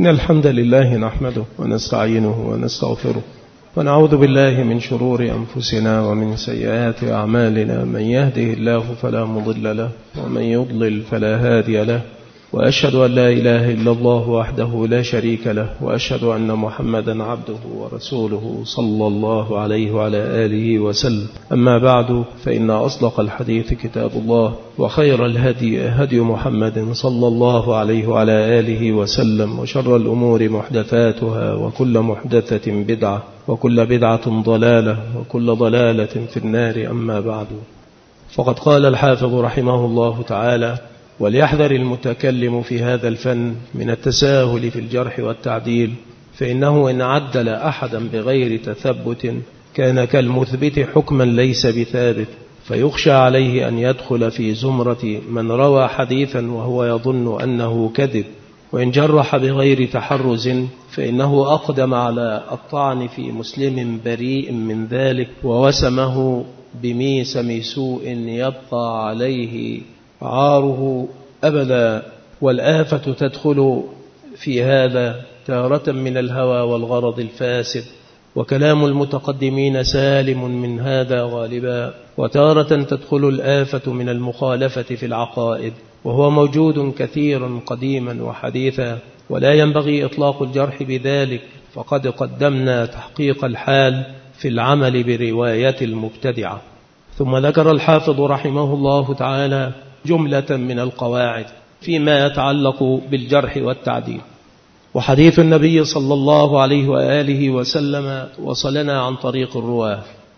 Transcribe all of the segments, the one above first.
إن الحمد لله نحمده ونستعينه ونستغفره ونعوذ بالله من شرور أنفسنا ومن سيئات أعمالنا. من يهده الله فلا مضل له ومن يضلل فلا هادي له، وأشهد أن لا إله إلا الله وحده لا شريك له، وأشهد أن محمدا عبده ورسوله صلى الله عليه وعلى آله وسلم. أما بعد، فإن أصدق الحديث كتاب الله، وخير الهدي هدي محمد صلى الله عليه وعلى آله وسلم، وشر الأمور محدثاتها، وكل محدثة بدعة، وكل بدعة ضلالة، وكل ضلالة في النار. أما بعد، فقد قال الحافظ رحمه الله تعالى: وليحذر المتكلم في هذا الفن من التساهل في الجرح والتعديل، فإنه إن عدل أحدا بغير تثبت كان كالمثبت حكما ليس بثابت، فيخشى عليه أن يدخل في زمرة من روى حديثا وهو يظن أنه كذب. وإن جرح بغير تحرز فإنه أقدم على الطعن في مسلم بريء من ذلك، ووسمه بميسم سوء يبقى عليه عاره أبدا. والآفة تدخل في هذا تارة من الهوى والغرض الفاسد، وكلام المتقدمين سالم من هذا غالبا، وتارة تدخل الآفة من المخالفة في العقائد، وهو موجود كثيرا قديما وحديثا، ولا ينبغي إطلاق الجرح بذلك، فقد قدمنا تحقيق الحال في العمل برواية المبتدعة. ثم ذكر الحافظ رحمه الله تعالى جملة من القواعد فيما يتعلق بالجرح والتعديل. وحديث النبي صلى الله عليه وآله وسلم وصلنا عن طريق الرواة،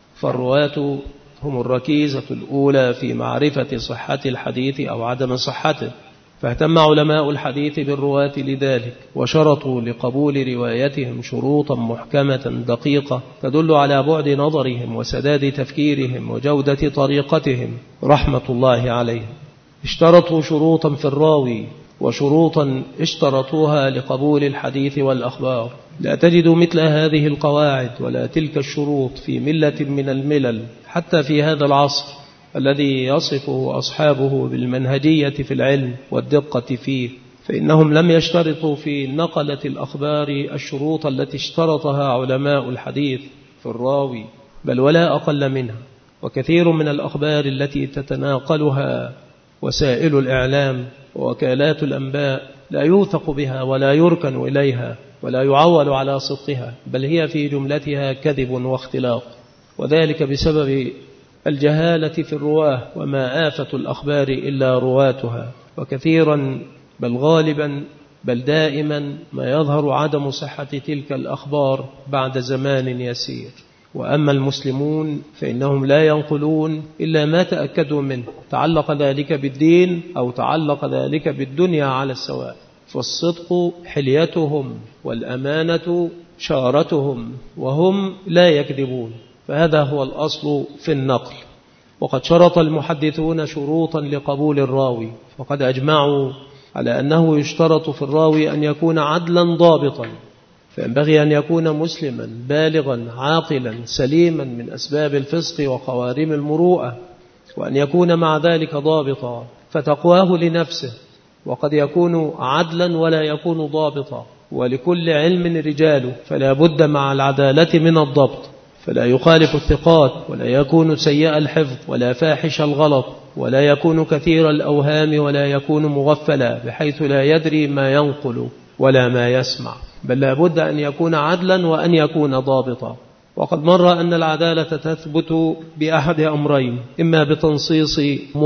فالرواة هم الركيزة الأولى في معرفة صحة الحديث أو عدم صحته، فاهتم علماء الحديث بالرواة لذلك، وشرطوا لقبول روايتهم شروطا محكمة دقيقة تدل على بعد نظرهم وسداد تفكيرهم وجودة طريقتهم رحمة الله عليهم. اشترطوا شروطا في الراوي، وشروطا اشترطوها لقبول الحديث والأخبار. لا تجد مثل هذه القواعد ولا تلك الشروط في ملة من الملل، حتى في هذا العصر الذي يصفه أصحابه بالمنهجية في العلم والدقة فيه، فإنهم لم يشترطوا في نقلة الأخبار الشروط التي اشترطها علماء الحديث في الراوي، بل ولا أقل منها. وكثير من الأخبار التي تتناقلها وسائل الإعلام ووكالات الأنباء لا يوثق بها ولا يركن إليها ولا يعول على صدقها، بل هي في جملتها كذب واختلاق، وذلك بسبب الجهالة في الرواه. وما آفة الأخبار إلا رواتها، وكثيرا بل غالبا بل دائما ما يظهر عدم صحة تلك الأخبار بعد زمان يسير. وأما المسلمون فإنهم لا ينقلون إلا ما تأكدوا منه، تعلق ذلك بالدين أو تعلق ذلك بالدنيا على السواء، فالصدق حليتهم والأمانة شارتهم، وهم لا يكذبون، فهذا هو الأصل في النقل. وقد شرط المحدثون شروطا لقبول الراوي، فقد أجمعوا على أنه يشترط في الراوي أن يكون عدلا ضابطا، فينبغي أن يكون مسلما بالغا عاقلا سليما من أسباب الفسق وقوارم المروءة، وأن يكون مع ذلك ضابطا، فتقواه لنفسه. وقد يكون عدلا ولا يكون ضابطا، ولكل علم رجاله، فلا بد مع العدالة من الضبط، فلا يخالف الثقات، ولا يكون سيء الحفظ ولا فاحش الغلط، ولا يكون كثير الأوهام، ولا يكون مغفلا بحيث لا يدري ما ينقل ولا ما يسمع، بل لا بد أن يكون عدلا وأن يكون ضابطا. وقد مر أن العدالة تثبت بأحد أمرين: إما بتنصيص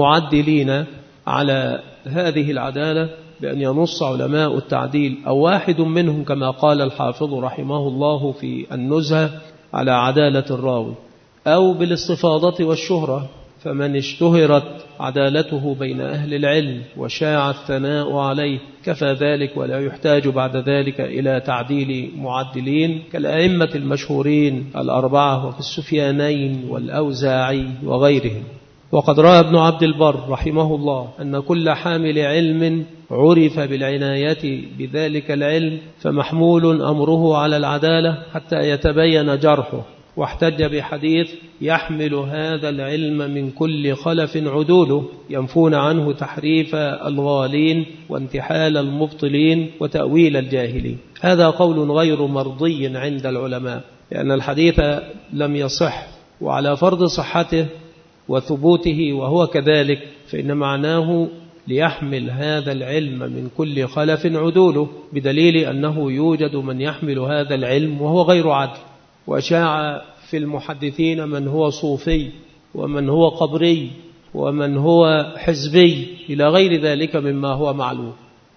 معدلين على هذه العدالة بأن ينص علماء التعديل أو واحد منهم كما قال الحافظ رحمه الله في النزهة على عدالة الراوي، أو بالاستفاضة والشهرة، فمن اشتهرت عدالته بين أهل العلم وشاع الثناء عليه كفى ذلك، ولا يحتاج بعد ذلك إلى تعديل معدلين كالأئمة المشهورين الأربعة وفي السفيانين والأوزاعي وغيرهم. وقد رأى ابن عبد البر رحمه الله أن كل حامل علم عرف بالعناية بذلك العلم فمحمول أمره على العدالة حتى يتبين جرحه، واحتج بحديث يحمل هذا العلم من كل خلف عدوله ينفون عنه تحريف الغالين وانتحال المبطلين وتأويل الجاهلين. هذا قول غير مرضي عند العلماء، لأن الحديث لم يصح، وعلى فرض صحته وثبوته وهو كذلك فإن معناه ليحمل هذا العلم من كل خلف عدوله، بدليل أنه يوجد من يحمل هذا العلم وهو غير عدل. وشاع في المحدثين من هو صوفي ومن هو قبري ومن هو حزبي إلى غير ذلك مما هو معلوم.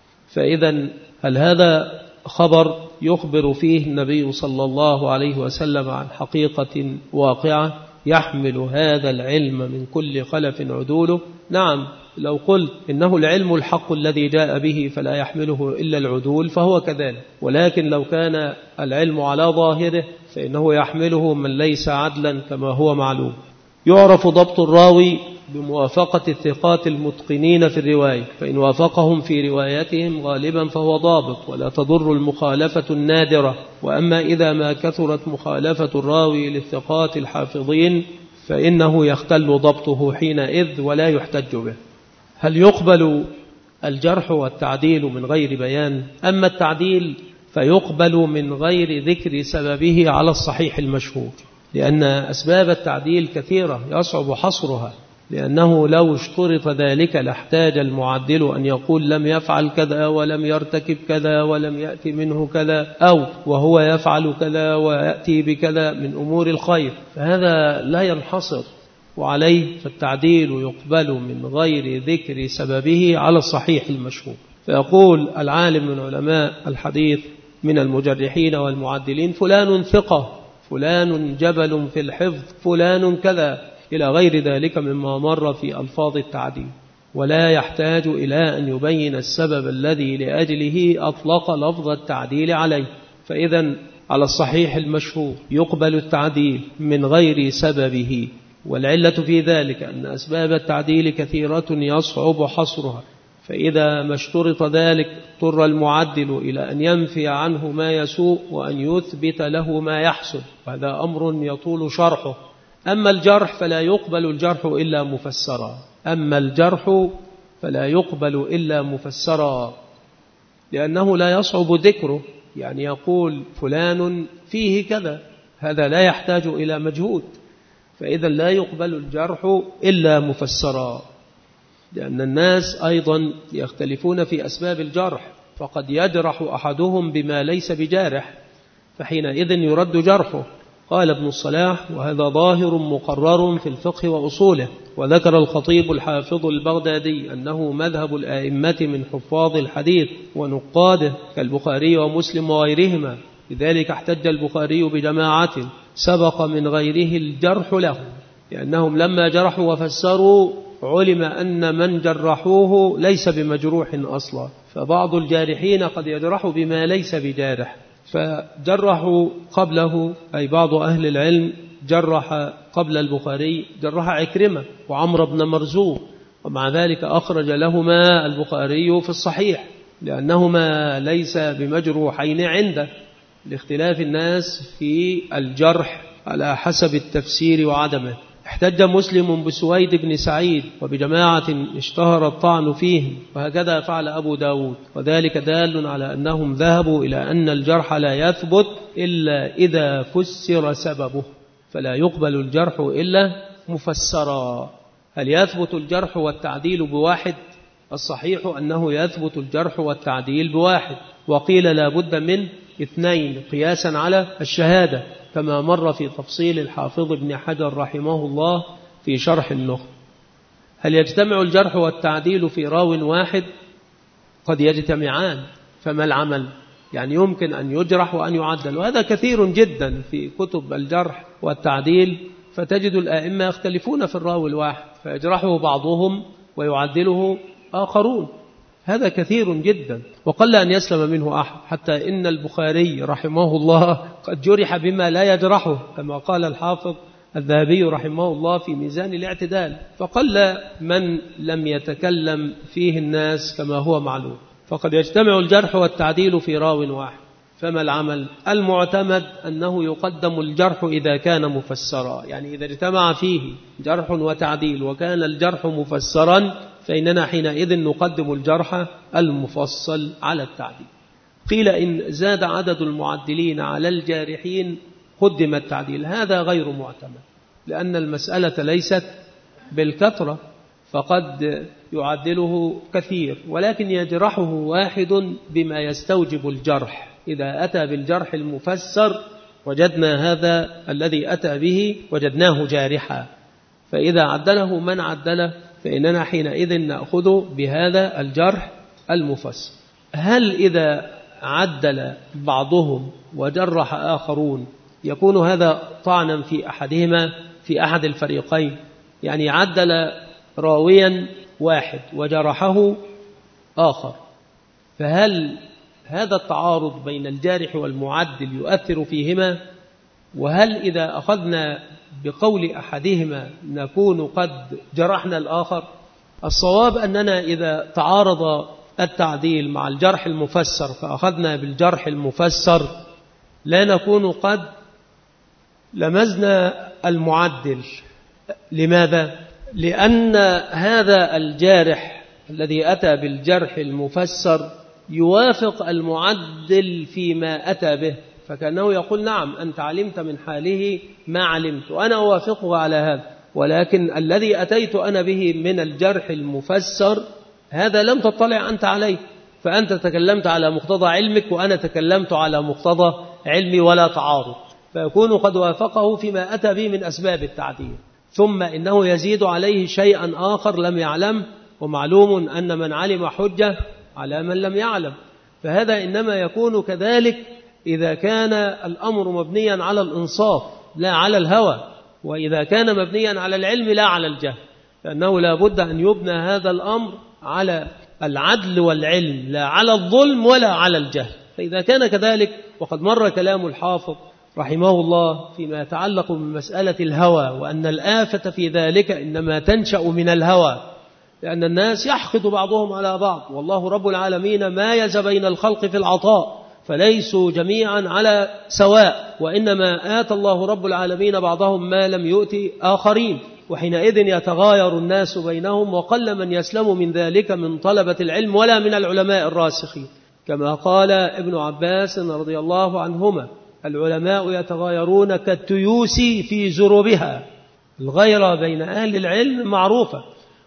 فإذا هل هذا خبر يخبر فيه النبي صلى الله عليه وسلم عن حقيقة واقعة يحمل هذا العلم من كل خلف عدوله؟ نعم، لو قلت إنه العلم الحق الذي جاء به فلا يحمله إلا العدول فهو كذلك، ولكن لو كان العلم على ظاهره فإنه يحمله من ليس عدلا كما هو معلوم. يعرف ضبط الراوي بموافقة الثقات المتقنين في الرواية، فإن وافقهم في رواياتهم غالبا فهو ضابط ولا تضر المخالفة النادرة. وأما إذا ما كثرت مخالفة الراوي للثقات الحافظين فإنه يختل ضبطه حينئذ ولا يحتج به. هل يقبل الجرح والتعديل من غير بيان؟ أما التعديل فيقبل من غير ذكر سببه على الصحيح المشهور، لأن أسباب التعديل كثيرة يصعب حصرها، لأنه لو اشترط ذلك لاحتاج المعدل أن يقول لم يفعل كذا ولم يرتكب كذا ولم يأتي منه كذا، أو وهو يفعل كذا ويأتي بكذا من أمور الخير، فهذا لا ينحصر، وعليه فالتعديل يقبل من غير ذكر سببه على الصحيح المشهور. فيقول العالم من علماء الحديث من المجرحين والمعدلين فلان ثقة، فلان جبل في الحفظ، فلان كذا، إلى غير ذلك مما مر في ألفاظ التعديل، ولا يحتاج إلى أن يبين السبب الذي لأجله أطلق لفظ التعديل عليه. فإذا على الصحيح المشهور يقبل التعديل من غير سببه، والعلة في ذلك أن أسباب التعديل كثيرة يصعب حصرها، فإذا ما اشترط ذلك اضطر المعدل إلى أن ينفي عنه ما يسوء وأن يثبت له ما يحسن، وهذا أمر يطول شرحه. أما الجرح فلا يقبل الجرح إلا مفسرا، أما الجرح فلا يقبل إلا مفسرا، لأنه لا يصعب ذكره، يعني يقول فلان فيه كذا، هذا لا يحتاج إلى مجهود، فإذا لا يقبل الجرح إلا مفسرا. لأن الناس أيضا يختلفون في أسباب الجرح، فقد يجرح أحدهم بما ليس بجارح، فحينئذ يرد جرحه. قال ابن الصلاح وهذا ظاهر مقرر في الفقه وأصوله. وذكر الخطيب الحافظ البغدادي أنه مذهب الآئمة من حفاظ الحديث ونقاده كالبخاري ومسلم وغيرهما، لذلك احتج البخاري بجماعة سبق من غيره الجرح له، لأنهم لما جرحوا وفسروا علم أن من جرحوه ليس بمجروح أصلا، فبعض الجارحين قد يجرح بما ليس بجارح، فجرحوا قبله، أي بعض أهل العلم جرح قبل البخاري، جرح عكرمة وعمر بن مرزوق، ومع ذلك أخرج لهما البخاري في الصحيح لأنهما ليس بمجروحين عنده، لاختلاف الناس في الجرح على حسب التفسير وعدمه. احتج مسلم بسويد بن سعيد وبجماعة اشتهر الطعن فيهم، وهكذا فعل أبو داود، وذلك دال على أنهم ذهبوا إلى أن الجرح لا يثبت إلا إذا فسر سببه، فلا يقبل الجرح إلا مفسرا. هل يثبت الجرح والتعديل بواحد؟ الصحيح أنه يثبت الجرح والتعديل بواحد، وقيل لا بد من اثنين قياسا على الشهادة، كما مر في تفصيل الحافظ ابن حجر رحمه الله في شرح النخبة. هل يجتمع الجرح والتعديل في راو واحد؟ قد يجتمعان، فما العمل؟ يعني يمكن أن يجرح وأن يعدل، وهذا كثير جدا في كتب الجرح والتعديل، فتجد الآئمة يختلفون في الراوي الواحد، فيجرحه بعضهم ويعدله آخرون، هذا كثير جدا، وقل أن يسلم منه أحد، حتى إن البخاري رحمه الله قد جرح بما لا يجرحه، كما قال الحافظ الذهبي رحمه الله في ميزان الاعتدال، فقل من لم يتكلم فيه الناس كما هو معلوم. فقد يجتمع الجرح والتعديل في راو واحد، فما العمل؟ المعتمد أنه يقدم الجرح إذا كان مفسرا، يعني إذا اجتمع فيه جرح وتعديل وكان الجرح مفسرا فإننا حينئذ نقدم الجرح المفصل على التعديل. قيل إن زاد عدد المعدلين على الجارحين قدم التعديل، هذا غير معتمد، لأن المسألة ليست بالكثرة، فقد يعدله كثير ولكن يجرحه واحد بما يستوجب الجرح. إذا أتى بالجرح المفسر وجدنا هذا الذي أتى به وجدناه جارحا، فإذا عدله من عدله فإننا حينئذ نأخذ بهذا الجرح المفسر. هل إذا عدل بعضهم وجرح آخرون يكون هذا طعنا في أحدهما في أحد الفريقين؟ يعني عدل راويا واحد وجرحه آخر، فهل هذا التعارض بين الجارح والمعدل يؤثر فيهما؟ وهل إذا أخذنا بقول أحدهما نكون قد جرحنا الآخر؟ الصواب أننا إذا تعارض التعديل مع الجرح المفسر فأخذنا بالجرح المفسر لا نكون قد لمزنا المعدل. لماذا؟ لأن هذا الجارح الذي أتى بالجرح المفسر يوافق المعدل فيما أتى به، فكأنه يقول نعم أنت علمت من حاله ما علمت وأنا أوافقه على هذا، ولكن الذي أتيت أنا به من الجرح المفسر هذا لم تطلع أنت عليه، فأنت تكلمت على مقتضى علمك وأنا تكلمت على مقتضى علمي ولا تعارض، فيكون قد وافقه فيما أتى به من أسباب التعديل. ثم إنه يزيد عليه شيئا آخر لم يعلم، ومعلوم أن من علم حجة على من لم يعلم، فهذا إنما يكون كذلك إذا كان الأمر مبنيا على الإنصاف لا على الهوى، وإذا كان مبنيا على العلم لا على الجهل، لأنه لا بد أن يبنى هذا الأمر على العدل والعلم لا على الظلم ولا على الجهل. فإذا كان كذلك، وقد مر كلام الحافظ رحمه الله فيما يتعلق بمسألة الهوى، وأن الآفة في ذلك إنما تنشأ من الهوى، لأن الناس يحقد بعضهم على بعض، والله رب العالمين مايز بين الخلق في العطاء فليسوا جميعا على سواء، وإنما آتى الله رب العالمين بعضهم ما لم يؤتي آخرين، وحينئذ يتغاير الناس بينهم، وقل من يسلم من ذلك من طلبة العلم ولا من العلماء الراسخين، كما قال ابن عباس رضي الله عنهما العلماء يتغايرون كالتيوس في زربها. الغيرة بين أهل العلم معروفة،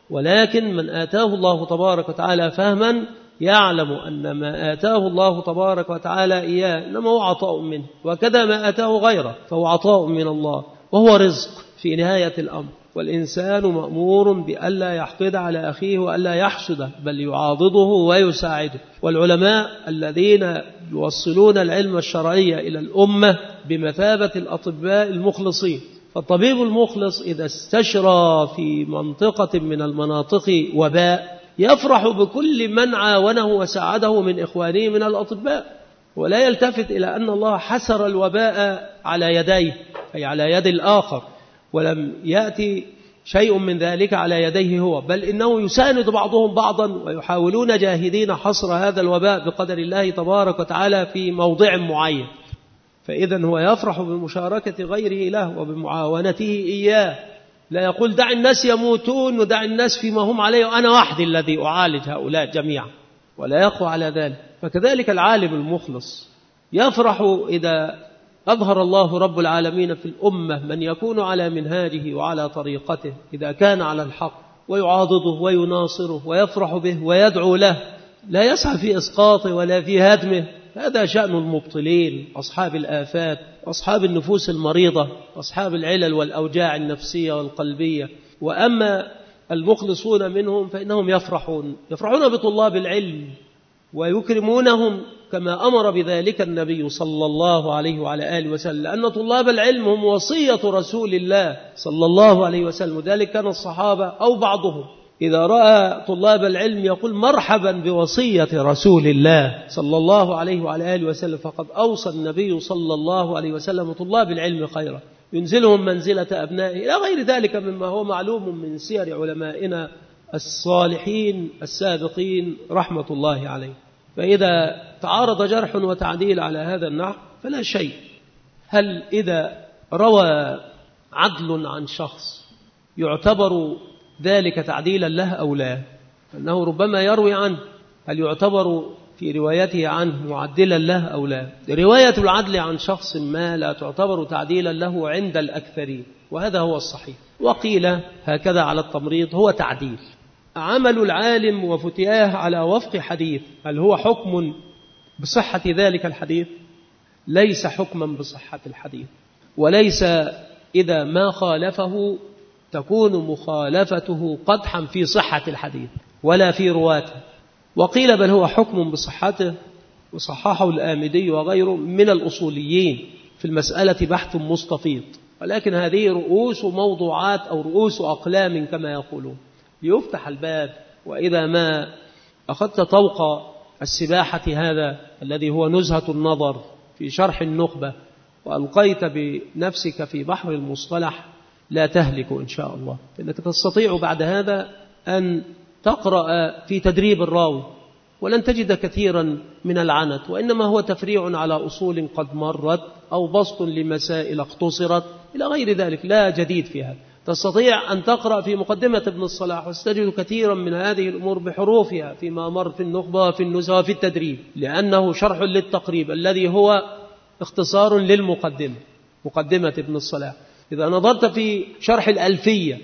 ولكن من آتاه الله تبارك وتعالى فهما يعلم أن ما آتاه الله تبارك وتعالى إياه إنما هو عطاء منه، وكذا ما آتاه غيره فهو عطاء من الله وهو رزق في نهاية الأمر. والإنسان مأمور بألا يحقد على أخيه وألا يحسده، بل يعاضده ويساعده. والعلماء الذين يوصلون العلم الشرعي إلى الأمة بمثابة الأطباء المخلصين، فالطبيب المخلص إذا استشرى في منطقة من المناطق وباء يفرح بكل من عاونه وساعده من إخوانه من الأطباء، ولا يلتفت إلى أن الله حسر الوباء على يديه أي على يد الآخر، ولم يأتي شيء من ذلك على يديه هو، بل إنه يساند بعضهم بعضا ويحاولون جاهدين حصر هذا الوباء بقدر الله تبارك وتعالى في موضع معين. فإذا هو يفرح بمشاركة غيره له وبمعاونته إياه، لا يقول دع الناس يموتون ودع الناس فيما هم عليه وأنا وحدي الذي أعالج هؤلاء جميعا، ولا يقوى على ذلك. فكذلك العالم المخلص يفرح إذا أظهر الله رب العالمين في الأمة من يكون على منهاجه وعلى طريقته، إذا كان على الحق ويعاضده ويناصره ويفرح به ويدعو له، لا يسعى في إسقاطه ولا في هدمه. هذا شأن المبطلين، أصحاب الآفات، أصحاب النفوس المريضة، أصحاب العلل والأوجاع النفسية والقلبية. وأما المخلصون منهم فإنهم يفرحون بطلاب العلم ويكرمونهم كما أمر بذلك النبي صلى الله عليه وعلى آله وسلم، لأن طلاب العلم هم وصية رسول الله صلى الله عليه وسلم. ذلك كان الصحابة أو بعضهم إذا رأى طلاب العلم يقول مرحبا بوصية رسول الله صلى الله عليه وعلى آله وسلم، فقد أوصى النبي صلى الله عليه وسلم طلاب العلم خيرا، ينزلهم منزلة أبنائه إلى غير ذلك مما هو معلوم من سير علمائنا الصالحين السابقين رحمة الله عليه. فإذا تعارض جرح وتعديل على هذا النحو فلا شيء. هل إذا روى عدل عن شخص يعتبر ذلك تعديلا له أو لا؟ أنه ربما يروي عنه، هل يعتبر في روايته عنه معدلا له أو لا؟ رواية العدل عن شخص ما لا تعتبر تعديلا له عند الأكثرين، وهذا هو الصحيح. وقيل هكذا على التمريض هو تعديل. عمل العالم وفتياه على وفق حديث، هل هو حكم بصحة ذلك الحديث؟ ليس حكما بصحة الحديث، وليس إذا ما خالفه تكون مخالفته قدحا في صحة الحديث ولا في رواته. وقيل بل هو حكم بصحته، وصححه الآمدي وغيره من الأصوليين في المسألة بحث مستفيض، ولكن هذه رؤوس موضوعات أو رؤوس أقلام كما يقولون ليفتح الباب. وإذا ما أخذت طوق السباحة هذا الذي هو نزهة النظر في شرح النخبة وألقيت بنفسك في بحر المصطلح لا تهلك إن شاء الله، إنك تستطيع بعد هذا أن تقرأ في تدريب الراوي ولن تجد كثيرا من العنت، وإنما هو تفريع على أصول قد مرت أو بسط لمسائل اختصرت إلى غير ذلك، لا جديد فيها. تستطيع أن تقرأ في مقدمة ابن الصلاح وستجد كثيرا من هذه الأمور بحروفها فيما مر في النخبة في النزهة في التدريب، لأنه شرح للتقريب الذي هو اختصار للمقدمة، مقدمة ابن الصلاح. إذا نظرت في شرح الألفية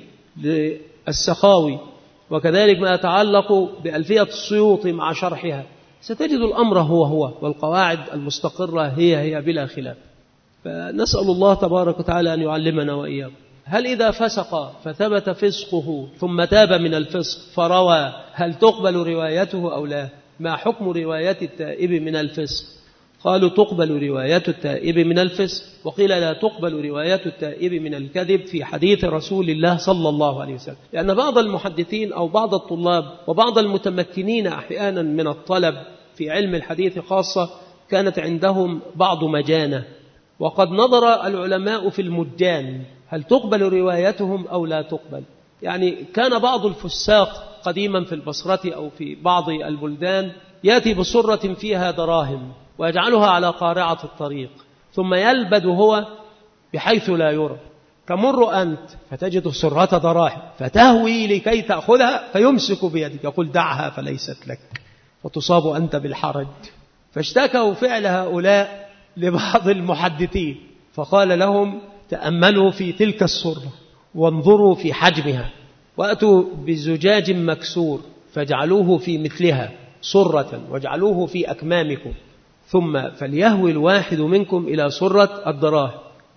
للسخاوي وكذلك ما يتعلق بألفية السيوطي مع شرحها ستجد الأمر هو والقواعد المستقرة هي بلا خلاف. فنسأل الله تبارك وتعالى أن يعلمنا وإياكم. هل إذا فسق فثبت فسقه ثم تاب من الفسق فروى هل تقبل روايته أو لا؟ ما حكم رواية التائب من الفسق؟ قالوا تقبل رواية التائب من الفسق، وقيل لا تقبل رواية التائب من الكذب في حديث رسول الله صلى الله عليه وسلم، لأن بعض المحدثين أو بعض الطلاب وبعض المتمكنين أحيانا من الطلب في علم الحديث خاصة كانت عندهم بعض مجانة، وقد نظر العلماء في المجان هل تقبل روايتهم أو لا تقبل. يعني كان بعض الفساق قديما في البصرة أو في بعض البلدان يأتي بصرة فيها دراهم ويجعلها على قارعة الطريق ثم يلبد هو بحيث لا يرى، تمر أنت فتجد سرة دراهم فتهوي لكي تأخذها فيمسك بيدك يقول دعها فليست لك، وتصاب أنت بالحرج. فاشتكوا فعل هؤلاء لبعض المحدثين فقال لهم تأملوا في تلك السرة وانظروا في حجمها، وأتوا بزجاج مكسور فاجعلوه في مثلها سرة واجعلوه في أكمامكم، ثم فليهوي الواحد منكم إلى سرة الدراهم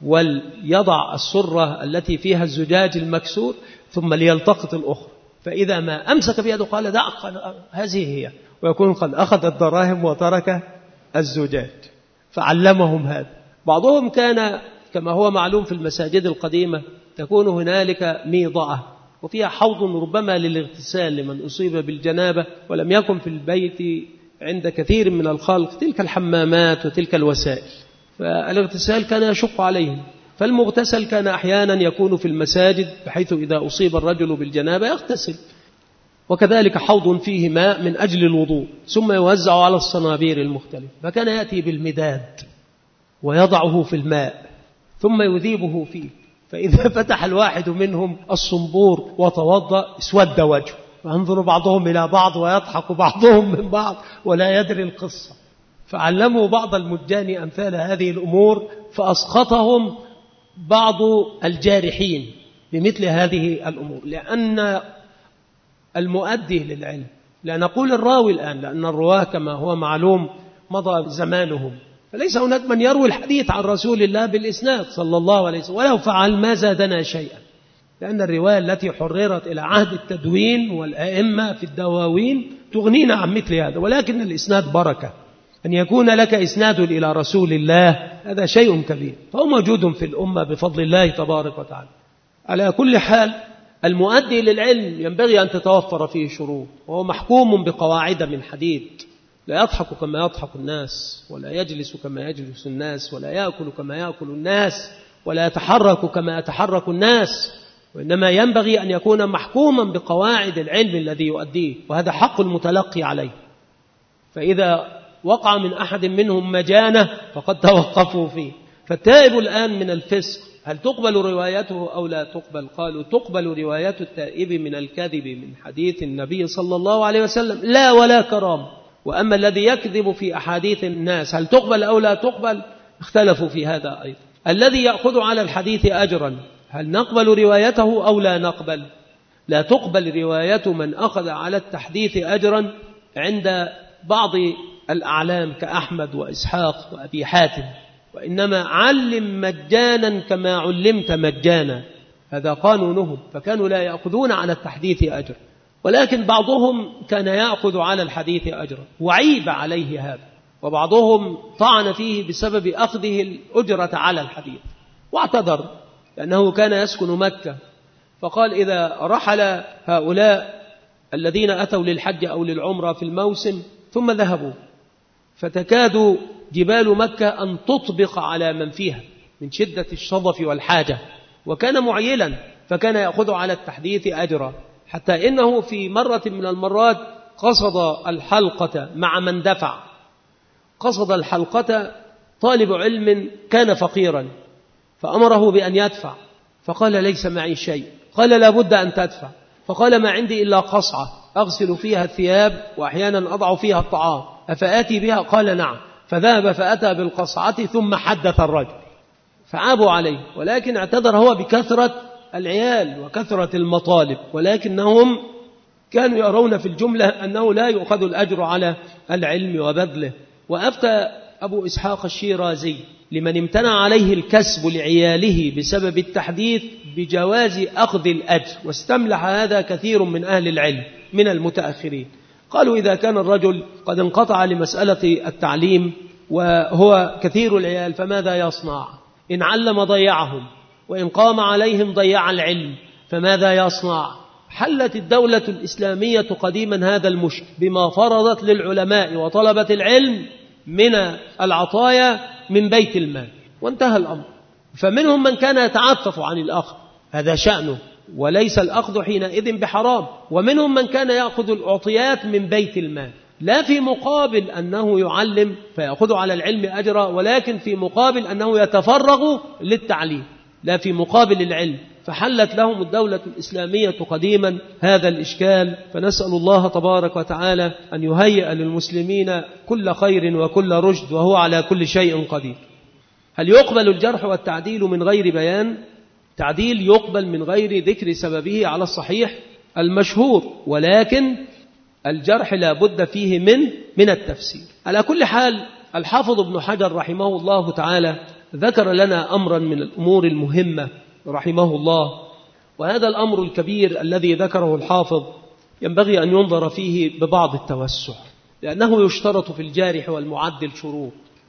وليضع السرة التي فيها الزجاج المكسور ثم ليلتقط الأخرى، فإذا ما أمسك بيده قال دع هذه هي، ويكون قد أخذ الدراهم وترك الزجاج. فعلمهم هذا. بعضهم كان كما هو معلوم في المساجد القديمة تكون هنالك ميضعة وفيها حوض ربما للاغتسال لمن أصيب بالجنابة ولم يكن في البيت عند كثير من الخلق تلك الحمامات وتلك الوسائل، فالاغتسال كان يشق عليهم، فالمغتسل كان أحيانا يكون في المساجد بحيث إذا أصيب الرجل بالجنابة يغتسل، وكذلك حوض فيه ماء من أجل الوضوء ثم يوزع على الصنابير المختلفة، فكان يأتي بالمداد ويضعه في الماء ثم يذيبه فيه، فإذا فتح الواحد منهم الصنبور وتوضأ اسود وجهه، فانظر بعضهم إلى بعض ويضحك بعضهم من بعض ولا يدري القصة. فعلموا بعض المجان أمثال هذه الأمور فأسخطهم بعض الجارحين بمثل هذه الأمور، لأن المؤدي للعلم لا نقول الراوي الآن لأن الرواه كما هو معلوم مضى زمانهم، فليس هناك من يروي الحديث عن رسول الله بالإسناد صلى الله عليه وسلم، ولو فعل ما زادنا شيئا، لأن الرواية التي حررت إلى عهد التدوين والأئمة في الدواوين تغنينا عن مثل هذا، ولكن الإسناد بركة، أن يكون لك إسناد إلى رسول الله هذا شيء كبير، فهو موجود في الأمة بفضل الله تبارك وتعالى. على كل حال المؤدي للعلم ينبغي أن تتوفر فيه شروط، وهو محكوم بقواعد من حديد، لا يضحك كما يضحك الناس، ولا يجلس كما يجلس الناس، ولا يأكل كما يأكل الناس، ولا يتحرك كما يتحرك الناس، وإنما ينبغي أن يكون محكوما بقواعد العلم الذي يؤديه، وهذا حق المتلقي عليه. فإذا وقع من أحد منهم مجانة فقد توقفوا فيه. فالتائب الآن من الفسق هل تقبل روايته أو لا تقبل؟ قالوا تقبل رواية التائب من الكذب من حديث النبي صلى الله عليه وسلم لا ولا كرام. وأما الذي يكذب في أحاديث الناس هل تقبل أو لا تقبل؟ اختلفوا في هذا أيضا. الذي يأخذ على الحديث أجرا هل نقبل روايته أو لا نقبل؟ لا تقبل رواية من أخذ على التحديث أجرا عند بعض الأعلام كأحمد وإسحاق وأبي حاتم، وإنما علم مجانا كما علمت مجانا، هذا قانونهم، فكانوا لا يأخذون على التحديث أجر. ولكن بعضهم كان يأخذ على الحديث أجرا وعيب عليه هذا، وبعضهم طعن فيه بسبب أخذه الأجرة على الحديث واعتذر لأنه كان يسكن مكة، فقال إذا رحل هؤلاء الذين أتوا للحج أو للعمرة في الموسم ثم ذهبوا فتكاد جبال مكة أن تطبق على من فيها من شدة الشظف والحاجة، وكان معيلا فكان يأخذ على التحديث أجرا، حتى إنه في مرة من المرات قصد الحلقة مع من دفع، قصد الحلقة طالب علم كان فقيرا فأمره بأن يدفع، فقال ليس معي شيء، قال لا بد أن تدفع، فقال ما عندي إلا قصعة أغسل فيها الثياب وأحيانا أضع فيها الطعام أفآتي بها؟ قال نعم، فذهب فأتى بالقصعة ثم حدث الرجل فعابوا عليه، ولكن اعتذر هو بكثرة العيال وكثرة المطالب، ولكنهم كانوا يرون في الجملة أنه لا يؤخذ الأجر على العلم وبذله. وأفتى أبو إسحاق الشيرازي لمن امتنع عليه الكسب لعياله بسبب التحديث بجواز أخذ الأجر، واستملح هذا كثير من أهل العلم من المتأخرين. قالوا إذا كان الرجل قد انقطع لمسألة التعليم وهو كثير العيال فماذا يصنع؟ إن علم ضيعهم، وإن قام عليهم ضيع العلم، فماذا يصنع؟ حلت الدولة الإسلامية قديما هذا المشكل بما فرضت للعلماء وطلبة العلم من العطايا من بيت المال، وانتهى الأمر. فمنهم من كان يتعفف عن الأخذ، هذا شأنه وليس الأخذ حينئذ بحرام، ومنهم من كان يأخذ الأعطيات من بيت المال لا في مقابل أنه يعلم فيأخذ على العلم أجرا، ولكن في مقابل أنه يتفرغ للتعليم لا في مقابل العلم. فحلت لهم الدولة الإسلامية قديما هذا الإشكال، فنسأل الله تبارك وتعالى أن يهيئ للمسلمين كل خير وكل رشد، وهو على كل شيء قدير. هل يقبل الجرح والتعديل من غير بيان؟ تعديل يقبل من غير ذكر سببه على الصحيح المشهور، ولكن الجرح لا بد فيه من التفسير. على كل حال الحافظ ابن حجر رحمه الله تعالى ذكر لنا أمرا من الأمور المهمة رحمه الله، وهذا الأمر الكبير الذي ذكره الحافظ ينبغي أن ينظر فيه ببعض التوسع، لأنه يشترط في الجارح والمعدل شروط،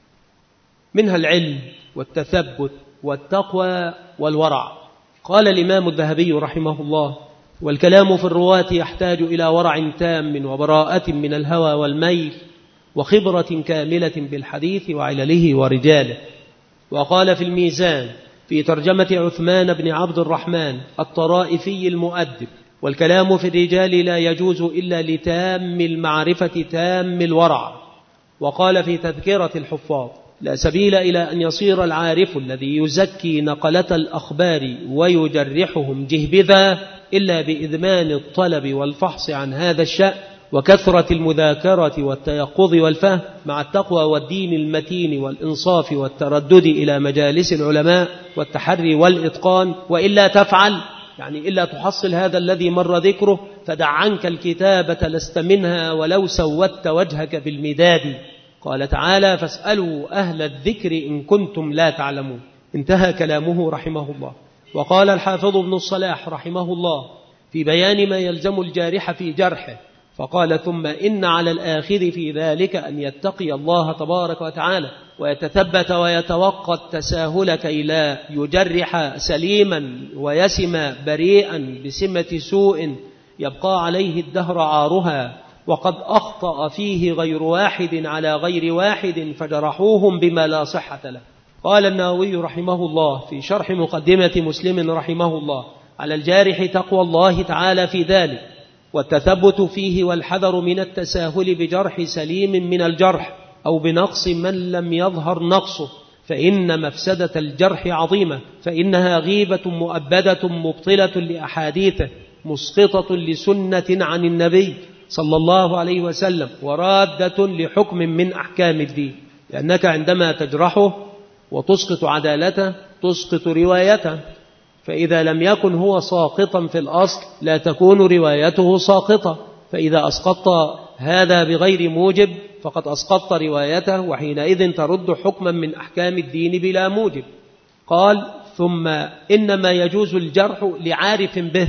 منها العلم والتثبت والتقوى والورع. قال الإمام الذهبي رحمه الله: والكلام في الرواة يحتاج إلى ورع تام وبراءة من الهوى والميل وخبرة كاملة بالحديث وعلله ورجاله. وقال في الميزان في ترجمة عثمان بن عبد الرحمن الطرائفي المؤدب: والكلام في الرجال لا يجوز إلا لتام المعرفة تام الورع. وقال في تذكرة الحفاظ: لا سبيل إلى أن يصير العارف الذي يزكي نقلة الأخبار ويجرحهم جهبذا إلا بإذمان الطلب والفحص عن هذا الشأن وكثرة المذاكرة والتيقظ والفهم مع التقوى والدين المتين والإنصاف والتردد إلى مجالس العلماء والتحري والإتقان، وإلا تفعل، يعني إلا تحصل هذا الذي مر ذكره، فدع عنك الكتابة لست منها ولو سودت وجهك بالمداد. قال تعالى: فاسألوا أهل الذكر إن كنتم لا تعلمون. انتهى كلامه رحمه الله. وقال الحافظ ابن الصلاح رحمه الله في بيان ما يلزم الجارح في جرحه، فقال: ثم إن على الآخذ في ذلك أن يتقي الله تبارك وتعالى ويتثبت ويتوقى التساهل كي لا يجرح سليما ويسم بريئا بسمة سوء يبقى عليه الدهر عارها، وقد أخطأ فيه غير واحد على غير واحد فجرحوهم بما لا صحة له. قال النووي رحمه الله في شرح مقدمة مسلم رحمه الله: على الجارح تقوى الله تعالى في ذلك والتثبت فيه والحذر من التساهل بجرح سليم من الجرح، أو بنقص من لم يظهر نقصه، فإن مفسدة الجرح عظيمة، فإنها غيبة مؤبدة مبطلة لأحاديثه، مسقطة لسنة عن النبي صلى الله عليه وسلم، ورادة لحكم من أحكام الدين، لأنك عندما تجرحه وتسقط عدالته تسقط روايته، فإذا لم يكن هو ساقطا في الأصل لا تكون روايته ساقطة، فإذا أسقطت هذا بغير موجب فقد أسقطت روايته، وحينئذ ترد حكما من أحكام الدين بلا موجب. قال: ثم إنما يجوز الجرح لعارف به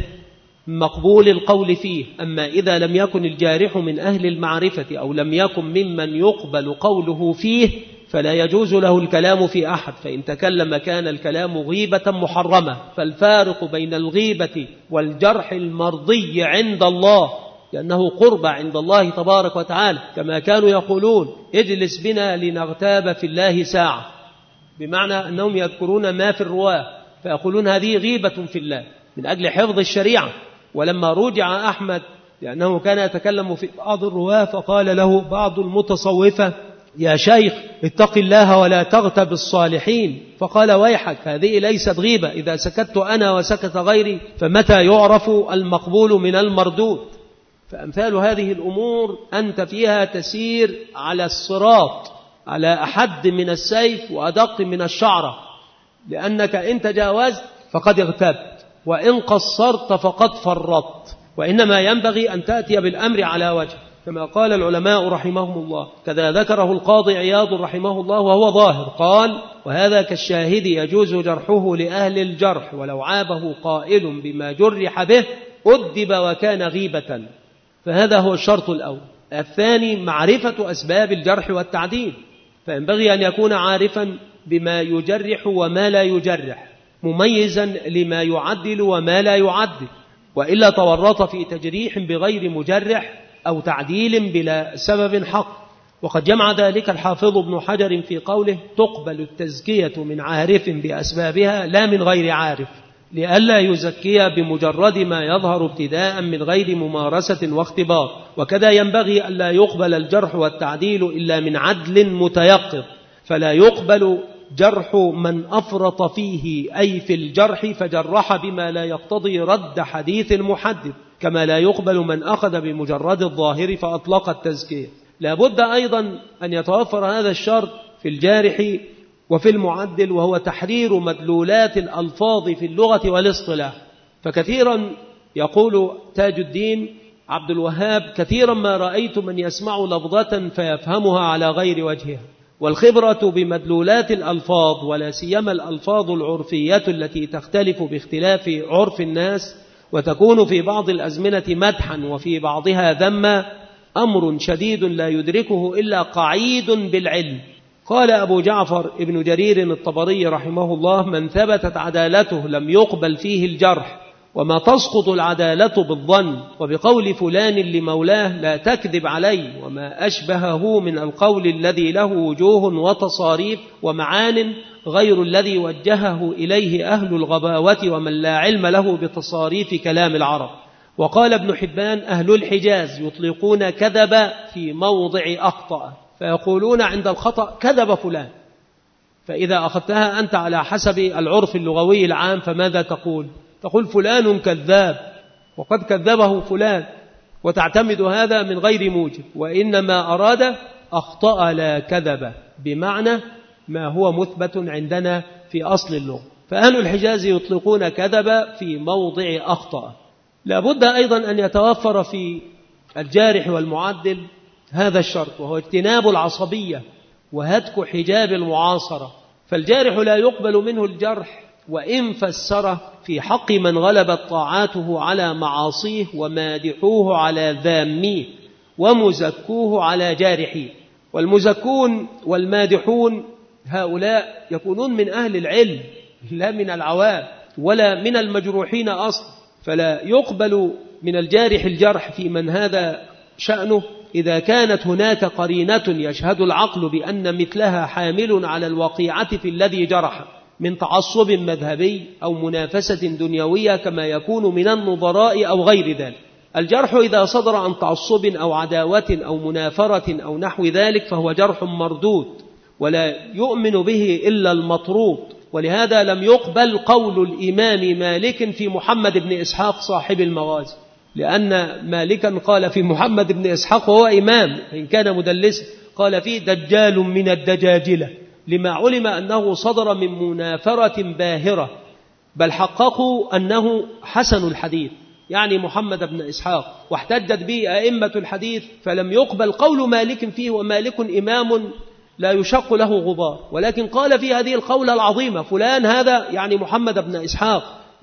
مقبول القول فيه، أما إذا لم يكن الجارح من أهل المعرفة أو لم يكن ممن يقبل قوله فيه فلا يجوز له الكلام في أحد، فإن تكلم كان الكلام غيبة محرمة. فالفارق بين الغيبة والجرح المرضي عند الله، لأنه قرب عند الله تبارك وتعالى، كما كانوا يقولون: اجلس بنا لنغتاب في الله ساعة، بمعنى أنهم يذكرون ما في الرواة فيقولون هذه غيبة في الله من أجل حفظ الشريعة. ولما رجع أحمد لأنه كان يتكلم في بعض الرواة فقال له بعض المتصوفة: يا شيخ اتق الله ولا تغتب الصالحين، فقال: ويحك، هذه ليست غيبة، إذا سكت أنا وسكت غيري فمتى يعرف المقبول من المردود؟ فأمثال هذه الأمور أنت فيها تسير على الصراط على أحد من السيف وأدق من الشعرة، لأنك إن تجاوزت فقد اغتبت، وإن قصرت فقد فرطت، وإنما ينبغي أن تأتي بالأمر على وجه، كما قال العلماء رحمهم الله. كذا ذكره القاضي عياض رحمه الله وهو ظاهر، قال: وهذا كالشاهد يجوز جرحه لأهل الجرح، ولو عابه قائل بما جرح به أدب وكان غيبة. فهذا هو الشرط الأول. الثاني معرفة أسباب الجرح والتعديل، فينبغي أن يكون عارفا بما يجرح وما لا يجرح، مميزا لما يعدل وما لا يعدل، وإلا تورط في تجريح بغير مجرح أو تعديل بلا سبب حق. وقد جمع ذلك الحافظ ابن حجر في قوله: تقبل التزكية من عارف بأسبابها لا من غير عارف، لئلا يزكي بمجرد ما يظهر ابتداء من غير ممارسة واختبار. وكذا ينبغي ألا يقبل الجرح والتعديل إلا من عدل متيقظ، فلا يقبل جرح من أفرط فيه أي في الجرح فجرح بما لا يقتضي رد حديث المحدث، كما لا يقبل من أخذ بمجرد الظاهر فأطلق التزكية. لا بد أيضا أن يتوفر هذا الشرط في الجارح وفي المعدل، وهو تحرير مدلولات الألفاظ في اللغة والاصطلاح. فكثيرا يقول تاج الدين عبد الوهاب: كثيرا ما رأيت من يسمع لفظة فيفهمها على غير وجهها. والخبرة بمدلولات الألفاظ، ولا سيما الألفاظ العرفية التي تختلف باختلاف عرف الناس وتكون في بعض الأزمنة مدحا وفي بعضها ذما، أمر شديد لا يدركه إلا قعيد بالعلم. قال أبو جعفر ابن جرير الطبري رحمه الله: من ثبتت عدالته لم يقبل فيه الجرح، وما تسقط العدالة بالظن، وبقول فلان لمولاه لا تكذب علي، وما أشبهه من القول الذي له وجوه وتصاريف ومعان غير الذي وجهه إليه أهل الغباوة ومن لا علم له بتصاريف كلام العرب. وقال ابن حبان: أهل الحجاز يطلقون كذب في موضع أخطأ، فيقولون عند الخطأ كذب فلان. فإذا أخذتها أنت على حسب العرف اللغوي العام فماذا تقول؟ تقول فلان كذاب، وقد كذبه فلان، وتعتمد هذا من غير موجب، وإنما أراد أخطأ لا كذب، بمعنى ما هو مثبت عندنا في أصل اللغة. فأهل الحجاز يطلقون كذب في موضع أخطأ. لا بد أيضا أن يتوفر في الجارح والمعدل هذا الشرط، وهو اجتناب العصبية وهتك حجاب المعاصرة. فالجارح لا يقبل منه الجرح وإن فسره في حق من غلبت طاعاته على معاصيه، ومادحوه على ذاميه، ومزكوه على جارحيه. والمزكون والمادحون هؤلاء يكونون من أهل العلم لا من العوام ولا من المجروحين أصلا، فلا يقبل من الجارح الجرح في من هذا شأنه إذا كانت هناك قرينة يشهد العقل بأن مثلها حامل على الوقيعة في الذي جرح، من تعصب مذهبي أو منافسة دنيوية كما يكون من النظراء أو غير ذلك. الجرح إذا صدر عن تعصب أو عداوة أو منافرة أو نحو ذلك فهو جرح مردود ولا يؤمن به إلا المطرود. ولهذا لم يقبل قول الإمام مالك في محمد بن إسحاق صاحب المغازي، لأن مالكا قال في محمد بن إسحاق وهو إمام إن كان مدلسا، قال فيه دجال من الدجاجلة، لما علم أنه صدر من منافرة باهرة، بل حققوا أنه حسن الحديث يعني محمد بن إسحاق، واحتجت به أئمة الحديث، فلم يقبل قول مالك فيه، ومالك إمام لا يشق له غبار، ولكن قال في هذه القولة العظيمة فلان هذا يعني محمد بن إسحاق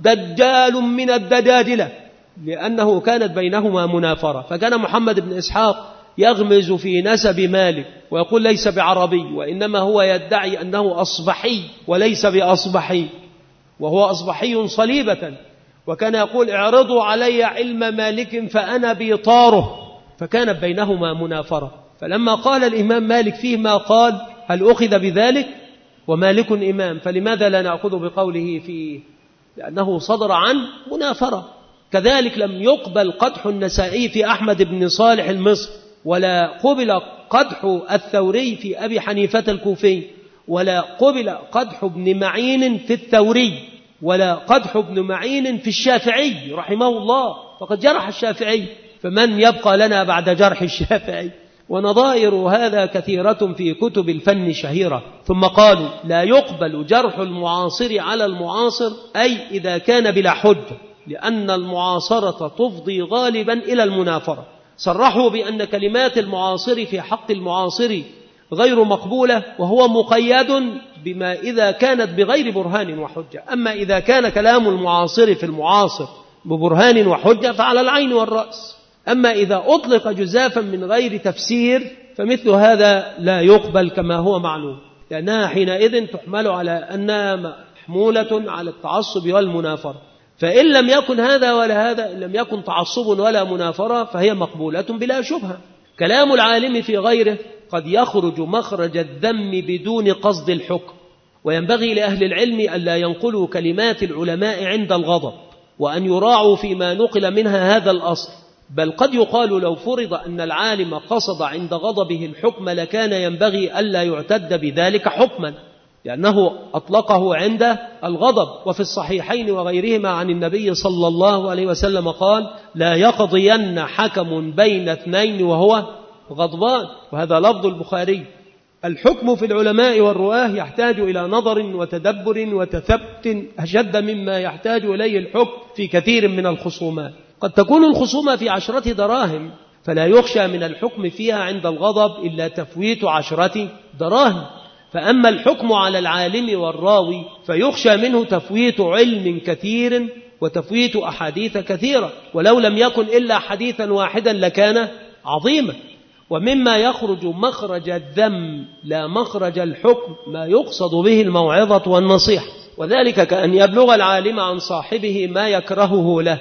دجال من الدجاجلة، لأنه كانت بينهما منافرة، فكان محمد بن إسحاق يغمز في نسب مالك ويقول ليس بعربي، وإنما هو يدعي أنه أصبحي وليس بأصبحي، وهو أصبحي صليبة، وكان يقول اعرضوا علي علم مالك فأنا بيطاره، فكانت بينهما منافرة. فلما قال الإمام مالك فيه ما قال هل أخذ بذلك ومالك إمام، فلماذا لا نأخذ بقوله فيه؟ لأنه صدر عن منافرة. كذلك لم يقبل قدح النسائي في أحمد بن صالح المصري، ولا قبل قدح الثوري في أبي حنيفة الكوفي، ولا قبل قدح ابن معين في الثوري، ولا قدح ابن معين في الشافعي رحمه الله، فقد جرح الشافعي، فمن يبقى لنا بعد جرح الشافعي؟ ونظائر هذا كثيرة في كتب الفن شهيرة. ثم قالوا لا يقبل جرح المعاصر على المعاصر، أي إذا كان بلا حجة، لأن المعاصرة تفضي غالبا إلى المنافرة. صرحوا بأن كلمات المعاصر في حق المعاصر غير مقبولة، وهو مقيد بما إذا كانت بغير برهان وحجة. أما إذا كان كلام المعاصر في المعاصر ببرهان وحجة فعلى العين والرأس. أما إذا أطلق جزافا من غير تفسير فمثل هذا لا يقبل كما هو معلوم، لأنها حينئذ تحمل على أنها محمولة على التعصب والمنافرة. فإن لم يكن هذا ولا هذا، إن لم يكن تعصب ولا منافرة، فهي مقبولة بلا شبهة. كلام العالم في غيره قد يخرج مخرج الذم بدون قصد الحكم، وينبغي لأهل العلم ألا ينقلوا كلمات العلماء عند الغضب، وأن يراعوا فيما نقل منها هذا الأصل. بل قد يقال لو فرض أن العالم قصد عند غضبه الحكم لكان ينبغي ألا يعتد بذلك حكما، لأنه أطلقه عند الغضب. وفي الصحيحين وغيرهما عن النبي صلى الله عليه وسلم قال لا يقضين حكم بين اثنين وهو غضبان، وهذا لفظ البخاري. الحكم في العلماء والرؤاه يحتاج إلى نظر وتدبر وتثبت أشد مما يحتاج إليه الحكم في كثير من الخصومات. قد تكون الخصومة في 10 دراهم، فلا يخشى من الحكم فيها عند الغضب إلا تفويت 10 دراهم. فأما الحكم على العالم والراوي فيخشى منه تفويت علم كثير وتفويت أحاديث كثيرة، ولو لم يكن إلا حديثا واحدا لكان عظيما. ومما يخرج مخرج الذم لا مخرج الحكم ما يقصد به الموعظة والنصيحة، وذلك كأن يبلغ العالم عن صاحبه ما يكرهه له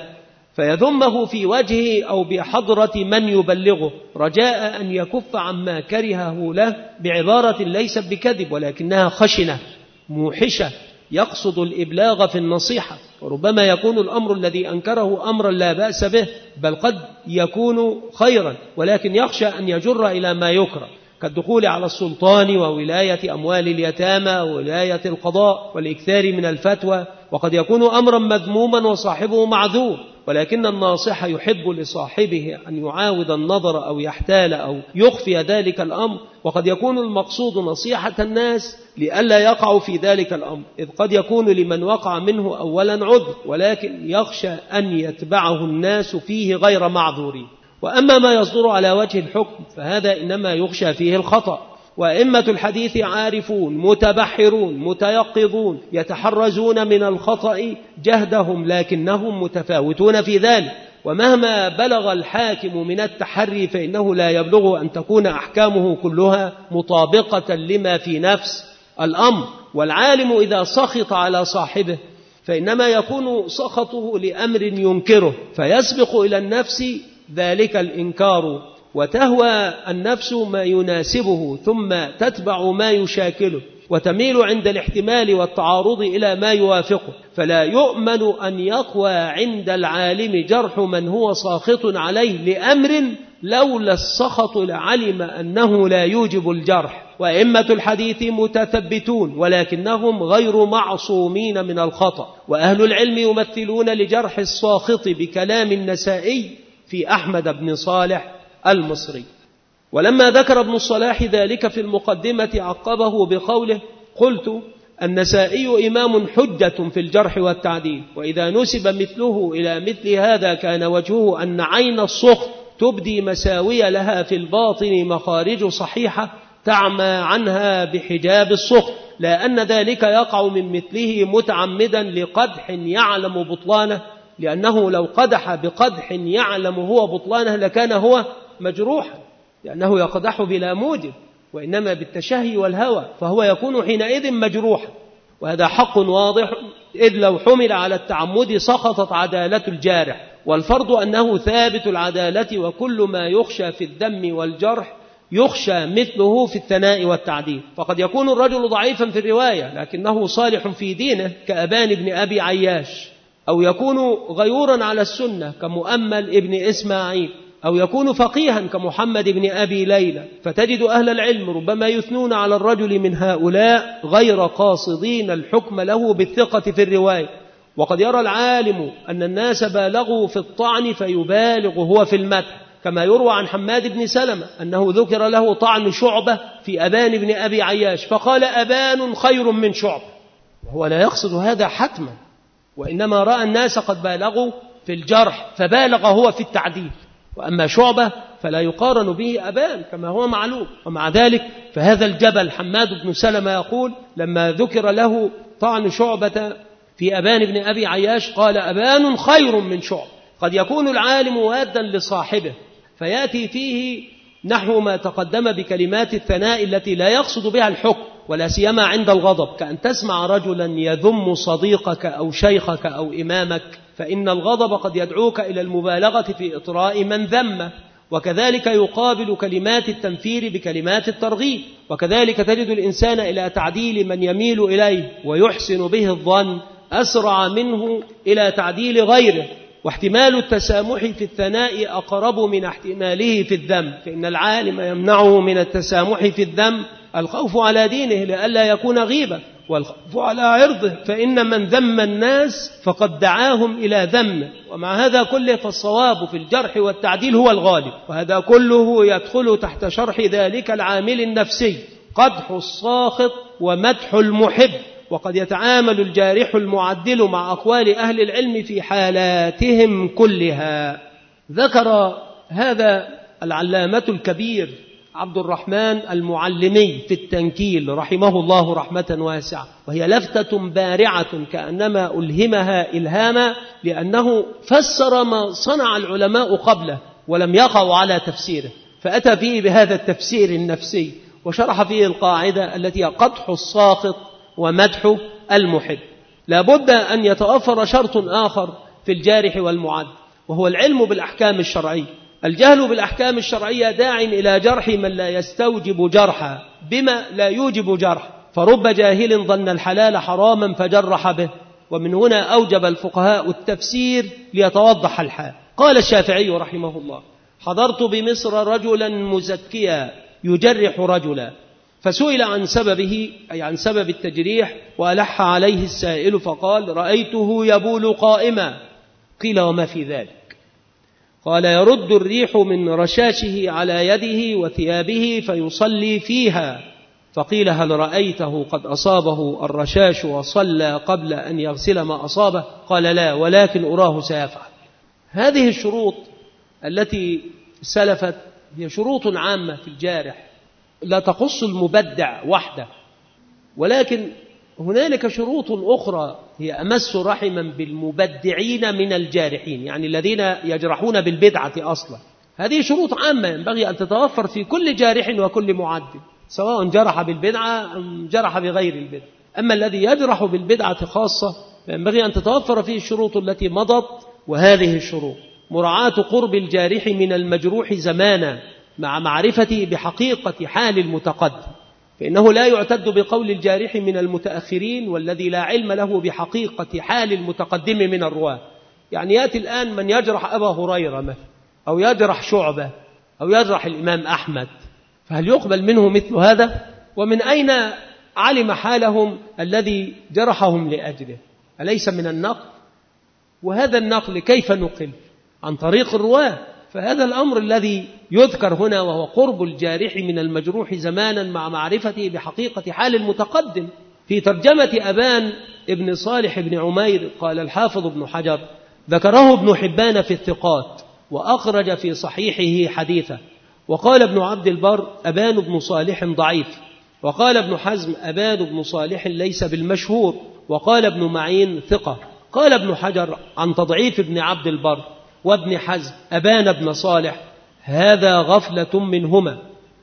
فيذمه في وجهه أو بحضرة من يبلغه، رجاء أن يكف عما كرهه له بعبارة ليست بكذب ولكنها خشنة موحشة، يقصد الإبلاغ في النصيحة. وربما يكون الأمر الذي أنكره أمرا لا بأس به، بل قد يكون خيرا، ولكن يخشى أن يجر إلى ما يكره، كالدخول على السلطان وولاية أموال اليتامى وولاية القضاء والإكثار من الفتوى. وقد يكون أمرا مذموما وصاحبه معذور، ولكن الناصح يحب لصاحبه أن يعاود النظر أو يحتال أو يخفي ذلك الأمر. وقد يكون المقصود نصيحة الناس لئلا يقعوا في ذلك الأمر، إذ قد يكون لمن وقع منه أولا عذر، ولكن يخشى أن يتبعه الناس فيه غير معذورين. وأما ما يصدر على وجه الحكم فهذا إنما يخشى فيه الخطأ. وأئمة الحديث عارفون متبحرون متيقظون يتحرزون من الخطأ جهدهم، لكنهم متفاوتون في ذلك. ومهما بلغ الحاكم من التحري فإنه لا يبلغ أن تكون أحكامه كلها مطابقة لما في نفس الأمر. والعالم إذا سخط على صاحبه فإنما يكون سخطه لأمر ينكره، فيسبق إلى النفس ذلك الإنكار، وتهوى النفس ما يناسبه ثم تتبع ما يشاكله. وتميل عند الاحتمال والتعارض إلى ما يوافقه، فلا يؤمن أن يقوى عند العالم جرح من هو ساخط عليه لأمر لولا السخط لعلم أنه لا يوجب الجرح. وأئمة الحديث متثبتون ولكنهم غير معصومين من الخطأ، وأهل العلم يمثلون لجرح الساخط بكلام النسائي في أحمد بن صالح المصري. ولما ذكر ابن الصلاح ذلك في المقدمة عقبه بقوله: قلت النسائي إمام حجة في الجرح والتعديل، وإذا نسب مثله إلى مثل هذا كان وجهه أن عين السخط تبدي مساوي لها في الباطن مخارج صحيحة تعمى عنها بحجاب السخط، لا أن ذلك يقع من مثله متعمدا لقدح يعلم بطلانه، لأنه لو قدح بقدح يعلم هو بطلانه لكان هو مجروحا، لأنه يقدح بلا موجب وإنما بالتشهي والهوى، فهو يكون حينئذ مجروحا، وهذا حق واضح، إذ لو حمل على التعمد سقطت عدالة الجارح، والفرض أنه ثابت العدالة، وكل ما يخشى في الدم والجرح يخشى مثله في الثناء والتعديل. فقد يكون الرجل ضعيفا في الرواية لكنه صالح في دينه كأبان بن أبي عياش، أو يكون غيورا على السنة كمؤمل ابن إسماعيل، أو يكون فقيها كمحمد بن أبي ليلى، فتجد أهل العلم ربما يثنون على الرجل من هؤلاء غير قاصدين الحكم له بالثقة في الرواية. وقد يرى العالم أن الناس بالغوا في الطعن فيبالغ هو في المدح، كما يروى عن حماد بن سلمة أنه ذكر له طعن شعبة في أبان بن أبي عياش فقال: أبان خير من شعبة، وهو لا يقصد هذا حتما، وإنما رأى الناس قد بالغوا في الجرح فبالغ هو في التعديل، وأما شعبة فلا يقارن به أبان كما هو معلوم. ومع ذلك فهذا الجبل حماد بن سلمة يقول لما ذكر له طعن شعبة في أبان بن أبي عياش قال: أبان خير من شعبة. قد يكون العالم وادا لصاحبه فيأتي فيه نحو ما تقدم بكلمات الثناء التي لا يقصد بها الحكم، ولا سيما عند الغضب، كأن تسمع رجلا يذم صديقك أو شيخك أو إمامك، فإن الغضب قد يدعوك إلى المبالغة في إطراء من ذم، وكذلك يقابل كلمات التنفير بكلمات الترغيب، وكذلك تجد الإنسان إلى تعديل من يميل إليه ويحسن به الظن أسرع منه إلى تعديل غيره، واحتمال التسامح في الثناء أقرب من احتماله في الذم، فإن العالم يمنعه من التسامح في الذم الخوف على دينه لئلا يكون غيبة، والخوف على عرضه، فإن من ذم الناس فقد دعاهم إلى ذمه. ومع هذا كله فالصواب في الجرح والتعديل هو الغالب، وهذا كله يدخل تحت شرح ذلك العامل النفسي: قدح الساخط ومدح المحب. وقد يتعامل الجارح المعدل مع أقوال أهل العلم في حالاتهم كلها. ذكر هذا العلامة الكبير عبد الرحمن المعلمي في التنكيل رحمه الله رحمة واسعة، وهي لفتة بارعة كأنما ألهمها إلهاما، لأنه فسر ما صنع العلماء قبله ولم يقعوا على تفسيره، فأتى فيه بهذا التفسير النفسي وشرح فيه القاعدة التي قدح الساقط ومدح المحب. لابد أن يتوفر شرط آخر في الجارح والمعد، وهو العلم بالأحكام الشرعية. الجهل بالأحكام الشرعية داع إلى جرح من لا يستوجب جرحا بما لا يوجب جرح، فرب جاهل ظن الحلال حراما فجرح به، ومن هنا أوجب الفقهاء التفسير ليتوضح الحال. قال الشافعي رحمه الله: حضرت بمصر رجلا مزكيا يجرح رجلا، فسئل عن سببه أي عن سبب التجريح، وألح عليه السائل فقال: رأيته يبول قائما. قيل: وما في ذلك؟ قال: يرد الريح من رشاشه على يده وثيابه فيصلي فيها. فقيل: هل رأيته قد أصابه الرشاش وصلى قبل أن يغسل ما أصابه؟ قال: لا، ولكن أراه سيفعل. هذه الشروط التي سلفت هي شروط عامة في الجارح لا تخص المبدع وحده، ولكن هنالك شروط أخرى هي أمس رحما بالمبدعين من الجارحين، يعني الذين يجرحون بالبدعة أصلا. هذه شروط عامة ينبغي أن تتوفر في كل جارح وكل معدل، سواء جرح بالبدعة أم جرح بغير البدعة. أما الذي يجرح بالبدعة خاصة ينبغي أن تتوفر فيه الشروط التي مضت، وهذه الشروط: مراعاة قرب الجارح من المجروح زمانا مع معرفته بحقيقة حال المتقدم، فإنه لا يعتد بقول الجارح من المتأخرين والذي لا علم له بحقيقة حال المتقدم من الرواة. يعني يأتي الآن من يجرح أبا هريرة مثلا، أو يجرح شعبة، أو يجرح الإمام أحمد، فهل يقبل منه مثل هذا؟ ومن أين علم حالهم الذي جرحهم لأجله؟ أليس من النقل؟ وهذا النقل كيف نقل؟ عن طريق الرواة. فهذا الأمر الذي يذكر هنا وهو قرب الجارح من المجروح زمانا مع معرفته بحقيقة حال المتقدم. في ترجمة أبان ابن صالح بن عمير قال الحافظ ابن حجر: ذكره ابن حبان في الثقات وأخرج في صحيحه حديثه. وقال ابن عبد البر: أبان بن صالح ضعيف. وقال ابن حزم: أبان بن صالح ليس بالمشهور. وقال ابن معين: ثقة. قال ابن حجر عن تضعيف ابن عبد البر وابن حزم أبان بن صالح: هذا غفلة منهما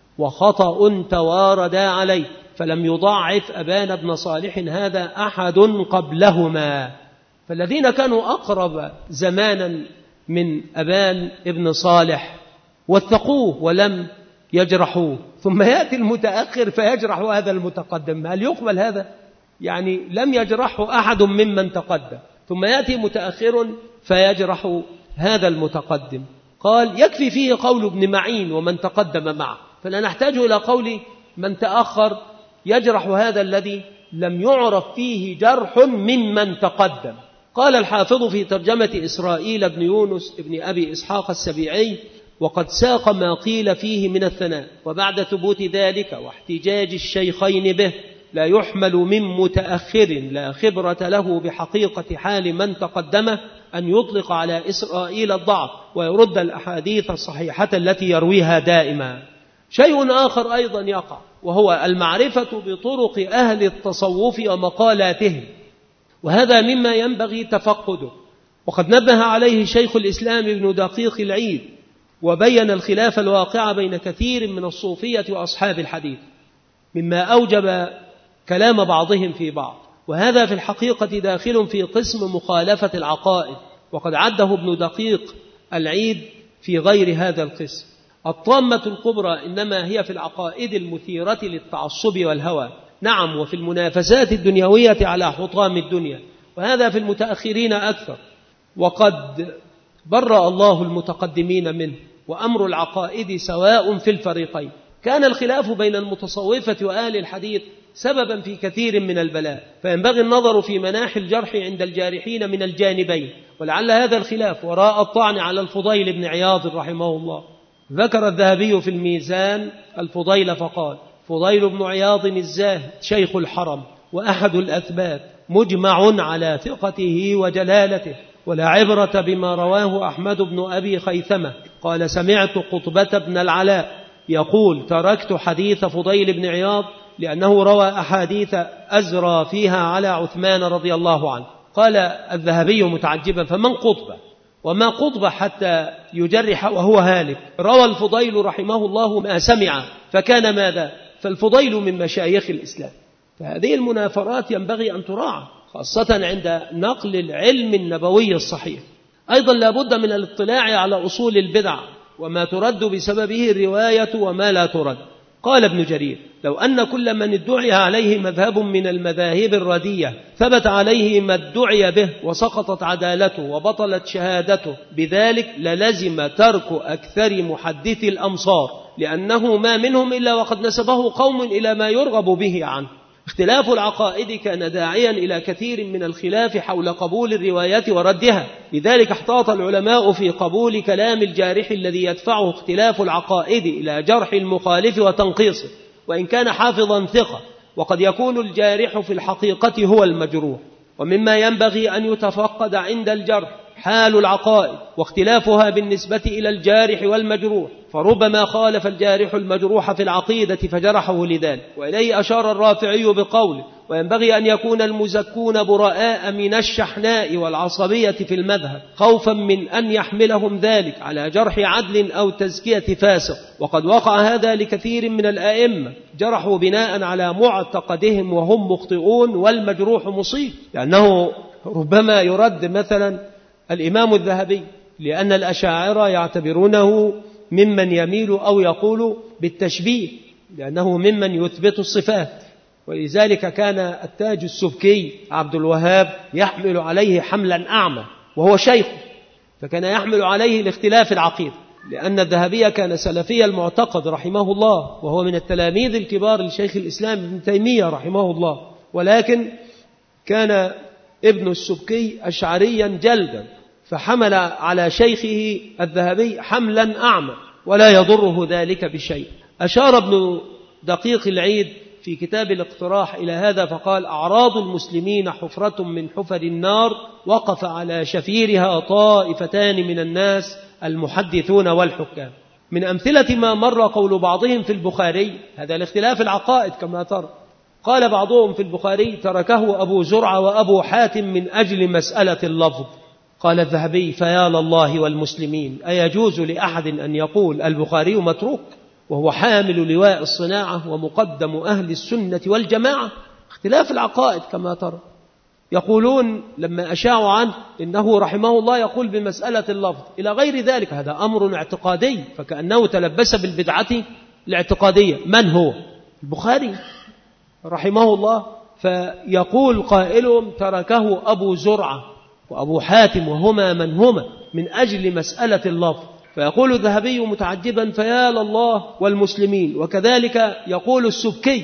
وخطأ تواردا عليه، فلم يضعف أبان بن صالح هذا أحد قبلهما. فالذين كانوا أقرب زمانا من أبان ابن صالح واتقوه ولم يجرحوه، ثم يأتي المتأخر فيجرح هذا المتقدم، هل يقبل هذا؟ يعني لم يجرحه أحد ممن تقدم، ثم يأتي متأخر فيجرح هذا المتقدم. قال: يكفي فيه قول ابن معين ومن تقدم معه، فلا نحتاج إلى قول من تأخر يجرح هذا الذي لم يعرف فيه جرح ممن تقدم. قال الحافظ في ترجمة إسرائيل بن يونس ابن أبي إسحاق السبيعي: وقد ساق ما قيل فيه من الثناء، وبعد ثبوت ذلك واحتجاج الشيخين به لا يحمل من متأخر لا خبرة له بحقيقة حال من تقدمه أن يطلق على إسرائيل الضعف ويرد الأحاديث الصحيحة التي يرويها دائما. شيء آخر أيضا يقع، وهو المعرفة بطرق أهل التصوف ومقالاتهم، وهذا مما ينبغي تفقده. وقد نبه عليه شيخ الإسلام ابن دقيق العيد، وبين الخلاف الواقع بين كثير من الصوفية وأصحاب الحديث مما أوجب كلام بعضهم في بعض، وهذا في الحقيقة داخل في قسم مخالفة العقائد، وقد عده ابن دقيق العيد في غير هذا القسم. الطامة الكبرى إنما هي في العقائد المثيرة للتعصب والهوى، نعم، وفي المنافسات الدنيوية على حطام الدنيا، وهذا في المتأخرين أكثر، وقد برأ الله المتقدمين منه. وأمر العقائد سواء في الفريقين. كان الخلاف بين المتصوفة وأهل الحديث سببا في كثير من البلاء، فينبغي النظر في مناحي الجرح عند الجارحين من الجانبين، ولعل هذا الخلاف وراء الطعن على الفضيل بن عياض رحمه الله. ذكر الذهبي في الميزان الفضيل فقال: فضيل بن عياض الزاهد شيخ الحرم وأحد الأثبات، مجمع على ثقته وجلالته، ولا عبرة بما رواه أحمد بن أبي خيثمة قال: سمعت قطبة بن العلاء يقول: تركت حديث فضيل بن عياض لأنه روى أحاديث أزرى فيها على عثمان رضي الله عنه. قال الذهبي متعجبا: فمن قطبة وما قطبة حتى يجرح وهو هالك؟ روى الفضيل رحمه الله ما سمع، فكان ماذا؟ فالفضيل من مشايخ الإسلام. فهذه المنافرات ينبغي أن تراعى، خاصة عند نقل العلم النبوي الصحيح. أيضا لا بد من الاطلاع على أصول البدع وما ترد بسببه الرواية وما لا ترد. قال ابن جرير: لو أن كل من ادعي عليه مذهب من المذاهب الردية ثبت عليه ما ادعي به وسقطت عدالته وبطلت شهادته بذلك للزم ترك أكثر محدثي الأمصار، لأنه ما منهم إلا وقد نسبه قوم إلى ما يرغب به عنه. اختلاف العقائد كان داعيا إلى كثير من الخلاف حول قبول الروايات وردها، لذلك احتاط العلماء في قبول كلام الجارح الذي يدفعه اختلاف العقائد إلى جرح المخالف وتنقيصه، وإن كان حافظا ثقة، وقد يكون الجارح في الحقيقة هو المجروح. ومما ينبغي أن يتفقد عند الجرح حال العقائد واختلافها بالنسبة إلى الجارح والمجروح، فربما خالف الجارح المجروح في العقيدة فجرحه لذلك. وإليه أشار الرافعي بقوله: وينبغي أن يكون المزكون براء من الشحناء والعصبية في المذهب، خوفا من أن يحملهم ذلك على جرح عدل أو تزكية فاسق. وقد وقع هذا لكثير من الآئمة، جرحوا بناء على معتقدهم وهم مخطئون، والمجروح مصيب، لأنه ربما يرد مثلا الإمام الذهبي، لأن الأشاعرة يعتبرونه ممن يميل أو يقول بالتشبيه، لأنه ممن يثبت الصفات، ولذلك كان التاج السبكي عبد الوهاب يحمل عليه حملا أعمى وهو شيخ، فكان يحمل عليه الاختلاف العقيد، لأن الذهبي كان سلفي المعتقد رحمه الله، وهو من التلاميذ الكبار لشيخ الإسلام ابن تيمية رحمه الله، ولكن كان ابن السبكي أشعريا جلدا، فحمل على شيخه الذهبي حملا أعمى ولا يضره ذلك بشيء. أشار ابن دقيق العيد في كتاب الاقتراح إلى هذا فقال: أعراض المسلمين حفرة من حفر النار وقف على شفيرها طائفتان من الناس المحدثون والحكام. من أمثلة ما مر قول بعضهم في البخاري، هذا الاختلاف العقائد كما ترى، قال بعضهم في البخاري: تركه أبو زرعة وأبو حاتم من أجل مسألة اللفظ. قال الذهبي: فيا لله والمسلمين، أيجوز لأحد أن يقول البخاري متروك وهو حامل لواء الصناعة ومقدم أهل السنة والجماعة؟ اختلاف العقائد كما ترى. يقولون لما أشاعوا عنه إنه رحمه الله يقول بمسألة اللفظ إلى غير ذلك، هذا أمر اعتقادي، فكأنه تلبس بالبدعة الاعتقادية. من هو؟ البخاري رحمه الله. فيقول قائلهم: تركه أبو زرعة وأبو حاتم وهما من هما من أجل مسألة اللفظ. فيقول الذهبي متعجبا: فيا لله والمسلمين. وكذلك يقول السبكي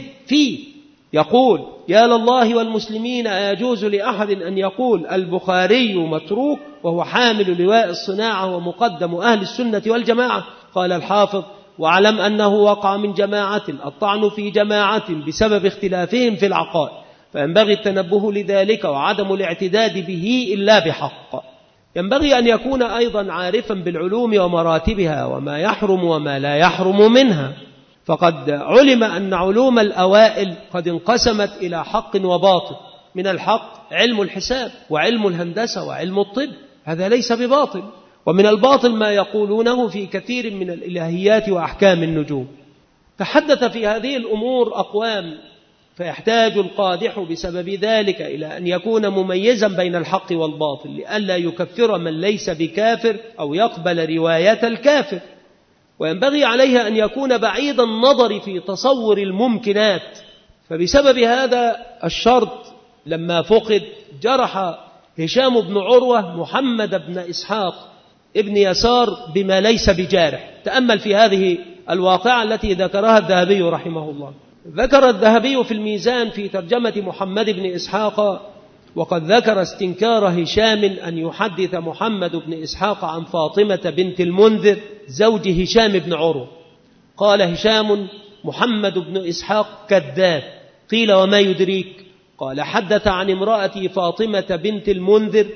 يقول: يا لله والمسلمين، أيجوز لأحد أن يقول البخاري متروك وهو حامل لواء الصناعة ومقدم أهل السنة والجماعة؟ قال الحافظ: واعلم أنه وقع من جماعة الطعن في جماعة بسبب اختلافهم في العقائد، فينبغي التنبه لذلك وعدم الاعتداد به إلا بحق. ينبغي أن يكون أيضا عارفا بالعلوم ومراتبها وما يحرم وما لا يحرم منها، فقد علم أن علوم الأوائل قد انقسمت إلى حق وباطل. من الحق علم الحساب وعلم الهندسة وعلم الطب، هذا ليس بباطل. ومن الباطل ما يقولونه في كثير من الإلهيات وأحكام النجوم. تحدث في هذه الأمور أقوام، فيحتاج القادح بسبب ذلك إلى أن يكون مميزا بين الحق والباطل، لئلا يكفر من ليس بكافر أو يقبل رواية الكافر. وينبغي عليه أن يكون بعيد النظر في تصور الممكنات، فبسبب هذا الشرط لما فقد جرح هشام بن عروة محمد بن إسحاق ابن يسار بما ليس بجارح. تأمل في هذه الواقعة التي ذكرها الذهبي رحمه الله. ذكر الذهبي في الميزان في ترجمة محمد بن إسحاق: وقد ذكر استنكار هشام أن يحدث محمد بن إسحاق عن فاطمة بنت المنذر زوج هشام بن عروة. قال هشام: محمد بن إسحاق كذاب. قيل: وما يدريك؟ قال: حدث عن امرأتي فاطمة بنت المنذر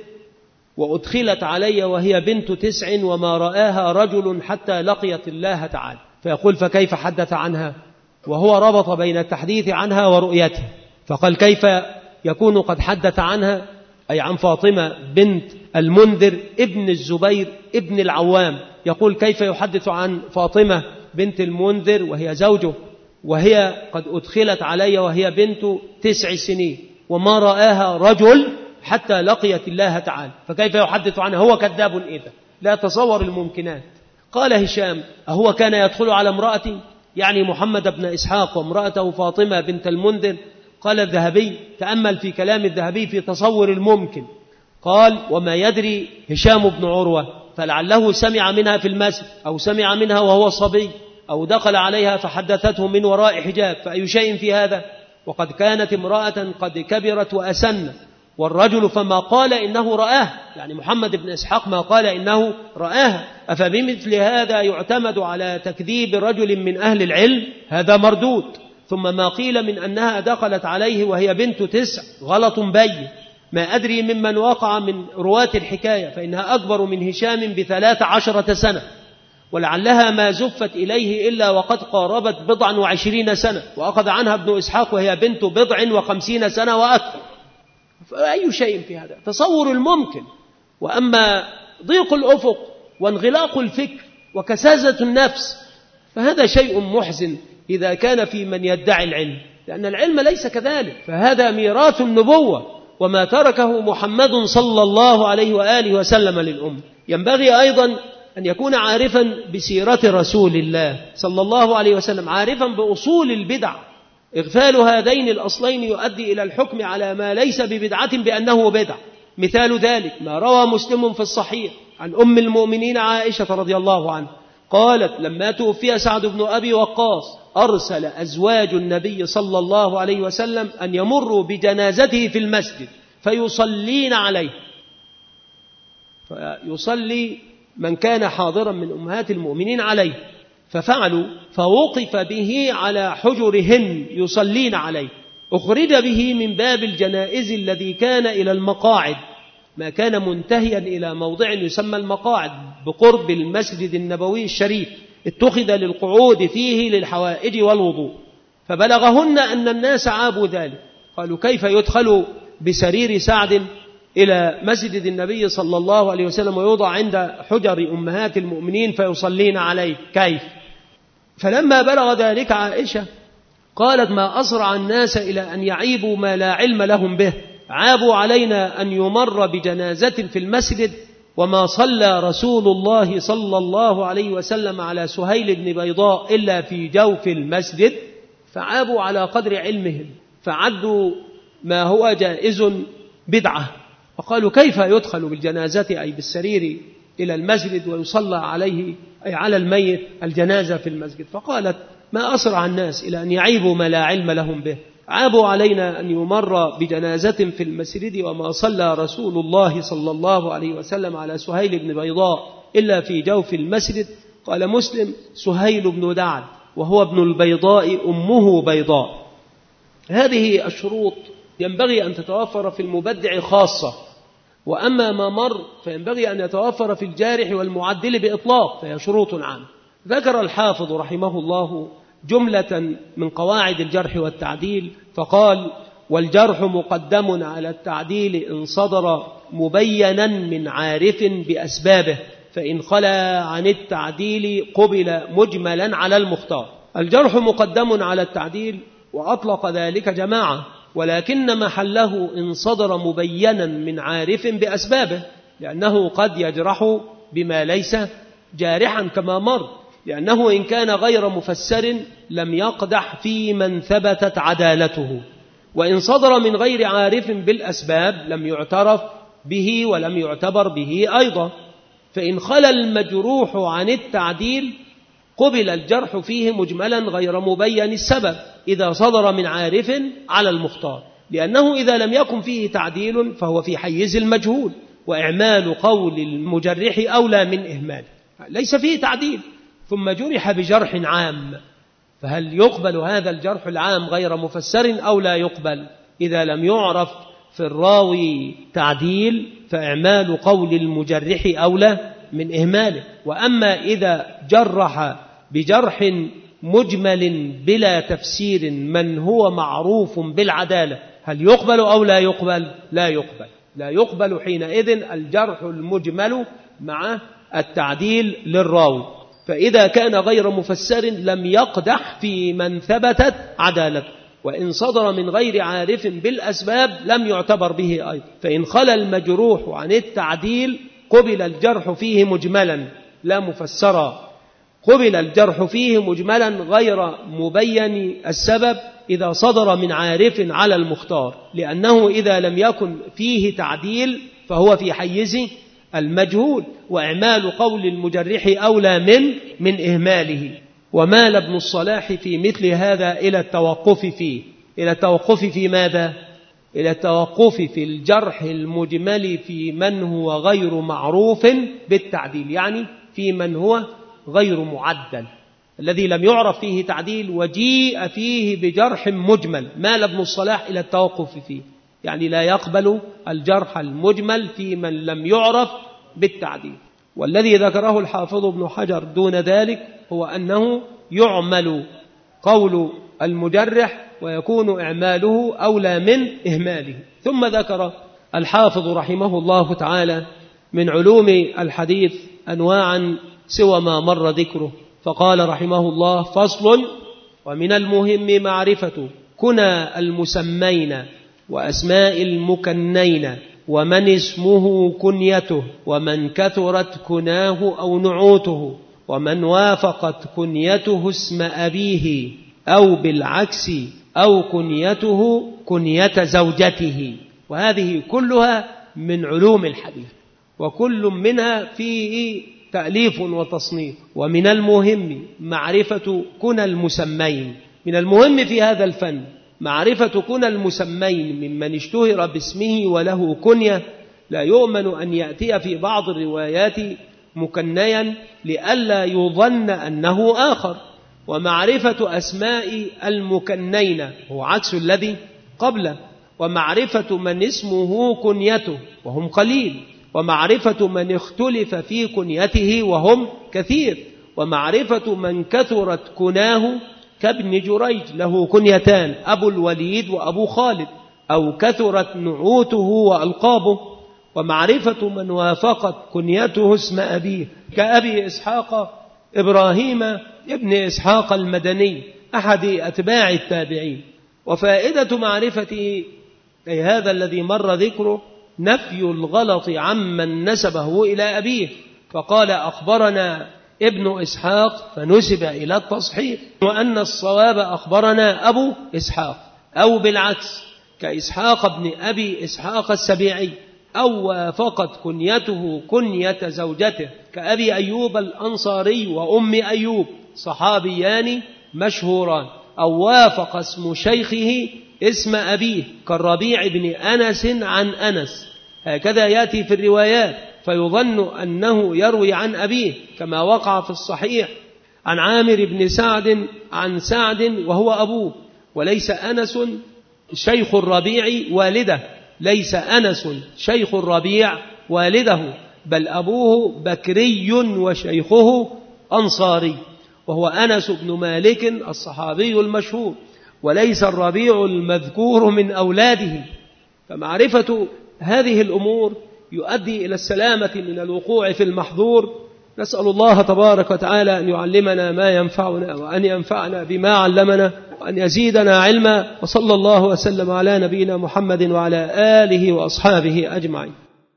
وأدخلت علي وهي بنت 9 وما رآها رجل حتى لقيت الله تعالى. فيقول: فكيف حدث عنها؟ وهو ربط بين التحديث عنها ورؤيتها، فقال: كيف يكون قد حدث عنها، أي عن فاطمة بنت المنذر ابن الزبير ابن العوام. يقول: كيف يحدث عن فاطمة بنت المنذر وهي زوجه وهي قد أدخلت علي وهي بنت 9 سنين وما رآها رجل حتى لقيت الله تعالى، فكيف يحدث عنها؟ هو كذاب إذا، لا تصور الممكنات. قال هشام: أهو كان يدخل على امرأتي، يعني محمد بن إسحاق وامرأته فاطمة بنت المنذر؟ قال الذهبي: تأمل في كلام الذهبي في تصور الممكن. قال: وما يدري هشام بن عروة، فلعله سمع منها في المسجد، أو سمع منها وهو صبي، أو دخل عليها فحدثته من وراء حجاب، فأي شيء في هذا؟ وقد كانت امرأة قد كبرت وأسن، والرجل فما قال إنه رآه، يعني محمد بن إسحاق ما قال إنه رآها، أفبمثل هذا يعتمد على تكذيب رجل من أهل العلم؟ هذا مردود. ثم ما قيل من أنها دخلت عليه وهي بنت 9 غلط بين. ما أدري ممن وقع من رواة الحكاية، فإنها أكبر من هشام ب13 سنة، ولعلها ما زفت إليه إلا وقد قاربت 20 سنة، وأخذ عنها ابن إسحاق وهي بنت 50 سنة وأكثر. فأي شيء في هذا؟ تصور الممكن. وأما ضيق الأفق وانغلاق الفكر وكسازة النفس فهذا شيء محزن إذا كان في من يدعي العلم، لأن العلم ليس كذلك، فهذا ميراث النبوة وما تركه محمد صلى الله عليه وآله وسلم للأمة. ينبغي أيضا أن يكون عارفا بسيرة رسول الله صلى الله عليه وسلم، عارفا بأصول البدع. إغفال هذين الأصلين يؤدي إلى الحكم على ما ليس ببدعة بأنه بدع. مثال ذلك ما روى مسلم في الصحيح عن أم المؤمنين عائشة رضي الله عنها قالت: لما توفي سعد بن أبي وقاص أرسل أزواج النبي صلى الله عليه وسلم أن يمروا بجنازته في المسجد فيصلين عليه، فيصلي من كان حاضرا من أمهات المؤمنين عليه، ففعلوا، فوقف به على حجرهن يصلين عليه، أخرج به من باب الجنائز الذي كان إلى المقاعد، ما كان منتهيا إلى موضع يسمى المقاعد بقرب المسجد النبوي الشريف، اتخذ للقعود فيه للحوائج والوضوء. فبلغهن أن الناس عابوا ذلك، قالوا: كيف يدخل بسرير سعد إلى مسجد النبي صلى الله عليه وسلم ويوضع عند حجر أمهات المؤمنين فيصلين عليه؟ كيف؟ فلما بلغ ذلك عائشة قالت: ما أسرع الناس إلى أن يعيبوا ما لا علم لهم به، عابوا علينا أن يمر بجنازة في المسجد وما صلى رسول الله صلى الله عليه وسلم على سهيل بن بيضاء إلا في جوف المسجد. فعابوا على قدر علمهم، فعدوا ما هو جائز بدعة، فقالوا: كيف يدخل بالجنازة أي بالسرير إلى المسجد ويصلى عليه أي على الميت الجنازة في المسجد؟ فقالت: ما أسرع الناس إلى أن يعيبوا ما لا علم لهم به، عابوا علينا أن يمر بجنازة في المسجد وما صلى رسول الله صلى الله عليه وسلم على سهيل بن بيضاء إلا في جوف المسجد. قال مسلم: سهيل بن دعد، وهو ابن البيضاء أمه بيضاء. هذه الشروط ينبغي أن تتوفر في المبدع خاصة، وأما ما مر فينبغي أن يتوفر في الجارح والمعدل بإطلاق، فهي شروط عامة. ذكر الحافظ رحمه الله جملة من قواعد الجرح والتعديل فقال: والجرح مقدم على التعديل إن صدر مبينا من عارف بأسبابه، فإن خلا عن التعديل قبل مجملا على المختار. الجرح مقدم على التعديل، وأطلق ذلك جماعة، ولكن محله إن صدر مبينا من عارف بأسبابه، لأنه قد يجرح بما ليس جارحا كما مر، لأنه إن كان غير مفسر لم يقدح في من ثبتت عدالته، وإن صدر من غير عارف بالأسباب لم يعترف به ولم يعتبر به أيضا. فإن خلا المجروح عن التعديل قبل الجرح فيه مجملا غير مبين السبب إذا صدر من عارف على المختار، لأنه إذا لم يكن فيه تعديل فهو في حيز المجهول، وإعمال قول المجرح أولى من إهماله. ليس فيه تعديل ثم جرح بجرح عام، فهل يقبل هذا الجرح العام غير مفسر أو لا يقبل؟ إذا لم يعرف في الراوي تعديل فإعمال قول المجرح أولى من إهماله. وأما إذا جرح بجرح مجمل بلا تفسير من هو معروف بالعدالة، هل يقبل أو لا يقبل؟ لا يقبل. لا يقبل حينئذ الجرح المجمل مع التعديل للراوي. فإذا كان غير مفسر لم يقدح في من ثبتت عدالته، وإن صدر من غير عارف بالأسباب لم يعتبر به أيضا. فإن خلا المجروح عن التعديل قبل الجرح فيه مجملا لا مفسرا، قبل الجرح فيه مجملا غير مبين السبب إذا صدر من عارف على المختار، لأنه إذا لم يكن فيه تعديل فهو في حيز المجهول، وإعمال قول المجرح أولى من إهماله. ومال ابن الصلاح في مثل هذا إلى التوقف فيه. إلى التوقف في ماذا؟ إلى التوقف في الجرح المجمل في من هو غير معروف بالتعديل، يعني في من هو غير معدل، الذي لم يعرف فيه تعديل وجيء فيه بجرح مجمل. مال ابن الصلاح إلى التوقف فيه، يعني لا يقبل الجرح المجمل في من لم يعرف بالتعديل. والذي ذكره الحافظ ابن حجر دون ذلك هو أنه يعمل قول المجرح ويكون إعماله أولى من إهماله. ثم ذكر الحافظ رحمه الله تعالى من علوم الحديث أنواعا سوى ما مر ذكره، فقال رحمه الله: فصل: ومن المهم معرفة كنى المسمين وأسماء المكنين ومن اسمه كنيته ومن كثرت كناه أو نعوته ومن وافقت كنيته اسم أبيه أو بالعكس أو كنيته كنية زوجته. وهذه كلها من علوم الحديث، وكل منها فيه تأليف وتصنيف. ومن المهم معرفة كنى المسمين، من المهم في هذا الفن معرفة كنى المسمين ممن اشتهر باسمه وله كنية لا يؤمن أن يأتي في بعض الروايات مكنيا لئلا يظن أنه آخر، ومعرفة أسماء المكنين هو عكس الذي قبله، ومعرفة من اسمه كنيته وهم قليل، ومعرفة من اختلف في كنيته وهم كثير، ومعرفة من كثرت كناه كابن جريج له كنيتان أبو الوليد وأبو خالد، أو كثرت نعوته وألقابه، ومعرفة من وافقت كنيته اسم أبيه كأبي إسحاق إبراهيم ابن إسحاق المدني أحد أتباع التابعين. وفائدة معرفته أي هذا الذي مر ذكره نفي الغلط عمن نسبه إلى أبيه، فقال أخبرنا ابن إسحاق فنسب إلى التصحيح، وأن الصواب أخبرنا أبو إسحاق، أو بالعكس كإسحاق بن أبي إسحاق السبيعي، أو وافقت كنيته كنية زوجته كأبي أيوب الأنصاري وأم أيوب صحابيان مشهوران، أو وافق اسم شيخه اسم أبيه كالربيع بن أنس عن أنس. هكذا يأتي في الروايات فيظن أنه يروي عن أبيه، كما وقع في الصحيح عن عامر بن سعد عن سعد وهو أبوه، وليس أنس شيخ الربيع والده، ليس أنس شيخ الربيع والده، بل أبوه بكري وشيخه أنصاري، وهو أنس بن مالك الصحابي المشهور، وليس الربيع المذكور من أولاده. فمعرفة هذه الأمور يؤدي إلى السلامة من الوقوع في المحظور. نسأل الله تبارك وتعالى أن يعلمنا ما ينفعنا، وأن ينفعنا بما علمنا، وأن يزيدنا علما. وصلى الله وسلم على نبينا محمد وعلى آله وأصحابه أجمعين.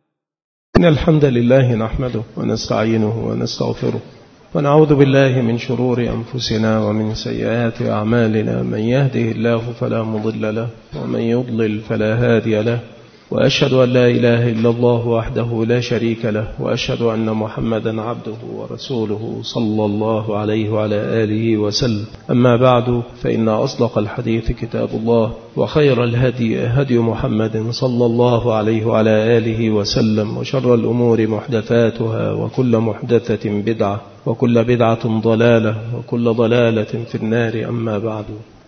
إن الحمد لله نحمده ونستعينه ونستغفره، ونعوذ بالله من شرور أنفسنا ومن سيئات أعمالنا، من يهده الله فلا مضل له ومن يضلل فلا هادي له، وأشهد أن لا إله إلا الله وحده لا شريك له، وأشهد أن محمدا عبده ورسوله صلى الله عليه وعلى آله وسلم. أما بعد، فإن أصدق الحديث كتاب الله، وخير الهدي هدي محمد صلى الله عليه وعلى آله وسلم، وشر الأمور محدثاتها، وكل محدثة بدعة، وكل بدعة ضلالة، وكل ضلالة في النار. أما بعد،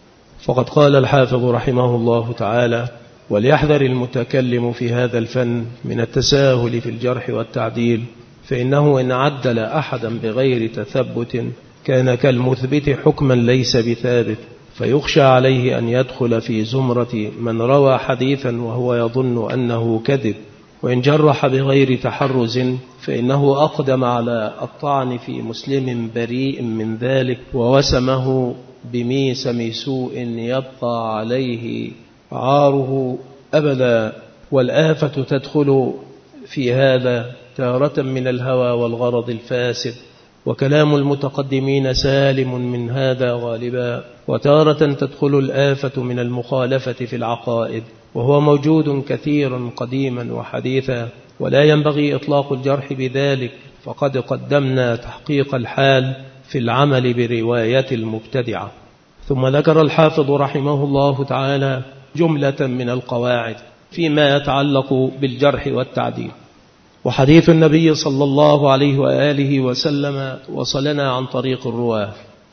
فقد قال الحافظ رحمه الله تعالى: وليحذر المتكلم في هذا الفن من التساهل في الجرح والتعديل، فإنه إن عدل أحدا بغير تثبت كان كالمثبت حكما ليس بثابت، فيخشى عليه أن يدخل في زمرة من روى حديثا وهو يظن أنه كذب. وإن جرح بغير تحرز فإنه أقدم على الطعن في مسلم بريء من ذلك، ووسمه بميسم سوء يبقى عليه عاره أبدا. والآفة تدخل في هذا تارة من الهوى والغرض الفاسد، وكلام المتقدمين سالم من هذا غالبا، وتارة تدخل الآفة من المخالفة في العقائد، وهو موجود كثيرا قديما وحديثا، ولا ينبغي إطلاق الجرح بذلك، فقد قدمنا تحقيق الحال في العمل برواية المبتدعة. ثم ذكر الحافظ رحمه الله تعالى جملة من القواعد فيما يتعلق بالجرح والتعديل. وحديث النبي صلى الله عليه وآله وسلم وصلنا عن طريق الرواة،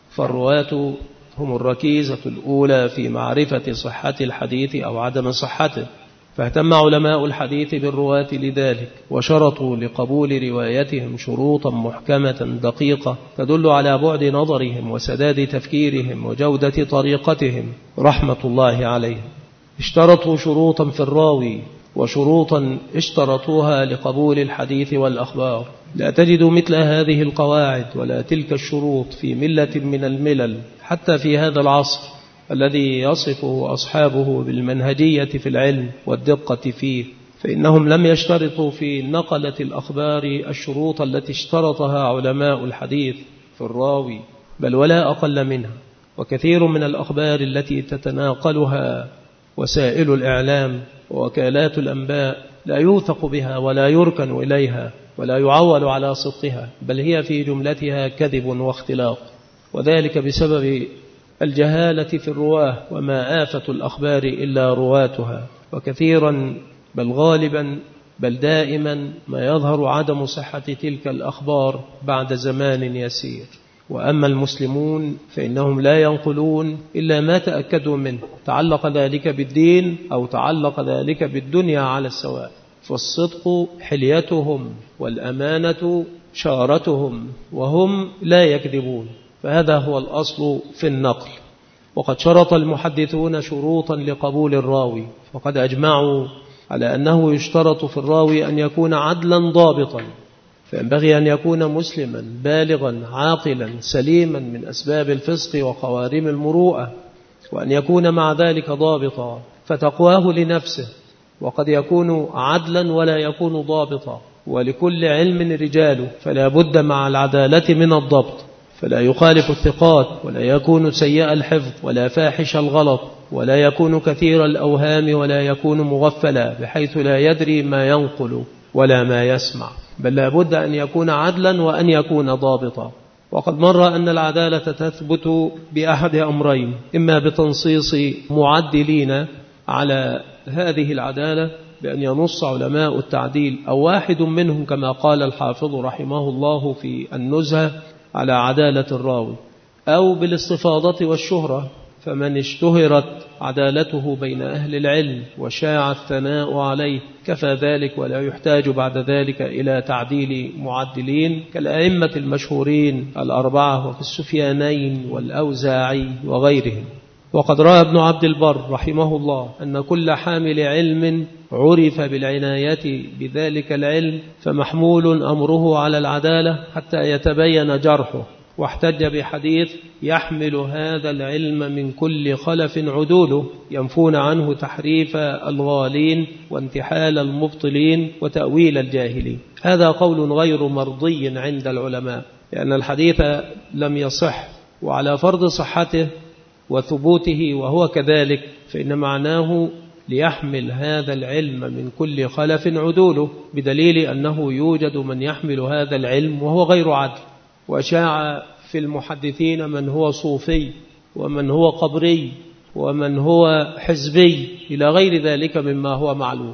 فالرواة هم الركيزة الأولى في معرفة صحة الحديث أو عدم صحته، فاهتم علماء الحديث بالرواة لذلك، وشرطوا لقبول روايتهم شروطا محكمة دقيقة تدل على بعد نظرهم وسداد تفكيرهم وجودة طريقتهم رحمة الله عليهم. اشترطوا شروطا في الراوي، وشروطا اشترطوها لقبول الحديث والأخبار. لا تجد مثل هذه القواعد ولا تلك الشروط في ملة من الملل، حتى في هذا العصر الذي يصفه أصحابه بالمنهجية في العلم والدقة فيه، فإنهم لم يشترطوا في نقلة الأخبار الشروط التي اشترطها علماء الحديث في الراوي، بل ولا أقل منها. وكثير من الأخبار التي تتناقلها وسائل الإعلام ووكالات الأنباء لا يوثق بها ولا يركن إليها ولا يعول على صدقها، بل هي في جملتها كذب واختلاق، وذلك بسبب الجهالة في الرواه، وما آفة الأخبار إلا رواتها. وكثيرا بل غالبا بل دائما ما يظهر عدم صحة تلك الأخبار بعد زمان يسير. وأما المسلمون فإنهم لا ينقلون إلا ما تأكدوا منه، تعلق ذلك بالدين أو تعلق ذلك بالدنيا على السواء، فالصدق حليتهم والأمانة شارتهم، وهم لا يكذبون، فهذا هو الأصل في النقل. وقد شرط المحدثون شروطا لقبول الراوي، وقد أجمعوا على أنه يشترط في الراوي أن يكون عدلا ضابطا، فينبغي أن يكون مسلما بالغا عاقلا سليما من أسباب الفسق وقوارم المروءة، وأن يكون مع ذلك ضابطا فتقواه لنفسه، وقد يكون عدلا ولا يكون ضابطا. ولكل علم رجاله، فلا بد مع العدالة من الضبط، فلا يخالف الثقات، ولا يكون سيء الحفظ ولا فاحش الغلط، ولا يكون كثير الأوهام، ولا يكون مغفلا بحيث لا يدري ما ينقل ولا ما يسمع، بل لا بد أن يكون عدلا وأن يكون ضابطا. وقد مر أن العدالة تثبت بأحد أمرين: إما بتنصيص معدلين على هذه العدالة بأن ينص علماء التعديل أو واحد منهم كما قال الحافظ رحمه الله في النزهة على عدالة الراوي، أو بالاستفاضة والشهرة، فمن اشتهرت عدالته بين أهل العلم وشاع الثناء عليه كفى ذلك، ولا يحتاج بعد ذلك إلى تعديل معدلين كالأئمة المشهورين الأربعة وفي السفيانين والأوزاعي وغيرهم. وقد رأى ابن عبد البر رحمه الله أن كل حامل علم عرف بالعناية بذلك العلم فمحمول أمره على العدالة حتى يتبين جرحه، واحتج بحديث: يحمل هذا العلم من كل خلف عدوله ينفون عنه تحريف الغالين وانتحال المبطلين وتأويل الجاهلين. هذا قول غير مرضي عند العلماء، لأن الحديث لم يصح، وعلى فرض صحته وثبوته وهو كذلك فإن معناه ليحمل هذا العلم من كل خلف عدوله، بدليل أنه يوجد من يحمل هذا العلم وهو غير عدل. وشاع في المحدثين من هو صوفي ومن هو قبري ومن هو حزبي إلى غير ذلك مما هو معلوم.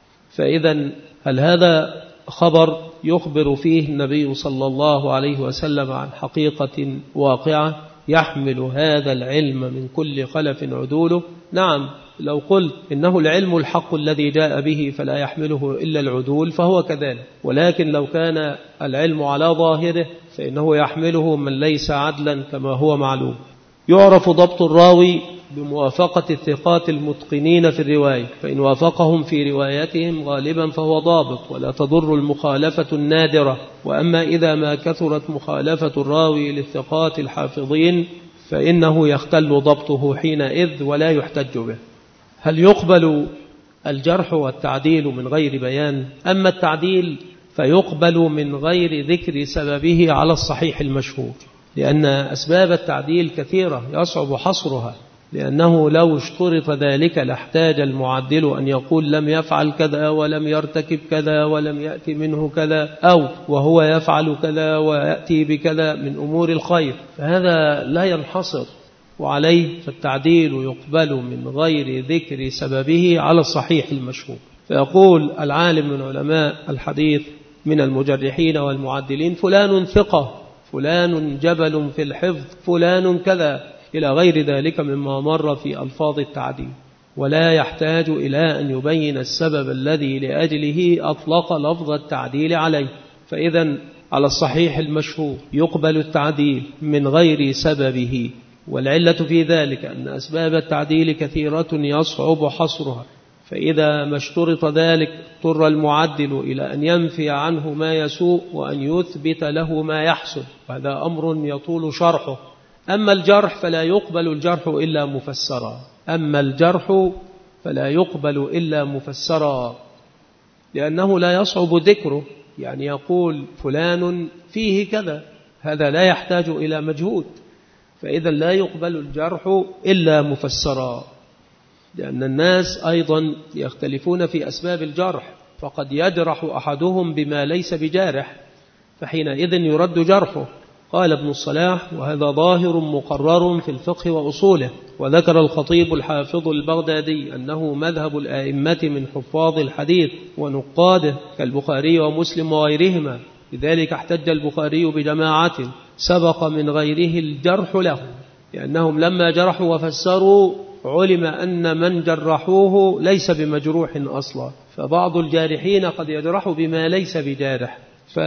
فإذا هل هذا خبر يخبر فيه النبي صلى الله عليه وسلم عن حقيقة واقعة يحمل هذا العلم من كل خلف عدوله؟ نعم، لو قلت إنه العلم الحق الذي جاء به فلا يحمله إلا العدول فهو كذلك، ولكن لو كان العلم على ظاهره فإنه يحمله من ليس عدلا كما هو معلوم. يعرف ضبط الراوي بموافقة الثقات المتقنين في الرواية، فإن وافقهم في روايتهم غالبا فهو ضابط ولا تضر المخالفة النادرة. وأما إذا ما كثرت مخالفة الراوي للثقات الحافظين فإنه يختل ضبطه حينئذ ولا يحتج به. هل يقبل الجرح والتعديل من غير بيان؟ أما التعديل فيقبل من غير ذكر سببه على الصحيح المشهور، لأن أسباب التعديل كثيرة يصعب حصرها، لأنه لو اشترط ذلك لاحتاج المعدل أن يقول لم يفعل كذا ولم يرتكب كذا ولم يأتي منه كذا، أو وهو يفعل كذا ويأتي بكذا من أمور الخير، فهذا لا ينحصر، وعليه فالتعديل يقبل من غير ذكر سببه على الصحيح المشهور. فيقول العالم من علماء الحديث من المجرحين والمعدلين: فلان ثقة، فلان جبل في الحفظ، فلان كذا، إلى غير ذلك مما مر في ألفاظ التعديل، ولا يحتاج إلى أن يبين السبب الذي لأجله أطلق لفظ التعديل عليه. فإذا على الصحيح المشهور يقبل التعديل من غير سببه، والعلة في ذلك أن أسباب التعديل كثيرة يصعب حصرها، فإذا ما اشترط ذلك اضطر المعدل إلى أن ينفي عنه ما يسوء وأن يثبت له ما يحسن، وهذا أمر يطول شرحه. أما الجرح فلا يقبل الجرح إلا مفسرا، أما الجرح فلا يقبل إلا مفسرا، لأنه لا يصعب ذكره، يعني يقول فلان فيه كذا، هذا لا يحتاج إلى مجهود، فإذا لا يقبل الجرح إلا مفسرا، لأن الناس أيضا يختلفون في أسباب الجرح، فقد يجرح أحدهم بما ليس بجارح، فحينئذ يرد جرحه. قال ابن الصلاح: وهذا ظاهر مقرر في الفقه وأصوله. وذكر الخطيب الحافظ البغدادي أنه مذهب الآئمة من حفاظ الحديث ونقاده كالبخاري ومسلم وغيرهما، لذلك احتج البخاري بجماعة سبق من غيره الجرح له، لأنهم لما جرحوا وفسروا علم أن من جرحوه ليس بمجروح أصلا، فبعض الجارحين قد يجرح بما ليس بجارح،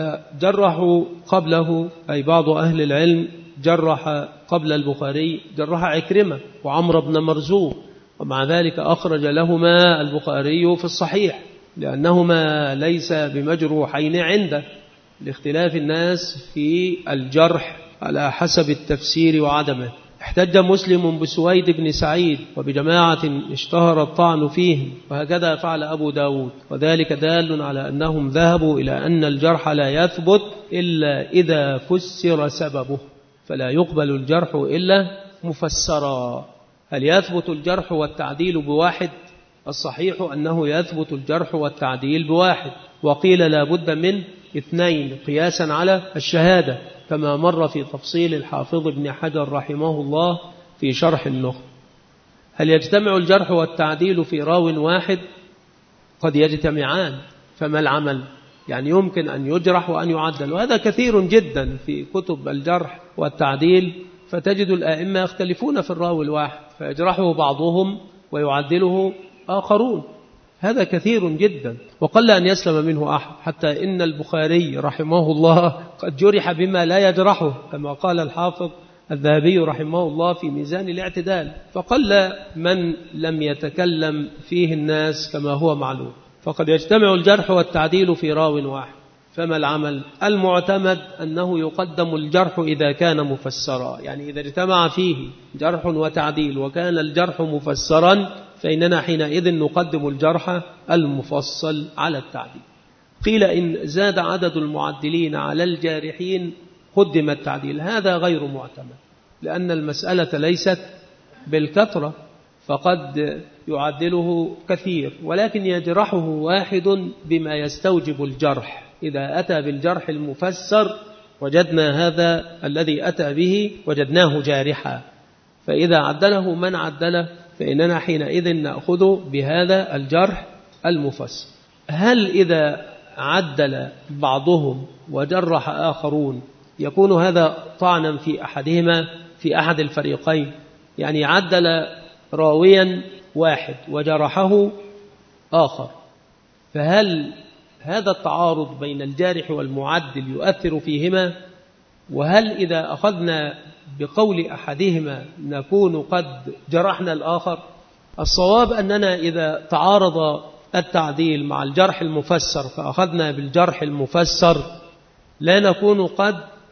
فجرحوا قبله، أي بعض أهل العلم جرح قبل البخاري، جرح عكرمة وعمر بن مرزوق، ومع ذلك أخرج لهما البخاري في الصحيح لأنهما ليس بمجروحين عنده، لاختلاف الناس في الجرح على حسب التفسير وعدمه. احتج مسلم بسويد بن سعيد وبجماعة اشتهر الطعن فيهم، وهكذا فعل أبو داود، وذلك دال على أنهم ذهبوا إلى أن الجرح لا يثبت إلا إذا فسر سببه، فلا يقبل الجرح إلا مفسرا. هل يثبت الجرح والتعديل بواحد؟ الصحيح أنه يثبت الجرح والتعديل بواحد، وقيل لا بد من اثنين قياسا على الشهادة، كما مر في تفصيل الحافظ ابن حجر رحمه الله في شرح النخبة. هل يجتمع الجرح والتعديل في راو واحد؟ قد يجتمعان، فما العمل؟ يعني يمكن أن يجرح وأن يعدل، وهذا كثير جدا في كتب الجرح والتعديل، فتجد الآئمة يختلفون في الراوي الواحد، فيجرحه بعضهم ويعدله آخرون، هذا كثير جدا، وقل أن يسلم منه أحد، حتى إن البخاري رحمه الله قد جرح بما لا يجرحه، كما قال الحافظ الذهبي رحمه الله في ميزان الاعتدال، فقل من لم يتكلم فيه الناس كما هو معلوم. فقد يجتمع الجرح والتعديل في راو واحد، فما العمل؟ المعتمد أنه يقدم الجرح إذا كان مفسرا، يعني إذا اجتمع فيه جرح وتعديل وكان الجرح مفسرا فإننا حينئذ نقدم الجرح المفصل على التعديل. قيل إن زاد عدد المعدلين على الجارحين قدم التعديل، هذا غير معتمد، لأن المسألة ليست بالكثرة، فقد يعدله كثير ولكن يجرحه واحد بما يستوجب الجرح. إذا أتى بالجرح المفسر وجدنا هذا الذي أتى به وجدناه جارحا، فإذا عدله من عدله فإننا حينئذ نأخذ بهذا الجرح المفسر. هل إذا عدل بعضهم وجرح آخرون يكون هذا طعنا في أحدهما في أحد الفريقين؟ يعني عدل راويا واحد وجرحه آخر، فهل هذا التعارض بين الجارح والمعدل يؤثر فيهما؟ وهل إذا أخذنا بقول أحدهما نكون قد جرحنا الآخر؟ الصواب أننا إذا تعارض التعديل مع الجرح المفسر فأخذنا بالجرح المفسر لا نكون قد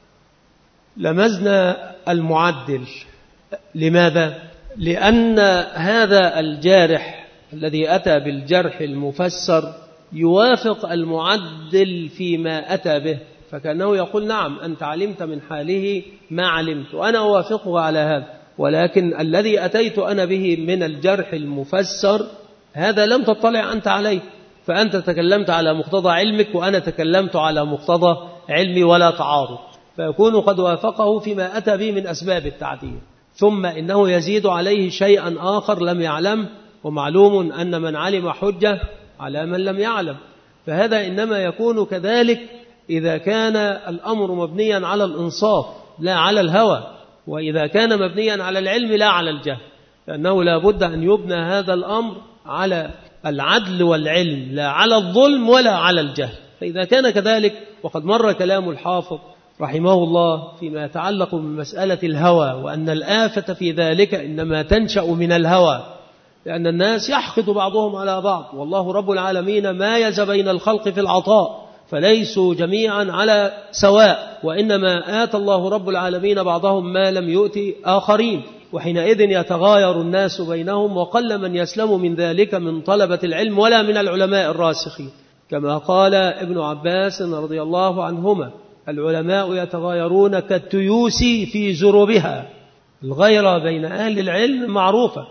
لمزنا المعدل. لماذا؟ لأن هذا الجارح الذي أتى بالجرح المفسر يوافق المعدل فيما أتى به، فكأنه يقول نعم أنت علمت من حاله ما علمت وأنا أوافقه على هذا، ولكن الذي أتيت أنا به من الجرح المفسر هذا لم تطلع أنت عليه، فأنت تكلمت على مقتضى علمك وأنا تكلمت على مقتضى علمي ولا تعارض، فيكون قد وافقه فيما أتى به من أسباب التعديل. ثم إنه يزيد عليه شيئا آخر لم يعلم، ومعلوم أن من علم حجة على من لم يعلم، فهذا إنما يكون كذلك إذا كان الأمر مبنيا على الإنصاف لا على الهوى، وإذا كان مبنيا على العلم لا على الجهل، لأنه لا بد أن يبنى هذا الأمر على العدل والعلم لا على الظلم ولا على الجهل. فإذا كان كذلك، وقد مر كلام الحافظ رحمه الله فيما يتعلق بمسألة الهوى، وأن الآفة في ذلك إنما تنشأ من الهوى، لأن الناس يحقد بعضهم على بعض، والله رب العالمين مايز بين الخلق في العطاء، فليسوا جميعا على سواء، وإنما آتى الله رب العالمين بعضهم ما لم يؤتي آخرين، وحينئذ يتغاير الناس بينهم، وقل من يسلم من ذلك من طلبة العلم ولا من العلماء الراسخين. كما قال ابن عباس رضي الله عنهما: العلماء يتغايرون كالتيوس في زربها. الغيرة بين أهل العلم معروفة،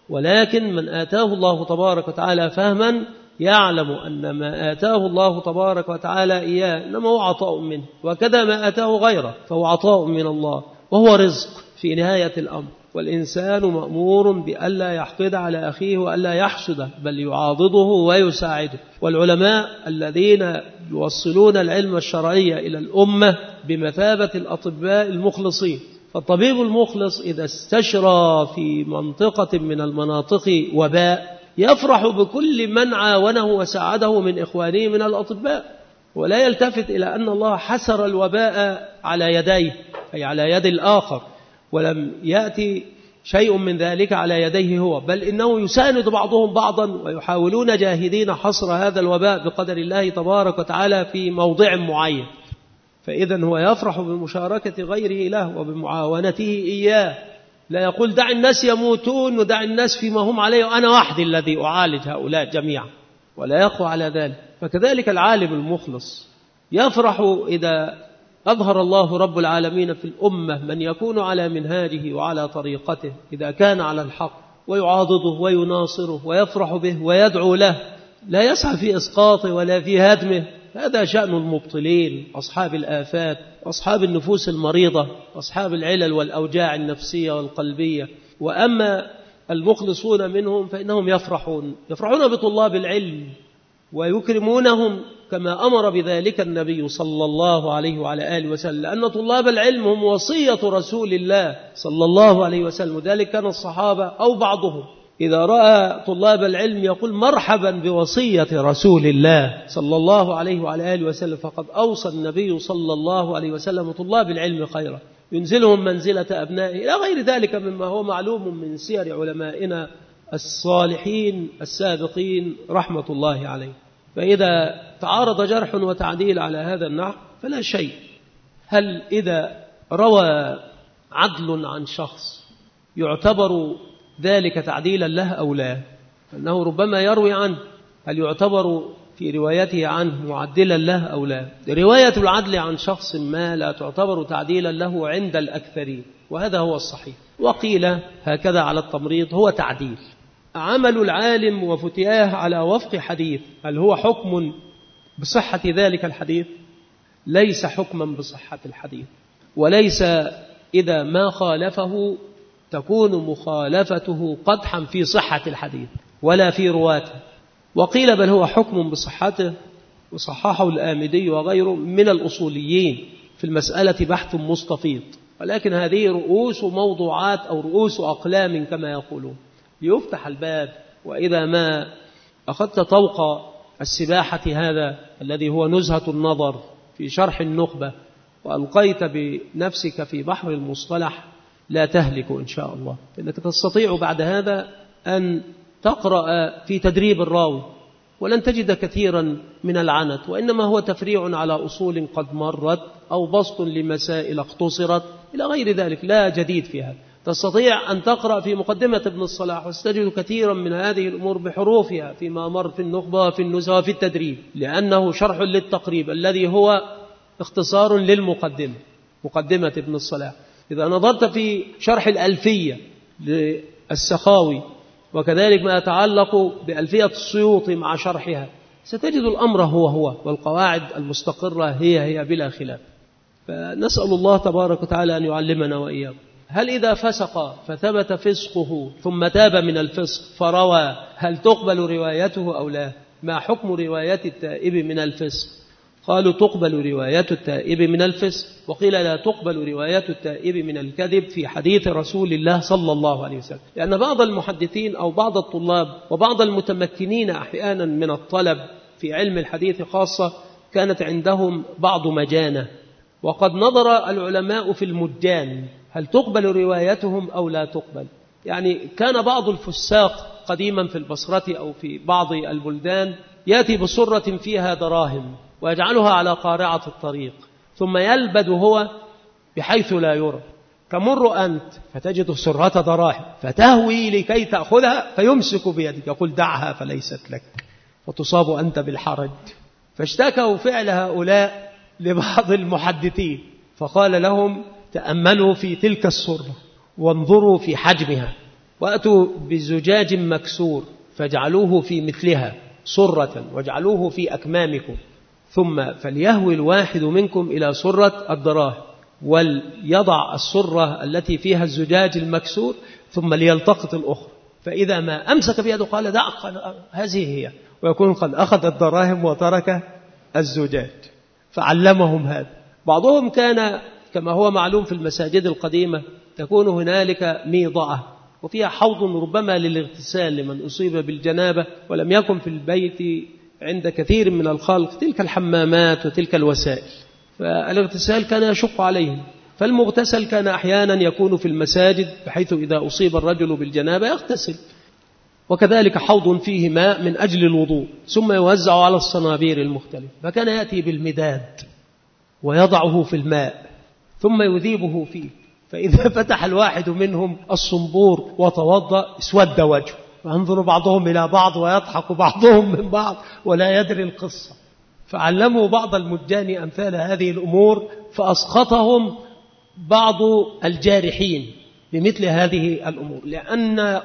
ولكن من آتاه الله تبارك وتعالى فهما يعلم أن ما آتاه الله تبارك وتعالى إياه إنما هو عطاء منه، وكذا ما آتاه غيره فهو عطاء من الله وهو رزق في نهاية الأمر. والإنسان مأمور بألا يحقد على أخيه وألا يحسده، بل يعاضده ويساعده. والعلماء الذين يوصلون العلم الشرعي إلى الأمة بمثابة الأطباء المخلصين. فالطبيب المخلص إذا استشرى في منطقة من المناطق وباء يفرح بكل من عاونه وساعده من إخوانه من الأطباء، ولا يلتفت إلى أن الله حسر الوباء على يديه، أي على يد الآخر، ولم يأتي شيء من ذلك على يديه هو، بل إنه يساند بعضهم بعضا ويحاولون جاهدين حصر هذا الوباء بقدر الله تبارك وتعالى في موضع معين. فإذا هو يفرح بمشاركة غيره له وبمعاونته إياه، لا يقول دع الناس يموتون ودع الناس فيما هم عليه وأنا وحدي الذي أعالج هؤلاء جميعا، ولا يقوى على ذلك. فكذلك العالم المخلص يفرح إذا أظهر الله رب العالمين في الأمة من يكون على منهاجه وعلى طريقته، إذا كان على الحق ويعاضده ويناصره ويفرح به ويدعو له، لا يسعى في إسقاطه ولا في هدمه. هذا شأن المبطلين، أصحاب الآفات، أصحاب النفوس المريضة، أصحاب العلل والأوجاع النفسية والقلبية. وأما المخلصون منهم فإنهم يفرحون بطلاب العلم ويكرمونهم كما أمر بذلك النبي صلى الله عليه وعلى آله وسلم، لأن طلاب العلم هم وصية رسول الله صلى الله عليه وسلم. ذلك كان الصحابة أو بعضهم إذا رأى طلاب العلم يقول مرحبا بوصية رسول الله صلى الله عليه وعلى آله وسلم، فقد أوصى النبي صلى الله عليه وسلم طلاب العلم خيرا، ينزلهم منزلة أبنائه إلى غير ذلك مما هو معلوم من سير علمائنا الصالحين السابقين رحمة الله عليه. فإذا تعارض جرح وتعديل على هذا النحو فلا شيء. هل إذا روى عدل عن شخص يعتبر ذلك تعديلا له أو لا؟ أنه ربما يروي عنه، هل يعتبر في روايته عنه معدلا له أو لا؟ رواية العدل عن شخص ما لا تعتبر تعديلا له عند الأكثرين، وهذا هو الصحيح. وقيل هكذا على التمريض هو تعديل. عمل العالم وفتياه على وفق حديث، هل هو حكم بصحة ذلك الحديث؟ ليس حكما بصحة الحديث، وليس إذا ما خالفه تكون مخالفته قدحا في صحة الحديث ولا في رواته. وقيل بل هو حكم بصحته، وصححه الآمدي وغيره من الأصوليين في المسألة بحث مستفيض، ولكن هذه رؤوس موضوعات أو رؤوس أقلام كما يقولون، ليفتح الباب. وإذا ما أخذت طوق السباحة هذا الذي هو نزهة النظر في شرح النخبة وألقيت بنفسك في بحر المصطلح لا تهلك إن شاء الله، إنك تستطيع بعد هذا أن تقرأ في تدريب الراوي ولن تجد كثيرا من العنت، وإنما هو تفريع على أصول قد مرت أو بسط لمسائل اختصرت إلى غير ذلك، لا جديد فيها. تستطيع أن تقرأ في مقدمة ابن الصلاح وستجد كثيرا من هذه الأمور بحروفها فيما مر في النخبة وفي النزهة وفي التدريب، لأنه شرح للتقريب الذي هو اختصار للمقدمة، مقدمة ابن الصلاح. إذا نظرت في شرح الألفية للسخاوي وكذلك ما يتعلق بألفية السيوطي مع شرحها ستجد الأمر هو والقواعد المستقرة هي بلا خلاف. فنسأل الله تبارك وتعالى أن يعلمنا وإياكم. هل إذا فسق فثبت فسقه ثم تاب من الفسق فروى هل تقبل روايته أو لا؟ ما حكم رواية التائب من الفسق؟ قالوا تقبل رواية التائب من الفسق، وقيل لا تقبل رواية التائب من الكذب في حديث رسول الله صلى الله عليه وسلم، لأن بعض المحدثين أو بعض الطلاب وبعض المتمكنين أحيانا من الطلب في علم الحديث خاصة كانت عندهم بعض مجانة، وقد نظر العلماء في المجان هل تقبل روايتهم أو لا تقبل. يعني كان بعض الفساق قديما في البصرة أو في بعض البلدان يأتي بصرة فيها دراهم ويجعلها على قارعة الطريق ثم يلبد هو بحيث لا يرى، تمر أنت فتجد سرة دراهم فتهوي لكي تأخذها فيمسك بيدك يقول دعها فليست لك، وتصاب أنت بالحرج فاشتكوا فعل هؤلاء لبعض المحدثين، فقال لهم تأملوا في تلك السرة وانظروا في حجمها، وأتوا بزجاج مكسور فاجعلوه في مثلها سرة واجعلوه في أكمامكم، ثم فليهوي الواحد منكم إلى سرة الدراهم وليضع السرة التي فيها الزجاج المكسور ثم ليلتقط الأخرى، فإذا ما أمسك بيده قال دع هذه هي، ويكون قد أخذ الدراهم وترك الزجاج. فعلمهم هذا. بعضهم كان كما هو معلوم في المساجد القديمة تكون هنالك ميضعة وفيها حوض ربما للاغتسال لمن أصيب بالجنابة ولم يكن في البيت عند كثير من الخلق تلك الحمامات وتلك الوسائل، فالاغتسال كان يشق عليهم، فالمغتسل كان أحيانا يكون في المساجد بحيث إذا أصيب الرجل بالجنابة يغتسل، وكذلك حوض فيه ماء من أجل الوضوء ثم يوزع على الصنابير المختلفة، فكان يأتي بالمداد ويضعه في الماء ثم يذيبه فيه، فإذا فتح الواحد منهم الصنبور وتوضأ اسود وجهه، فانظر بعضهم إلى بعض ويضحك بعضهم من بعض ولا يدري القصة. فعلموا بعض المجان أمثال هذه الأمور فأسقطهم بعض الجارحين بمثل هذه الأمور، لأن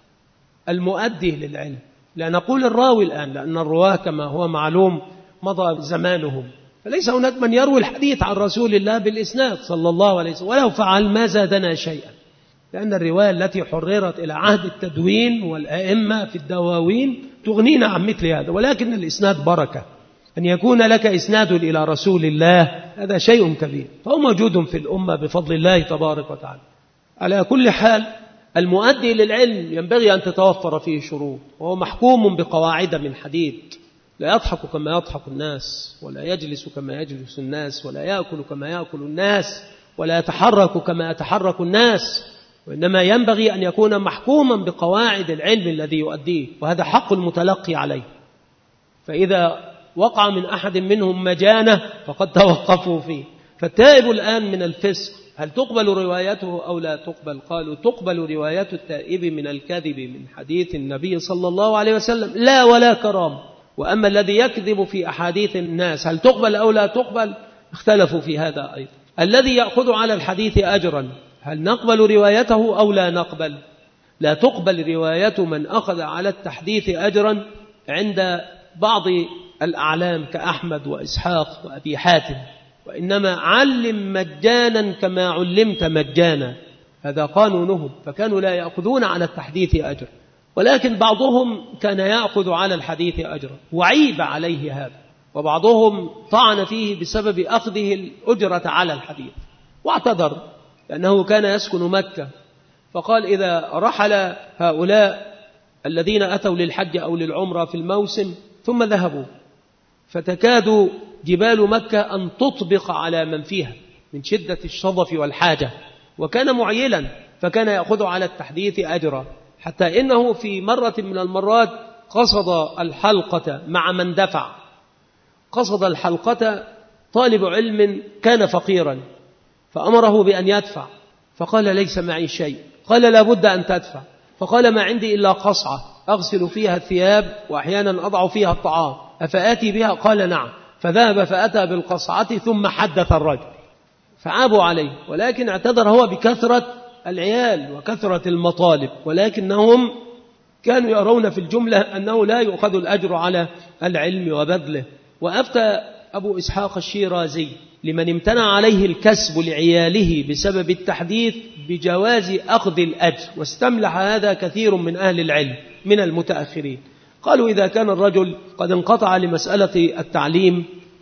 المؤدي للعلم، لا نقول الراوي الآن لأن الرواه كما هو معلوم مضى زمانهم، فليس هناك من يروي الحديث عن رسول الله بالإسناد صلى الله عليه وسلم، ولو فعل ما زادنا شيئا، لأن الرواية التي حررت إلى عهد التدوين والأئمة في الدواوين تغنينا عن مثل هذا، ولكن الإسناد بركة، أن يكون لك إسناد إلى رسول الله هذا شيء كبير، فهو موجود في الأمة بفضل الله تبارك وتعالى. على كل حال المؤدي للعلم ينبغي أن تتوفر فيه شروط، وهو محكوم بقواعد من حديد، لا يضحك كما يضحك الناس، ولا يجلس كما يجلس الناس، ولا يأكل كما يأكل الناس، ولا يتحرك كما يتحرك الناس، وإنما ينبغي أن يكون محكوما بقواعد العلم الذي يؤديه، وهذا حق المتلقي عليه. فإذا وقع من أحد منهم مجانة فقد توقفوا فيه. فالتائب الآن من الفسق هل تقبل روايته أو لا تقبل؟ قالوا تقبل رواية التائب من الكذب من حديث النبي صلى الله عليه وسلم لا ولا كرام. وأما الذي يكذب في أحاديث الناس هل تقبل أو لا تقبل؟ اختلفوا في هذا أيضا. الذي يأخذ على الحديث أجرا هل نقبل روايته أو لا نقبل؟ لا تقبل رواية من أخذ على التحديث أجرا عند بعض الأعلام كأحمد وإسحاق وأبي حاتم، وإنما علم مجانا كما علمت مجانا، هذا قانونهم، فكانوا لا يأخذون على التحديث أجر، ولكن بعضهم كان يأخذ على الحديث أجرا وعيب عليه هذا، وبعضهم طعن فيه بسبب أخذه الأجرة على الحديث واعتذر لأنه كان يسكن مكة، فقال إذا رحل هؤلاء الذين أتوا للحج أو للعمرة في الموسم ثم ذهبوا فتكاد جبال مكة أن تطبق على من فيها من شدة الشظف والحاجة، وكان معيلا فكان يأخذ على التحديث أجرا، حتى إنه في مرة من المرات قصد الحلقة مع من دفع، قصد الحلقة طالب علم كان فقيرا فأمره بأن يدفع، فقال ليس معي شيء، قال لا بد أن تدفع، فقال ما عندي إلا قصعة أغسل فيها الثياب وأحيانا أضع فيها الطعام أفآتي بها؟ قال نعم، فذهب فأتى بالقصعة ثم حدث الرجل فعابوا عليه، ولكن اعتذر هو بكثرة العيال وكثرة المطالب، ولكنهم كانوا يرون في الجملة أنه لا يؤخذ الأجر على العلم وبذله. وأفتى أبو إسحاق الشيرازي لمن امتنع عليه الكسب لعياله بسبب التحديث بجواز أخذ الأجر، واستملح هذا كثير من أهل العلم من المتأخرين، قالوا إذا كان الرجل قد انقطع لمسألة التعليم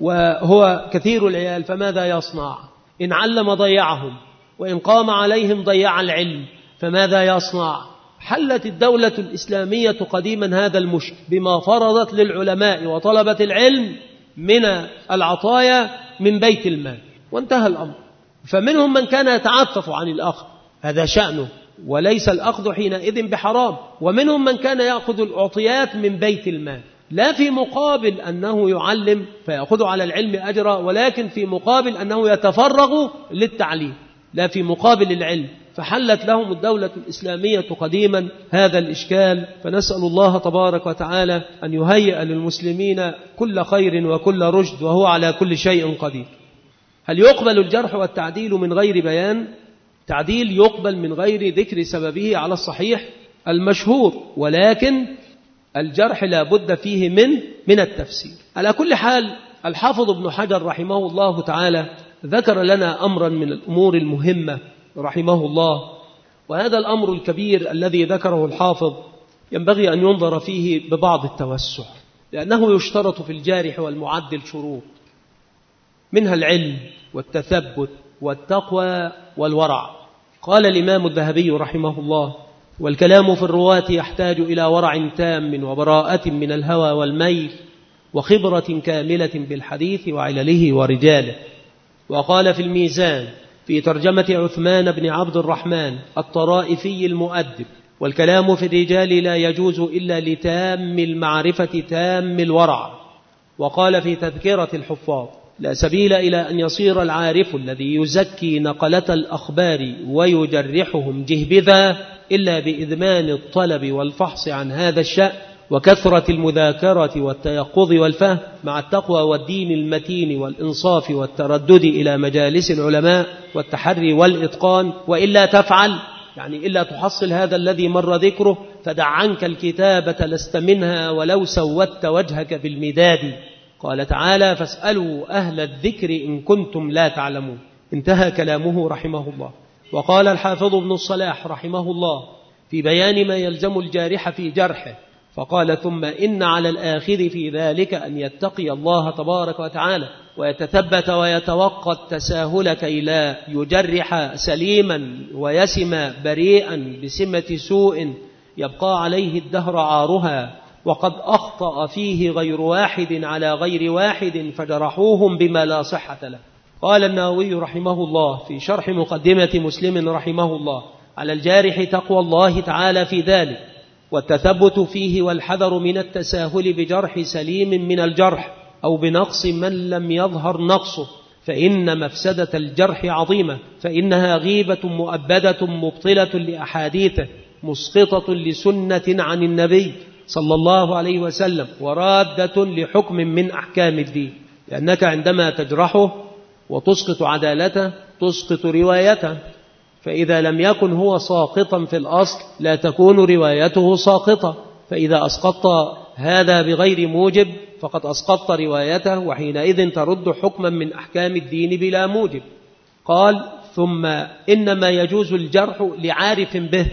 وهو كثير العيال فماذا يصنع؟ إن علم ضيعهم، وإن قام عليهم ضيع العلم، فماذا يصنع؟ حلت الدولة الإسلامية قديما هذا المشكل بما فرضت للعلماء وطلبة العلم من العطايا من بيت المال، وانتهى الأمر. فمنهم من كان يتعفف عن الأخذ، هذا شأنه وليس الأخذ حينئذ بحرام، ومنهم من كان يأخذ الأعطيات من بيت المال، لا في مقابل أنه يعلم فيأخذ على العلم أجرا، ولكن في مقابل أنه يتفرغ للتعليم، لا في مقابل العلم، فحلت لهم الدولة الإسلامية قديما هذا الإشكال. فنسأل الله تبارك وتعالى أن يهيئ للمسلمين كل خير وكل رشد، وهو على كل شيء قدير. هل يقبل الجرح والتعديل من غير بيان؟ تعديل يقبل من غير ذكر سببه على الصحيح المشهور، ولكن الجرح لا بد فيه من التفسير. على كل حال، الحافظ ابن حجر رحمه الله تعالى ذكر لنا أمرا من الأمور المهمة رحمه الله، وهذا الأمر الكبير الذي ذكره الحافظ ينبغي أن ينظر فيه ببعض التوسع، لأنه يشترط في الجارح والمعدل شروط، منها العلم والتثبت والتقوى والورع. قال الإمام الذهبي رحمه الله: والكلام في الرواة يحتاج إلى ورع تام وبراءة من الهوى والميل وخبرة كاملة بالحديث وعلله ورجاله. وقال في الميزان في ترجمة عثمان بن عبد الرحمن الطرائفي المؤدب: والكلام في الرجال لا يجوز إلا لتام المعرفة تام الورع. وقال في تذكرة الحفاظ: لا سبيل إلى أن يصير العارف الذي يزكي نقلة الأخبار ويجرحهم جهبذا إلا بإذمان الطلب والفحص عن هذا الشأن وكثرة المذاكرة والتيقظ والفهم مع التقوى والدين المتين والإنصاف والتردد إلى مجالس العلماء والتحري والإتقان. وإلا تفعل، يعني إلا تحصل هذا الذي مر ذكره، فدع عنك الكتابة لست منها ولو سودت وجهك بالمداد. قال تعالى: فاسألوا أهل الذكر إن كنتم لا تعلمون. انتهى كلامه رحمه الله. وقال الحافظ ابن الصلاح رحمه الله في بيان ما يلزم الجارح في جرحه، فقال: ثم إن على الآخذ في ذلك أن يتقي الله تبارك وتعالى ويتثبت ويتوقى التساهل كي لا يجرح سليما ويسم بريئا بسمة سوء يبقى عليه الدهر عارها، وقد أخطأ فيه غير واحد على غير واحد فجرحوهم بما لا صحة له. قال النووي رحمه الله في شرح مقدمة مسلم رحمه الله: على الجارح تقوى الله تعالى في ذلك والتثبت فيه والحذر من التساهل بجرح سليم من الجرح أو بنقص من لم يظهر نقصه، فإن مفسدة الجرح عظيمة، فإنها غيبة مؤبدة مبطلة لأحاديثه مسقطة لسنة عن النبي صلى الله عليه وسلم ورادة لحكم من أحكام الدين، لأنك عندما تجرحه وتسقط عدالته تسقط روايته، فإذا لم يكن هو ساقطا في الأصل لا تكون روايته ساقطة، فإذا أسقطت هذا بغير موجب فقد أسقطت روايته، وحينئذ ترد حكما من أحكام الدين بلا موجب. قال: ثم إنما يجوز الجرح لعارف به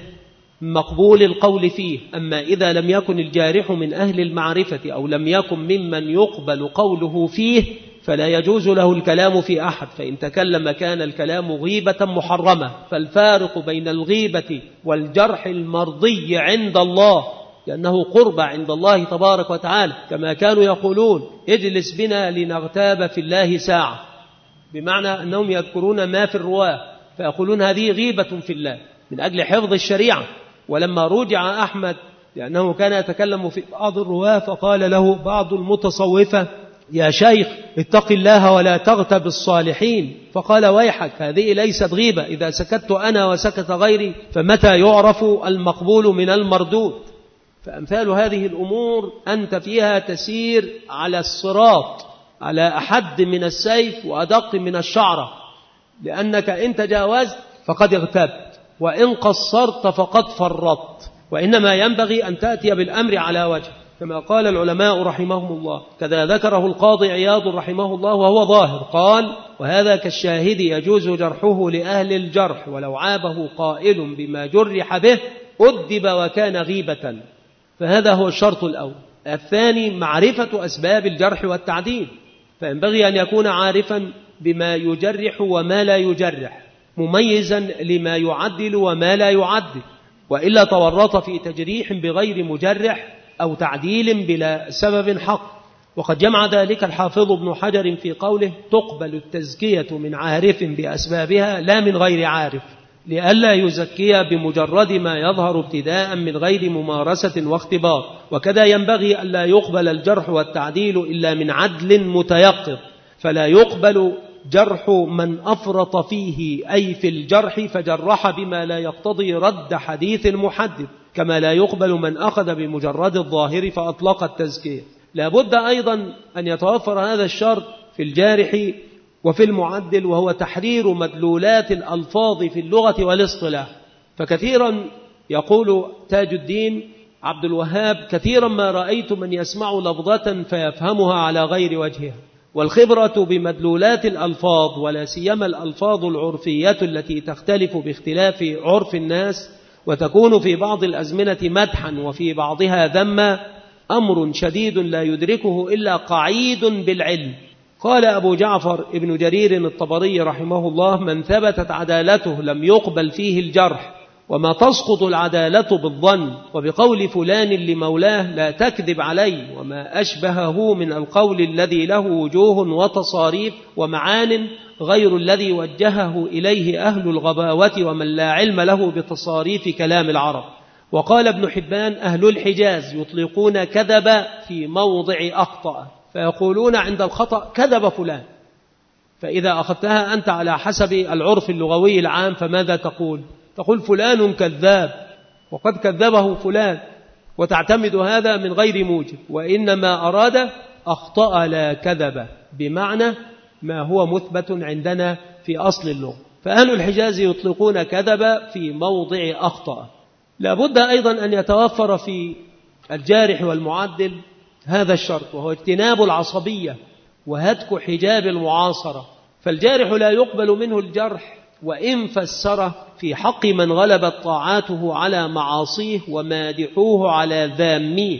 مقبول القول فيه، أما إذا لم يكن الجارح من أهل المعرفة أو لم يكن ممن يقبل قوله فيه فلا يجوز له الكلام في أحد، فإن تكلم كان الكلام غيبة محرمة. فالفارق بين الغيبة والجرح المرضي عند الله، لأنه قرب عند الله تبارك وتعالى، كما كانوا يقولون: اجلس بنا لنغتاب في الله ساعة، بمعنى أنهم يذكرون ما في الرواة فيقولون هذه غيبة في الله من أجل حفظ الشريعة. ولما رجع أحمد لأنه كان يتكلم في بعض الرواة فقال له بعض المتصوفة: يا شيخ اتق الله ولا تغتب الصالحين، فقال: ويحك، هذه ليست غيبة، إذا سكت أنا وسكت غيري فمتى يعرف المقبول من المردود؟ فأمثال هذه الأمور أنت فيها تسير على الصراط على أحد من السيف وأدق من الشعرة، لأنك إن تجاوزت فقد اغتبت وإن قصرت فقد فرطت، وإنما ينبغي أن تأتي بالأمر على وجه كما قال العلماء رحمهم الله. كذا ذكره القاضي عياض رحمه الله وهو ظاهر، قال: وهذا كالشاهد يجوز جرحه لأهل الجرح ولو عابه قائل بما جرح به أدب وكان غيبة. فهذا هو الشرط الأول. الثاني معرفة أسباب الجرح والتعديل، فينبغي أن يكون عارفا بما يجرح وما لا يجرح، مميزا لما يعدل وما لا يعدل، وإلا تورط في تجريح بغير مجرح أو تعديل بلا سبب حق. وقد جمع ذلك الحافظ ابن حجر في قوله: تقبل التزكية من عارف بأسبابها لا من غير عارف، لئلا يزكي بمجرد ما يظهر ابتداء من غير ممارسة واختبار. وكذا ينبغي ألا يقبل الجرح والتعديل إلا من عدل متيقظ، فلا يقبل جرح من أفرط فيه، أي في الجرح فجرح بما لا يقتضي رد حديث المحدث، كما لا يقبل من أخذ بمجرد الظاهر فأطلق التزكية. لابد أيضا أن يتوفر هذا الشرط في الجارح وفي المعدل، وهو تحرير مدلولات الألفاظ في اللغة والاصطلاح. فكثيرا يقول تاج الدين عبد الوهاب: كثيرا ما رأيت من يسمع لفظة فيفهمها على غير وجهها. والخبرة بمدلولات الألفاظ، ولا سيما الألفاظ العرفية التي تختلف باختلاف عرف الناس، وتكون في بعض الأزمنة مدحا وفي بعضها ذما، أمر شديد لا يدركه إلا قعيد بالعلم. قال أبو جعفر ابن جرير الطبري رحمه الله: من ثبتت عدالته لم يقبل فيه الجرح، وما تسقط العدالة بالظن، وبقول فلان لمولاه لا تكذب علي، وما أشبهه من القول الذي له وجوه وتصاريف ومعان غير الذي وجهه إليه أهل الغباوة ومن لا علم له بتصاريف كلام العرب. وقال ابن حبان: أهل الحجاز يطلقون كذب في موضع أخطأ، فيقولون عند الخطأ كذب فلان. فإذا أخذتها أنت على حسب العرف اللغوي العام فماذا تقول؟ تقول فلان كذاب، وقد كذبه فلان، وتعتمد هذا من غير موجب. وإنما أراد أخطأ لا كذب، بمعنى ما هو مثبت عندنا في أصل اللغة. فأهل الحجاز يطلقون كذب في موضع أخطأ. لابد أيضا أن يتوفر في الجارح والمعدل هذا الشرط، وهو اجتناب العصبية وهتك حجاب المعاصرة. فالجارح لا يقبل منه الجرح وإن فسره في حق من غلبت طاعاته على معاصيه، ومادحوه على ذاميه،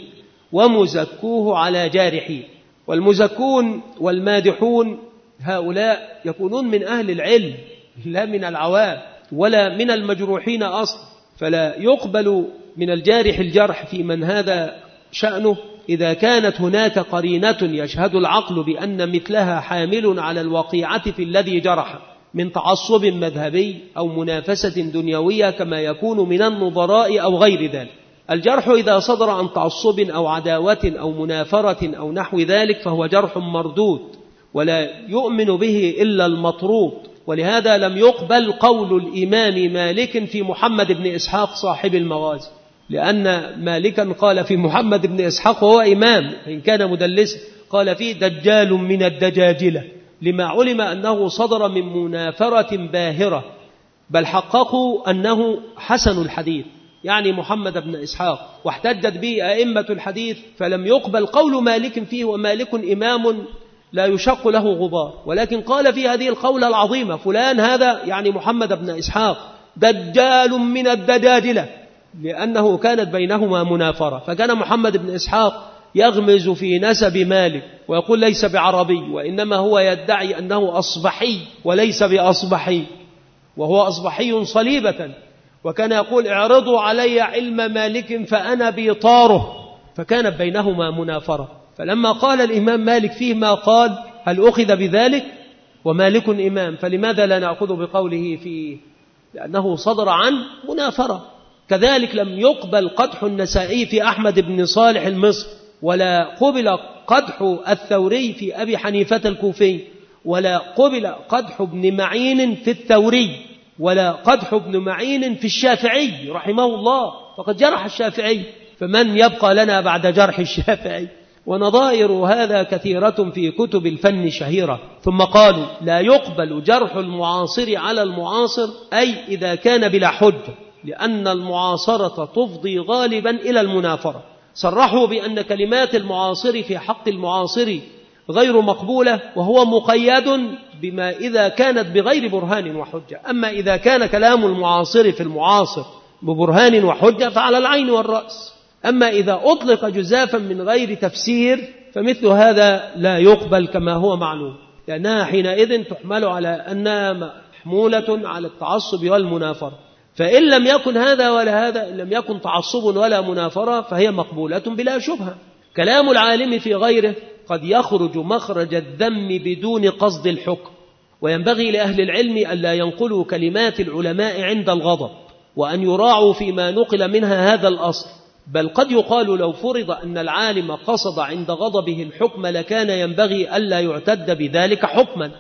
ومزكوه على جارحيه. والمزكون والمادحون هؤلاء يكونون من أهل العلم لا من العوام ولا من المجروحين أصلا، فلا يقبل من الجارح الجرح في من هذا شأنه إذا كانت هناك قرينة يشهد العقل بأن مثلها حامل على الوقيعة في الذي جرح، من تعصب مذهبي أو منافسة دنيوية كما يكون من النظراء أو غير ذلك. الجرح إذا صدر عن تعصب أو عداوة أو منافرة أو نحو ذلك فهو جرح مردود، ولا يؤمن به إلا المطرود. ولهذا لم يقبل قول الإمام مالك في محمد بن إسحاق صاحب المغازي، لأن مالكا قال في محمد بن إسحاق وهو إمام إن كان مدلسا، قال فيه دجال من الدجاجلة، لما علم أنه صدر من منافرة باهرة، بل حققوا أنه حسن الحديث يعني محمد بن إسحاق، واحتجت به أئمة الحديث، فلم يقبل قول مالك فيه، ومالك إمام لا يشق له غبار. ولكن قال في هذه القولة العظيمة فلان هذا يعني محمد بن إسحاق دجال من الدجاجلة، لأنه كانت بينهما منافرة. فكان محمد بن إسحاق يغمز في نسب مالك ويقول ليس بعربي، وإنما هو يدعي أنه أصبحي وليس بأصبحي، وهو أصبحي صليبة. وكان يقول اعرضوا علي علم مالك فأنا بيطاره، فكانت بينهما منافرة. فلما قال الإمام مالك فيه ما قال هل أخذ بذلك؟ ومالك إمام، فلماذا لا نأخذ بقوله فيه؟ لأنه صدر عن منافرة. كذلك لم يقبل قدح النسائي في أحمد بن صالح المصري، ولا قبل قدح الثوري في أبي حنيفة الكوفي، ولا قبل قدح ابن معين في الثوري، ولا قدح ابن معين في الشافعي رحمه الله، فقد جرح الشافعي، فمن يبقى لنا بعد جرح الشافعي؟ ونظائر هذا كثيرة في كتب الفن شهيرة. ثم قالوا لا يقبل جرح المعاصر على المعاصر، أي إذا كان بلا حجة، لأن المعاصرة تفضي غالبا إلى المنافرة. صرحوا بأن كلمات المعاصر في حق المعاصر غير مقبولة، وهو مقيد بما إذا كانت بغير برهان وحجة. أما إذا كان كلام المعاصر في المعاصر ببرهان وحجة فعلى العين والرأس. أما إذا أطلق جزافا من غير تفسير فمثل هذا لا يقبل كما هو معلوم، لأنها حينئذ تحمل على أنها محمولة على التعصب والمنافرة. فإن لم يكن هذا ولا هذا، إن لم يكن تعصب ولا منافرة، فهي مقبولة بلا شبهة. كلام العالم في غيره قد يخرج مخرج الذم بدون قصد الحكم، وينبغي لأهل العلم ألا ينقلوا كلمات العلماء عند الغضب، وأن يراعوا فيما نقل منها هذا الأصل. بل قد يقال لو فرض أن العالم قصد عند غضبه الحكم لكان ينبغي ألا يعتد بذلك حكما،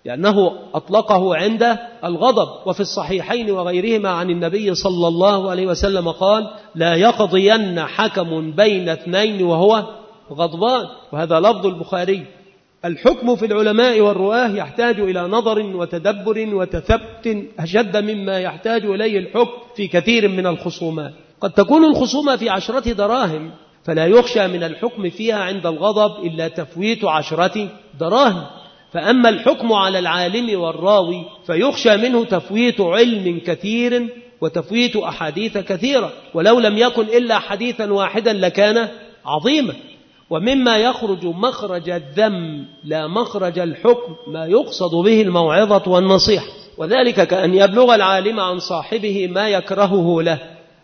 لأنه أطلقه عند الغضب. وفي الصحيحين وغيرهما عن النبي صلى الله عليه وسلم قال: لا يقضين حكم بين اثنين وهو غضبان، وهذا لفظ البخاري. الحكم في العلماء والرؤاه يحتاج إلى نظر وتدبر وتثبت أشد مما يحتاج إليه الحكم في كثير من الخصومات. قد تكون الخصومة في 10 دراهم، فلا يخشى من الحكم فيها عند الغضب إلا تفويت 10 دراهم. فأما الحكم على العالم والراوي فيخشى منه تفويت علم كثير وتفويت أحاديث كثيرة، ولو لم يكن إلا حديثا واحدا لكان عظيما. ومما يخرج مخرج الذم لا مخرج الحكم ما يقصد به الموعظة والنصيحة، وذلك كأن يبلغ العالم عن صاحبه ما يكرهه له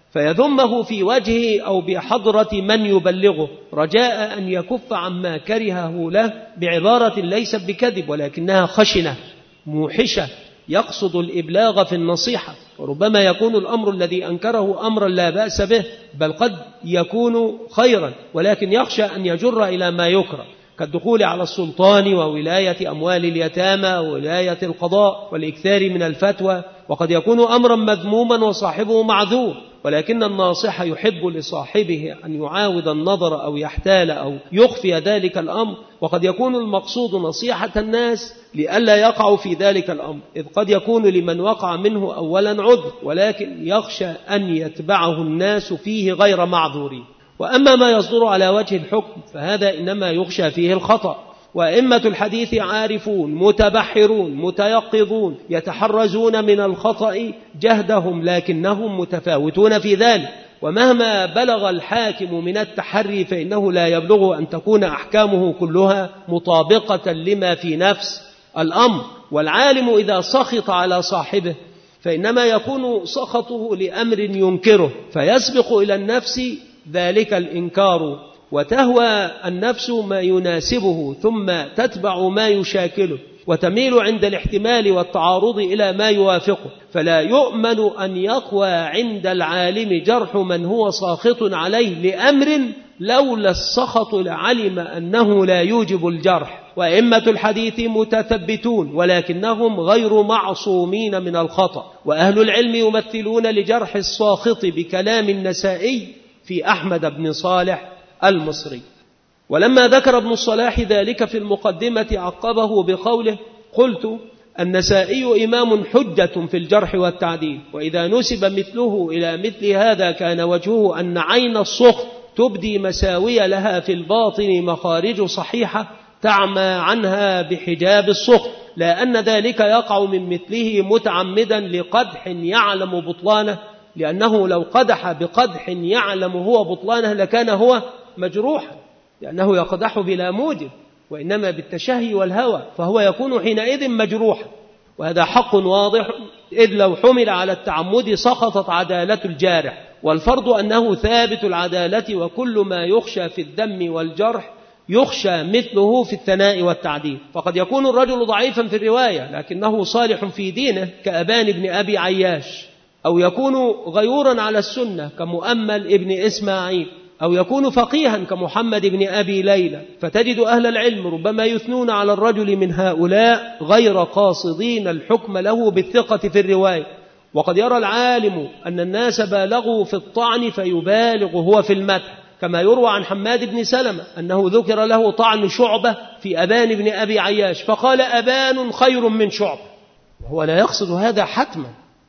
فيذمه في وجهه أو بحضرة من يبلغه رجاء أن يكف عما كرهه له بعبارة ليست بكذب ولكنها خشنة موحشة يقصد الإبلاغ في النصيحة. وربما يكون الأمر الذي أنكره أمرا لا بأس به، بل قد يكون خيرا، ولكن يخشى أن يجر إلى ما يكره، كالدخول على السلطان وولاية أموال اليتامى وولاية القضاء والإكثار من الفتوى. وقد يكون أمرا مذموما وصاحبه معذور، ولكن الناصح يحب لصاحبه أن يعاود النظر أو يحتال أو يخفي ذلك الأمر. وقد يكون المقصود نصيحة الناس لئلا يقعوا في ذلك الأمر، إذ قد يكون لمن وقع منه أولا عذر، ولكن يخشى أن يتبعه الناس فيه غير معذورين. وأما ما يصدر على وجه الحكم فهذا إنما يخشى فيه الخطأ. وأئمة الحديث عارفون متبحرون متيقظون يتحرزون من الخطأ جهدهم، لكنهم متفاوتون في ذلك. ومهما بلغ الحاكم من التحري فإنه لا يبلغ أن تكون أحكامه كلها مطابقة لما في نفس الأمر. والعالم إذا سخط على صاحبه فإنما يكون سخطه لأمر ينكره فيسبق إلى النفس ذلك الإنكار، وتهوى النفس ما يناسبه ثم تتبع ما يشاكله، وتميل عند الاحتمال والتعارض إلى ما يوافقه. فلا يؤمن أن يقوى عند العالم جرح من هو ساخط عليه لأمر لولا السخط لعلم أنه لا يوجب الجرح. وأئمة الحديث متثبتون ولكنهم غير معصومين من الخطأ. وأهل العلم يمثلون لجرح الساخط بكلام النسائي في أحمد بن صالح المصري. ولما ذكر ابن الصلاح ذلك في المقدمة عقبه بقوله: قلت النسائي إمام حجة في الجرح والتعديل، وإذا نسب مثله إلى مثل هذا كان وجهه أن عين السخط تبدي مساوي لها في الباطن مخارج صحيحة تعمى عنها بحجاب السخط، لا أن ذلك يقع من مثله متعمدا لقدح يعلم بطلانه، لأنه لو قدح بقدح يعلم هو بطلانه لكان هو مجروحا، لأنه يقدح بلا موجب وإنما بالتشهي والهوى، فهو يكون حينئذ مجروحا. وهذا حق واضح، إذ لو حمل على التعمد سقطت عدالة الجارح، والفرض أنه ثابت العدالة، وكل ما يخشى في الذم والجرح يخشى مثله في الثناء والتعديل. فقد يكون الرجل ضعيفا في الرواية لكنه صالح في دينه كأبان بن أبي عياش، أو يكون غيورا على السنة كمؤمل ابن إسماعيل، أو يكون فقيها كمحمد بن أبي ليلى. فتجد أهل العلم ربما يثنون على الرجل من هؤلاء غير قاصدين الحكم له بالثقة في الرواية. وقد يرى العالم أن الناس بالغوا في الطعن فيبالغ هو في المدح، كما يروى عن حماد بن سلمة أنه ذكر له طعن شعبة في أبان بن أبي عياش فقال: أبان خير من شعبة، وهو لا يقصد هذا حتما،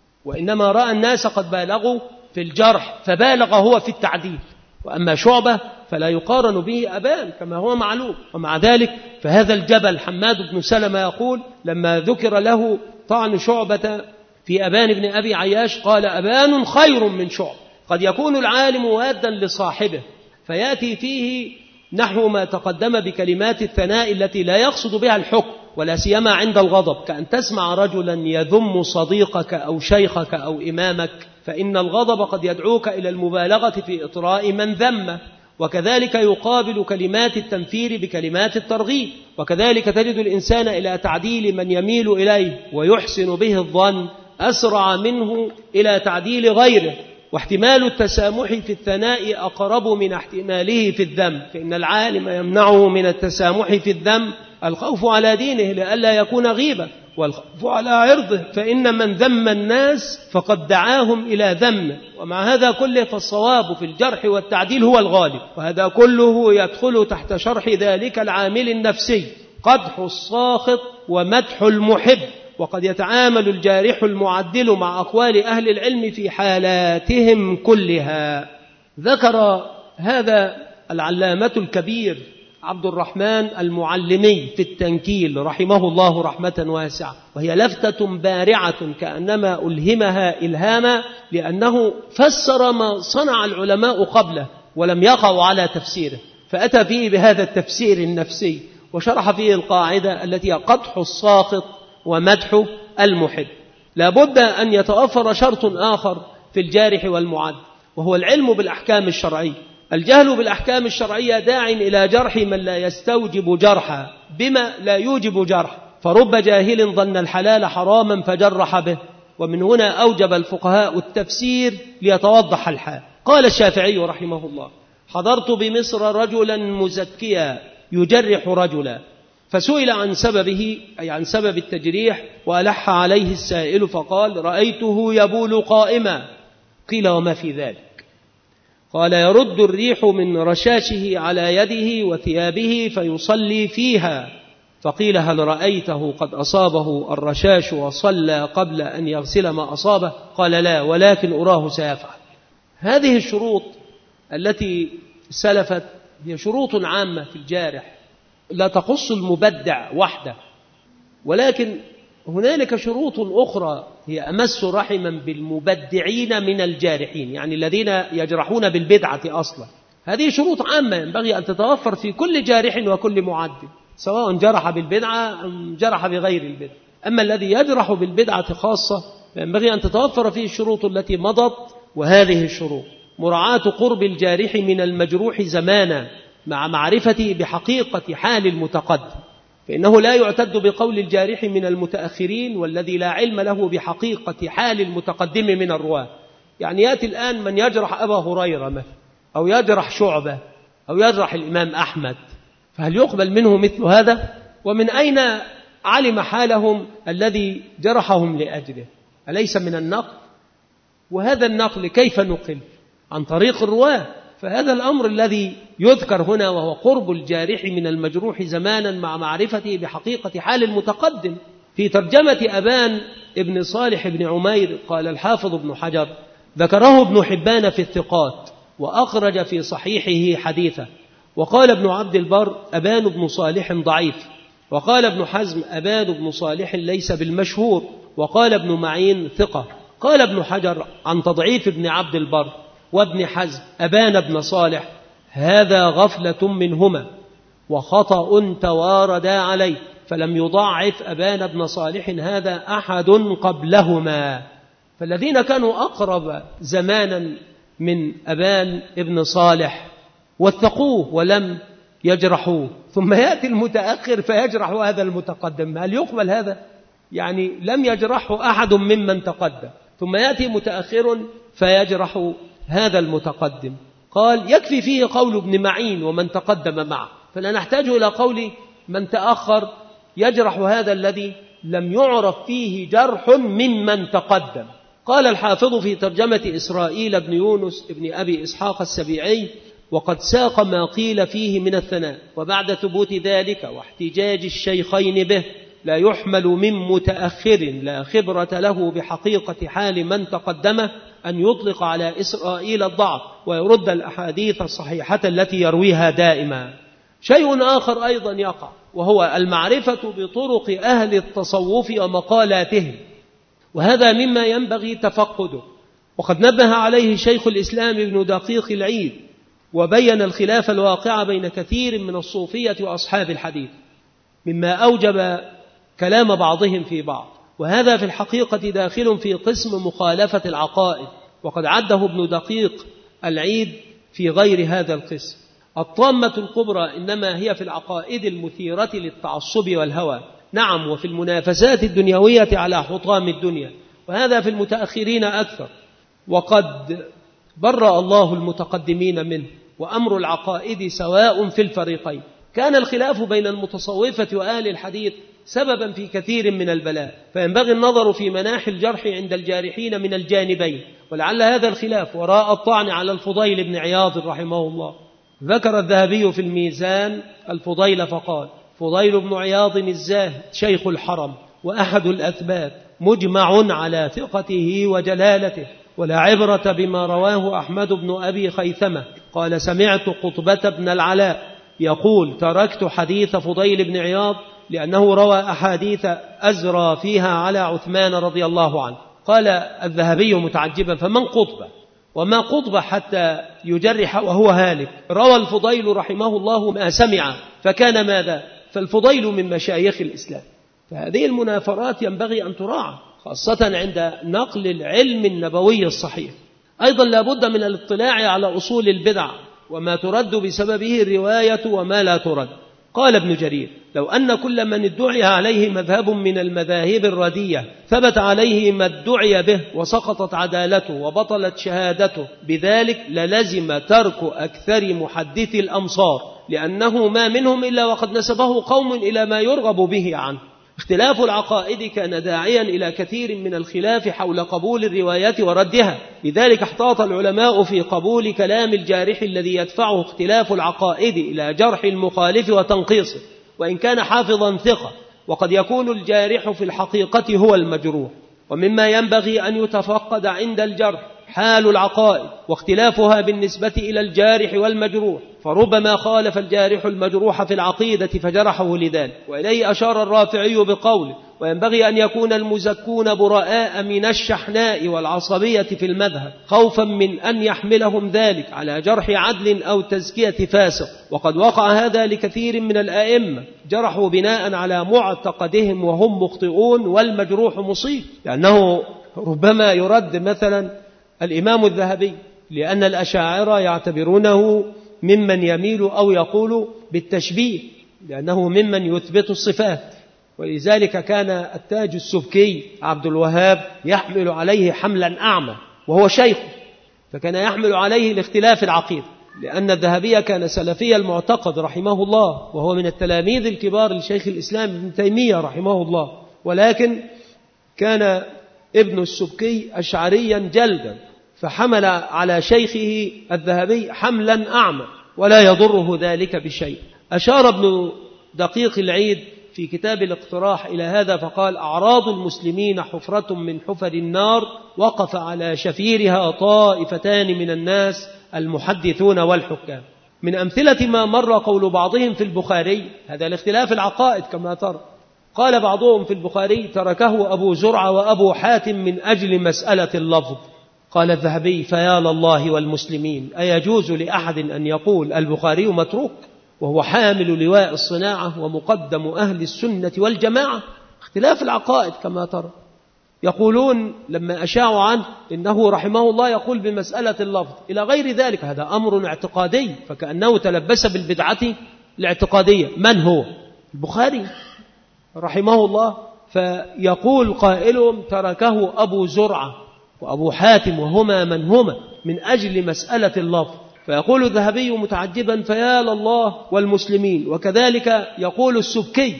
وإنما رأى الناس قد بالغوا في الجرح فبالغ هو في التعديل. وأما شعبة فلا يقارن به أبان كما هو معلوم. ومع ذلك فهذا الجبل حماد بن سلمة يقول لما ذكر له طعن شعبة في أبان بن أبي عياش قال: أبان خير من شعبة. قد يكون العالم وادا لصاحبه فيأتي فيه نحو ما تقدم بكلمات الثناء التي لا يقصد بها الحكم، ولا سيما عند الغضب، كأن تسمع رجلا يذم صديقك أو شيخك أو إمامك، فإن الغضب قد يدعوك إلى المبالغة في إطراء من ذمه. وكذلك يقابل كلمات التنفير بكلمات الترغيب. وكذلك تجد الإنسان إلى تعديل من يميل إليه ويحسن به الظن أسرع منه إلى تعديل غيره. واحتمال التسامح في الثناء أقرب من احتماله في الذم، فإن العالم يمنعه من التسامح في الذم الخوف على دينه لئلا يكون غيبة، والخوف على عرضه، فإن من ذم الناس فقد دعاهم إلى ذمه. ومع هذا كله فالصواب في الجرح والتعديل هو الغالب، وهذا كله يدخل تحت شرح ذلك العامل النفسي، قدح الساخط ومدح المحب. وقد يتعامل الجارح المعدل مع أقوال أهل العلم في حالاتهم كلها. ذكر هذا العلامة الكبير عبد الرحمن المعلمي في التنكيل رحمه الله رحمة واسعة، وهي لفتة بارعة كأنما ألهمها إلهاما، لأنه فسر ما صنع العلماء قبله ولم يقعوا على تفسيره، فأتى فيه بهذا التفسير النفسي وشرح فيه القاعدة التي هي قدح الساخط ومدح المحب. لابد أن يتوفر شرط آخر في الجارح والمعد، وهو العلم بالأحكام الشرعية. الجهل بالأحكام الشرعية داع إلى جرح من لا يستوجب جرحا بما لا يوجب جرح، فرب جاهل ظن الحلال حراما فجرح به. ومن هنا أوجب الفقهاء التفسير ليتوضح الحال. قال الشافعي رحمه الله: حضرت بمصر رجلا مزكيا يجرح رجلا، فسئل عن سببه، أي عن سبب التجريح، وألح عليه السائل فقال: رأيته يبول قائما. قيل: وما في ذلك؟ قال: يرد الريح من رشاشه على يده وثيابه فيصلي فيها. فقيل: هل رأيته قد أصابه الرشاش وصلى قبل أن يغسل ما أصابه؟ قال: لا، ولكن أراه سيفعل. هذه الشروط التي سلفت هي شروط عامة في الجارح، لا تخص المبدع وحده، ولكن هنالك شروط أخرى هي أمس رحما بالمبدعين من الجارحين، يعني الذين يجرحون بالبدعة أصلا. هذه شروط عامة ينبغي أن تتوفر في كل جارح وكل معدل، سواء جرح بالبدعة أم جرح بغير البدعة. أما الذي يجرح بالبدعة خاصة ينبغي أن تتوفر فيه الشروط التي مضت، وهذه الشروط: مراعاة قرب الجارح من المجروح زمانا مع معرفته بحقيقة حال المتقدم، فإنه لا يعتد بقول الجارح من المتأخرين والذي لا علم له بحقيقة حال المتقدم من الرواة. يعني يأتي الآن من يجرح أبا هريرة مثلا، أو يجرح شعبة، أو يجرح الإمام أحمد، فهل يقبل منه مثل هذا؟ ومن أين علم حالهم الذي جرحهم لأجله؟ أليس من النقل؟ وهذا النقل كيف نقل؟ عن طريق الرواة. فهذا الأمر الذي يذكر هنا، وهو قرب الجارح من المجروح زمانا مع معرفته بحقيقة حال المتقدم. في ترجمة أبان ابن صالح بن عمير قال الحافظ ابن حجر: ذكره ابن حبان في الثقات وأخرج في صحيحه حديثه. وقال ابن عبد البر: أبان بن صالح ضعيف. وقال ابن حزم: أبان بن صالح ليس بالمشهور. وقال ابن معين: ثقة. قال ابن حجر عن تضعيف ابن عبد البر وابن حزم أبان بن صالح: هذا غفلة منهما وخطأ تواردا عليه، فلم يضعف أبان بن صالح هذا أحد قبلهما. فالذين كانوا أقرب زمانا من أبان ابن صالح وثقوه ولم يجرحوه، ثم يأتي المتأخر فيجرح هذا المتقدم، هل يقبل هذا؟ يعني لم يجرحه أحد ممن تقدم، ثم يأتي متأخر فيجرح هذا المتقدم. قال: يكفي فيه قول ابن معين ومن تقدم معه، فلا نحتاج إلى قول من تأخر يجرح هذا الذي لم يعرف فيه جرح ممن تقدم. قال الحافظ في ترجمة إسرائيل بن يونس ابن أبي إسحاق السبيعي: وقد ساق ما قيل فيه من الثناء، وبعد ثبوت ذلك واحتجاج الشيخين به لا يحمل من متأخر لا خبرة له بحقيقة حال من تقدمه أن يطلق على إسرائيل الضعف ويرد الأحاديث الصحيحة التي يرويها دائما. شيء آخر أيضا يقع، وهو المعرفة بطرق أهل التصوف ومقالاتهم، وهذا مما ينبغي تفقده. وقد نبه عليه شيخ الإسلام ابن دقيق العيد، وبين الخلاف الواقع بين كثير من الصوفية وأصحاب الحديث مما أوجب كلام بعضهم في بعض، وهذا في الحقيقة داخل في قسم مخالفة العقائد، وقد عده ابن دقيق العيد في غير هذا القسم. الطامة الكبرى إنما هي في العقائد المثيرة للتعصب والهوى، نعم، وفي المنافسات الدنيوية على حطام الدنيا، وهذا في المتأخرين أكثر، وقد برأ الله المتقدمين منه، وأمر العقائد سواء في الفريقين. كان الخلاف بين المتصوفة وأهل الحديث سببا في كثير من البلاء، فينبغي النظر في مناحي الجرح عند الجارحين من الجانبين، ولعل هذا الخلاف وراء الطعن على الفضيل بن عياض رحمه الله. ذكر الذهبي في الميزان الفضيل فقال: فضيل بن عياض الزاهد شيخ الحرم وأحد الأثبات، مجمع على ثقته وجلالته، ولا عبرة بما رواه أحمد بن أبي خيثمة قال: سمعت قطبة بن العلاء يقول: تركت حديث فضيل بن عياض لأنه روى أحاديث أزرى فيها على عثمان رضي الله عنه. قال الذهبي متعجبا: فمن قطبة وما قطبة حتى يجرح وهو هالك؟ روى الفضيل رحمه الله ما سمع، فكان ماذا؟ فالفضيل من مشايخ الإسلام. فهذه المنافرات ينبغي أن تراعى، خاصة عند نقل العلم النبوي الصحيح. أيضا لا بد من الاطلاع على أصول البدع وما ترد بسببه الرواية وما لا ترد. قال ابن جرير: لو أن كل من ادعي عليه مذهب من المذاهب الردية ثبت عليه ما ادعي به وسقطت عدالته وبطلت شهادته بذلك للزم ترك أكثر محدثي الأمصار، لأنه ما منهم إلا وقد نسبه قوم إلى ما يرغب به عنه. اختلاف العقائد كان داعيا إلى كثير من الخلاف حول قبول الروايات وردها، لذلك احتاط العلماء في قبول كلام الجارح الذي يدفعه اختلاف العقائد إلى جرح المخالف وتنقيصه، وإن كان حافظا ثقة، وقد يكون الجارح في الحقيقة هو المجروح. ومما ينبغي أن يتفقد عند الجرح حال العقائد واختلافها بالنسبة إلى الجارح والمجروح، فربما خالف الجارح المجروح في العقيدة فجرحه لذلك. وإليه أشار الرافعي بقوله: وينبغي أن يكون المزكون براء من الشحناء والعصبية في المذهب، خوفا من أن يحملهم ذلك على جرح عدل أو تزكية فاسق. وقد وقع هذا لكثير من الآئمة، جرحوا بناء على معتقدهم وهم مخطئون والمجروح مصيب، لأنه ربما يرد مثلا الإمام الذهبي، لأن الأشاعرة يعتبرونه ممن يميل أو يقول بالتشبيه، لأنه ممن يثبت الصفات. ولذلك كان التاج السبكي عبد الوهاب يحمل عليه حملا أعمى وهو شيخ، فكان يحمل عليه لاختلاف العقيدة، لأن الذهبي كان سلفي المعتقد رحمه الله، وهو من التلاميذ الكبار لشيخ الإسلام ابن تيمية رحمه الله، ولكن كان ابن السبكي أشعريا جلدا، فحمل على شيخه الذهبي حملا أعمى ولا يضره ذلك بشيء. أشار ابن دقيق العيد في كتاب الاقتراح إلى هذا فقال: أعراض المسلمين حفرة من حفر النار وقف على شفيرها طائفتان من الناس، المحدثون والحكام. من أمثلة ما مر قول بعضهم في البخاري، هذا الاختلاف العقائد كما ترى، قال بعضهم في البخاري: تركه أبو زرعة وأبو حاتم من أجل مسألة اللفظ. قال الذهبي: فيا لله والمسلمين، أيجوز لأحد أن يقول البخاري متروك وهو حامل لواء الصناعة ومقدم أهل السنة والجماعة؟ اختلاف العقائد كما ترى. يقولون لما أشاعوا عنه إنه رحمه الله يقول بمسألة اللفظ إلى غير ذلك، هذا أمر اعتقادي، فكأنه تلبس بالبدعة الاعتقادية. من هو البخاري رحمه الله؟ فيقول قائلهم: تركه أبو زرعة وأبو حاتم وهما من هما من أجل مسألة اللفظ. فيقول الذهبي متعجبا: فيا لله والمسلمين. وكذلك يقول السبكي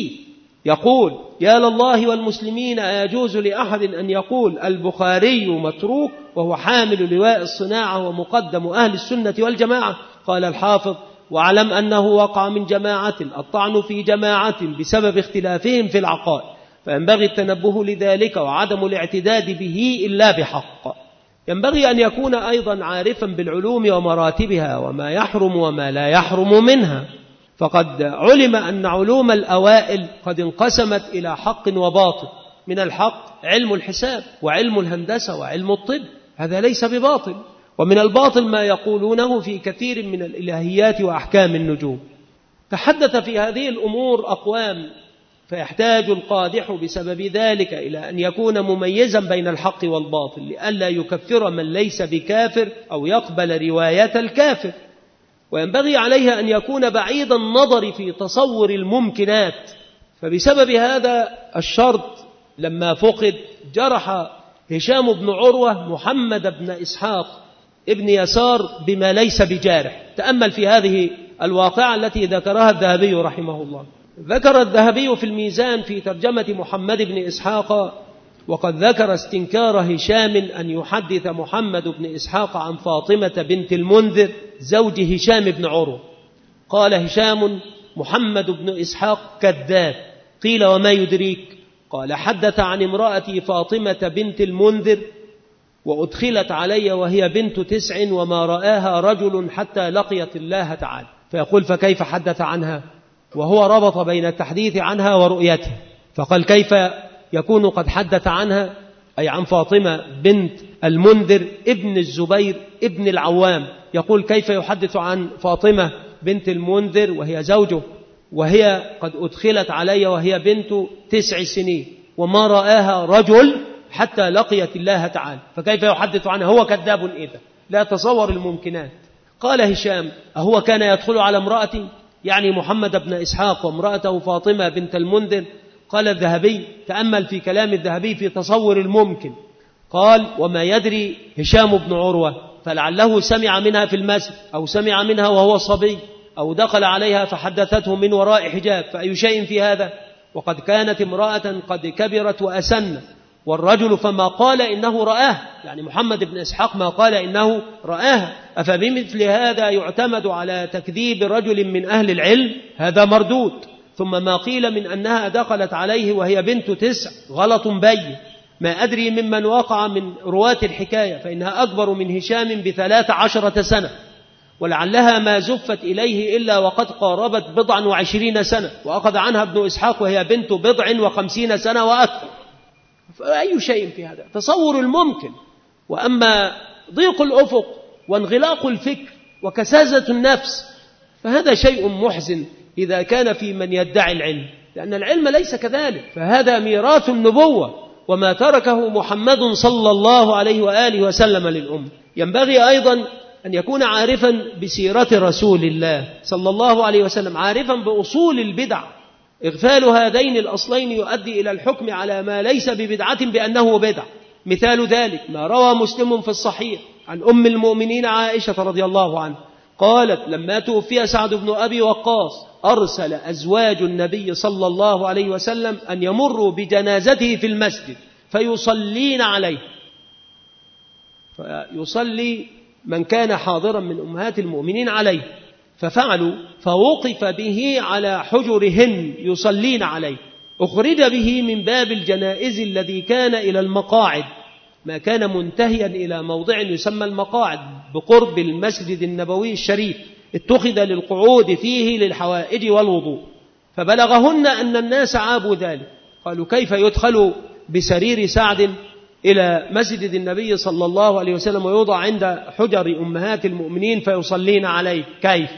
يقول: يا لله والمسلمين، أيجوز لأحد أن يقول البخاري متروك وهو حامل لواء الصناعة ومقدم أهل السنة والجماعة؟ قال الحافظ: واعلم أنه وقع من جماعة الطعن في جماعة بسبب اختلافهم في العقائد، فينبغي التنبه لذلك وعدم الاعتداد به إلا بحق. ينبغي أن يكون أيضا عارفا بالعلوم ومراتبها وما يحرم وما لا يحرم منها، فقد علم أن علوم الأوائل قد انقسمت إلى حق وباطل. من الحق علم الحساب وعلم الهندسة وعلم الطب، هذا ليس بباطل. ومن الباطل ما يقولونه في كثير من الإلهيات وأحكام النجوم. تحدث في هذه الأمور أقوام، فيحتاج القادح بسبب ذلك إلى أن يكون مميزا بين الحق والباطل، لئلا يكفر من ليس بكافر أو يقبل رواية الكافر. وينبغي عليه أن يكون بعيد النظر في تصور الممكنات، فبسبب هذا الشرط لما فقد جرح هشام بن عروة محمد بن إسحاق ابن يسار بما ليس بجارح. تأمل في هذه الواقعة التي ذكرها الذهبي رحمه الله. ذكر الذهبي في الميزان في ترجمة محمد بن إسحاق: وقد ذكر استنكار هشام أن يحدث محمد بن إسحاق عن فاطمة بنت المنذر زوج هشام بن عروة. قال هشام: محمد بن إسحاق كذاب. قيل: وما يدريك؟ قال: حدث عن امرأتي فاطمة بنت المنذر وأدخلت علي وهي بنت 9 وما رآها رجل حتى لقيت الله تعالى. فيقول: فكيف حدث عنها؟ وهو ربط بين التحديث عنها ورؤيتها، فقال: كيف يكون قد حدث عنها، أي عن فاطمة بنت المنذر ابن الزبير ابن العوام. يقول: كيف يحدث عن فاطمة بنت المنذر وهي زوجه وهي قد أدخلت علي وهي بنت 9 سنين وما رآها رجل حتى لقيت الله تعالى، فكيف يحدث عنها؟ هو كذاب إذا، لا تصور الممكنات. قال هشام: أهو كان يدخل على امرأتي، يعني محمد بن إسحاق وامرأته فاطمة بنت المنذر؟ قال الذهبي: تأمل في كلام الذهبي في تصور الممكن. قال: وما يدري هشام بن عروة، فلعله سمع منها في المسجد، أو سمع منها وهو صبي، أو دخل عليها فحدثته من وراء حجاب، فأي شيء في هذا؟ وقد كانت امرأة قد كبرت وأسن، والرجل فما قال إنه رآه، يعني محمد بن إسحاق ما قال إنه رآها، أفبمثل هذا يعتمد على تكذيب رجل من أهل العلم؟ هذا مردود. ثم ما قيل من أنها دخلت عليه وهي بنت 9 غلط بين. ما أدري ممن وقع من رواة الحكاية، فإنها أكبر من هشام ب13 سنة، ولعلها ما زفت إليه إلا وقد قاربت 20 سنة، وأخذ عنها ابن إسحاق وهي بنت 50 سنة وأكثر. فأي شيء في هذا؟ تصور الممكن. وأما ضيق الأفق وانغلاق الفكر وكسازة النفس فهذا شيء محزن إذا كان في من يدعي العلم، لأن العلم ليس كذلك، فهذا ميراث النبوة وما تركه محمد صلى الله عليه وآله وسلم للأمة. ينبغي أيضا أن يكون عارفا بسيرة رسول الله صلى الله عليه وسلم، عارفا بأصول البدع. إغفال هذين الأصلين يؤدي إلى الحكم على ما ليس ببدعة بأنه بدع. مثال ذلك ما روى مسلم في الصحيح عن أم المؤمنين عائشة رضي الله عنها قالت: لما توفي سعد بن أبي وقاص أرسل أزواج النبي صلى الله عليه وسلم أن يمروا بجنازته في المسجد فيصلين عليه، فيصلي من كان حاضرا من أمهات المؤمنين عليه، ففعلوا، فوقف به على حجرهن يصلين عليه، أخرج به من باب الجنائز الذي كان إلى المقاعد، ما كان منتهيا إلى موضع يسمى المقاعد بقرب المسجد النبوي الشريف، اتخذ للقعود فيه للحوائج والوضوء. فبلغهن أن الناس عابوا ذلك، قالوا: كيف يدخل بسرير سعد إلى مسجد النبي صلى الله عليه وسلم ويوضع عند حجر أمهات المؤمنين فيصلين عليه؟ كيف؟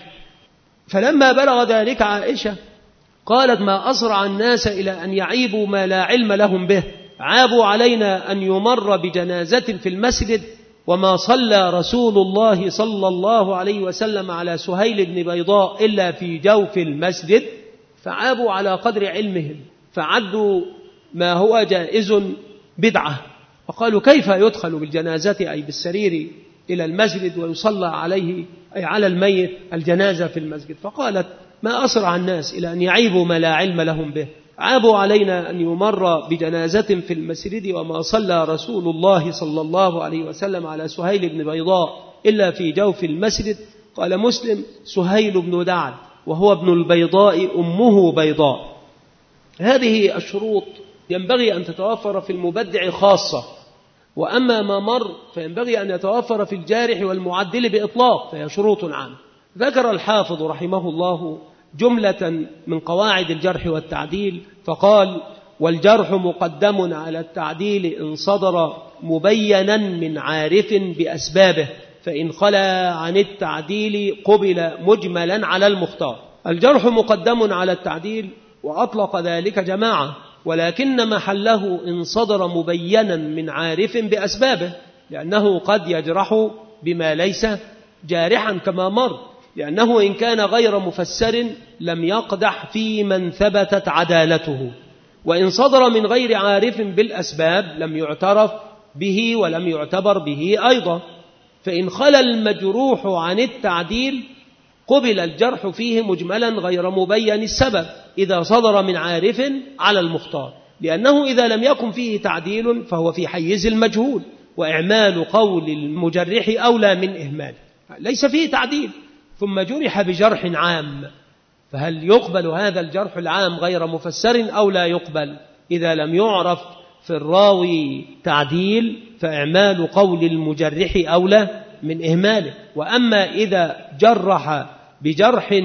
فلما بلغ ذلك عائشة قالت: ما أسرع الناس إلى أن يعيبوا ما لا علم لهم به، عابوا علينا أن يمر بجنازة في المسجد وما صلى رسول الله صلى الله عليه وسلم على سهيل بن بيضاء إلا في جوف المسجد، فعابوا على قدر علمهم، فعدوا ما هو جائز بدعة، فقالوا: كيف يدخل بالجنازة أي بالسرير إلى المسجد ويصلى عليه أي على الميت الجنازة في المسجد؟ فقالت: ما أسرع الناس إلى أن يعيبوا ما لا علم لهم به، عابوا علينا أن يمر بجنازة في المسجد وما صلى رسول الله صلى الله عليه وسلم على سهيل بن بيضاء إلا في جوف المسجد. قال مسلم: سهيل بن دعد وهو ابن البيضاء أمه بيضاء. هذه الشروط ينبغي أن تتوفر في المبدع خاصة، وأما ما مر فينبغي أن يتوفر في الجارح والمعدل بإطلاق، فهي شروط عامة. ذكر الحافظ رحمه الله جملة من قواعد الجرح والتعديل فقال: والجرح مقدم على التعديل إن صدر مبينا من عارف بأسبابه، فإن خلا عن التعديل قبل مجملا على المختار. الجرح مقدم على التعديل، وأطلق ذلك جماعة، ولكن محله إن صدر مبينا من عارف بأسبابه، لأنه قد يجرح بما ليس جارحا كما مر، لأنه إن كان غير مفسر لم يقدح في من ثبتت عدالته، وإن صدر من غير عارف بالأسباب لم يعترف به ولم يعتبر به أيضا. فإن خلا المجروح عن التعديل قبل الجرح فيه مجملا غير مبين السبب إذا صدر من عارف على المختار، لأنه إذا لم يكن فيه تعديل فهو في حيز المجهول، وإعمال قول المجرح أولى من إهماله. ليس فيه تعديل ثم جرح بجرح عام، فهل يقبل هذا الجرح العام غير مفسر أو لا يقبل؟ إذا لم يعرف في الراوي تعديل فإعمال قول المجرح أولى من إهماله. وأما إذا جرح بجرح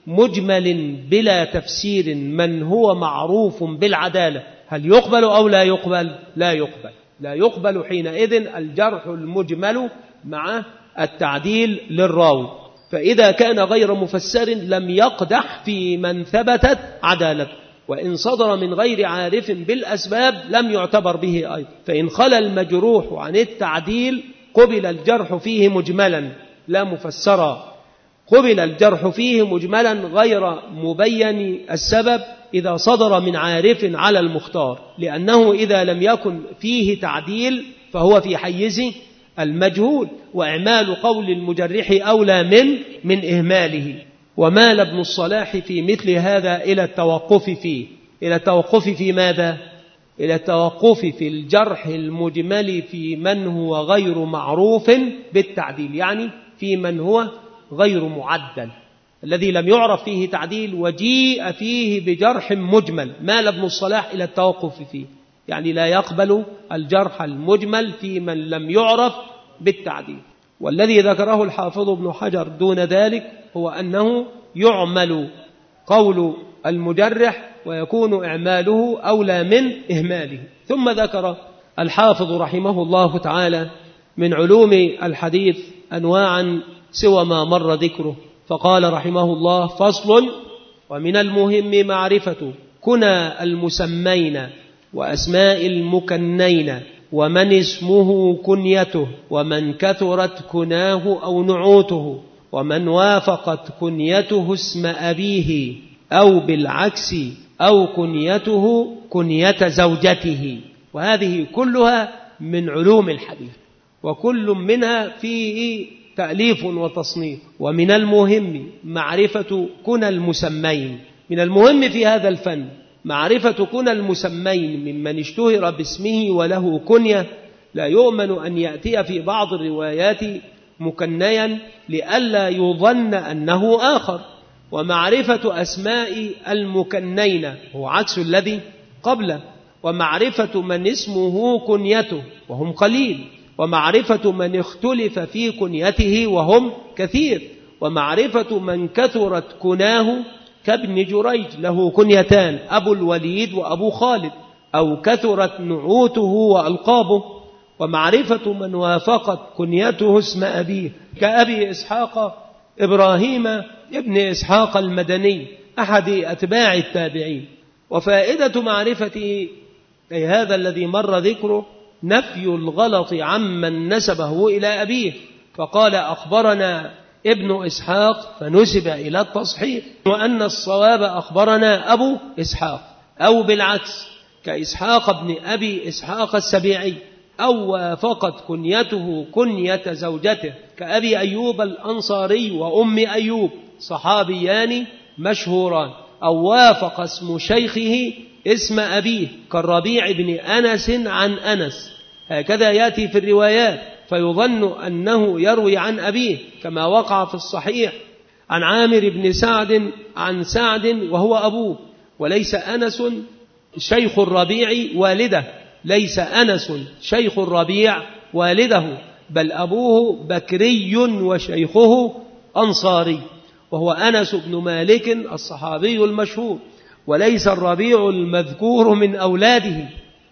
مجمل بلا تفسير من هو معروف بالعدالة، هل يقبل أو لا يقبل؟ لا يقبل. لا يقبل حينئذ الجرح المجمل مع التعديل للراوي، فإذا كان غير مفسر لم يقدح في من ثبتت عدالته، وإن صدر من غير عارف بالأسباب لم يعتبر به أيضا. فإن خلى المجروح عن التعديل قبل الجرح فيه مجملا لا مفسرا، قبل الجرح فيه مجملا غير مبين السبب إذا صدر من عارف على المختار، لأنه إذا لم يكن فيه تعديل فهو في حيز المجهول، وإعمال قول المجرح أولى من إهماله. ومال ابن الصلاح في مثل هذا إلى التوقف فيه. إلى التوقف في ماذا؟ إلى التوقف في الجرح المجمل في من هو غير معروف بالتعديل، يعني في من هو غير معدل، الذي لم يعرف فيه تعديل وجيء فيه بجرح مجمل. مال ابن الصلاح إلى التوقف فيه، يعني لا يقبل الجرح المجمل في من لم يعرف بالتعديل. والذي ذكره الحافظ ابن حجر دون ذلك هو أنه يعمل قول المجرح ويكون إعماله أولى من إهماله. ثم ذكر الحافظ رحمه الله تعالى من علوم الحديث أنواعا سوى ما مر ذكره، فقال رحمه الله: فصل: ومن المهم معرفة كنى المسمين وأسماء المكنين ومن اسمه كنيته ومن كثرت كناه أو نعوته ومن وافقت كنيته اسم أبيه أو بالعكس أو كنيته كنية زوجته. وهذه كلها من علوم الحديث، وكل منها فيه تأليف وتصنيف. ومن المهم معرفة كنى المسمين، من المهم في هذا الفن معرفة كنى المسمين ممن اشتهر باسمه وله كنية، لا يؤمن أن يأتي في بعض الروايات مكنيا لئلا يظن أنه آخر. ومعرفة أسماء المكنين هو عكس الذي قبله. ومعرفة من اسمه كنيته وهم قليل، ومعرفة من اختلف في كنيته وهم كثير، ومعرفة من كثرت كناه كابن جريج له كنيتان: أبو الوليد وأبو خالد، أو كثرت نعوته وألقابه. ومعرفة من وافقت كنيته اسم أبيه كأبي إسحاق إبراهيم ابن إسحاق المدني أحد أتباع التابعين. وفائدة معرفة هذا الذي مر ذكره نفي الغلط عمن نسبه إلى أبيه، فقال: أخبرنا ابن إسحاق فنسب إلى التصحيح، وأن الصواب أخبرنا أبو إسحاق، أو بالعكس كإسحاق بن أبي إسحاق السبيعي، أو وافقت كنيته كنية زوجته كأبي أيوب الأنصاري وأم أيوب صحابيان مشهوران، أو وافق اسم شيخه اسم أبيه كالربيع بن أنس عن أنس. هكذا يأتي في الروايات فيظن أنه يروي عن أبيه، كما وقع في الصحيح عن عامر بن سعد عن سعد وهو أبوه، وليس أنس شيخ الربيع والده، ليس أنس شيخ الربيع والده، بل أبوه بكري وشيخه أنصاري، وهو أنس بن مالك الصحابي المشهور، وليس الربيع المذكور من أولاده.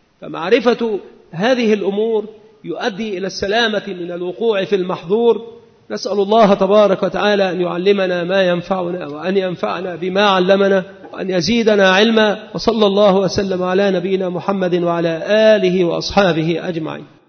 فمعرفة هذه الأمور يؤدي إلى السلامة من الوقوع في المحظور. نسأل الله تبارك وتعالى أن يعلمنا ما ينفعنا، وأن ينفعنا بما علمنا، وأن يزيدنا علما. وصلى الله وسلم على نبينا محمد وعلى آله وأصحابه أجمعين.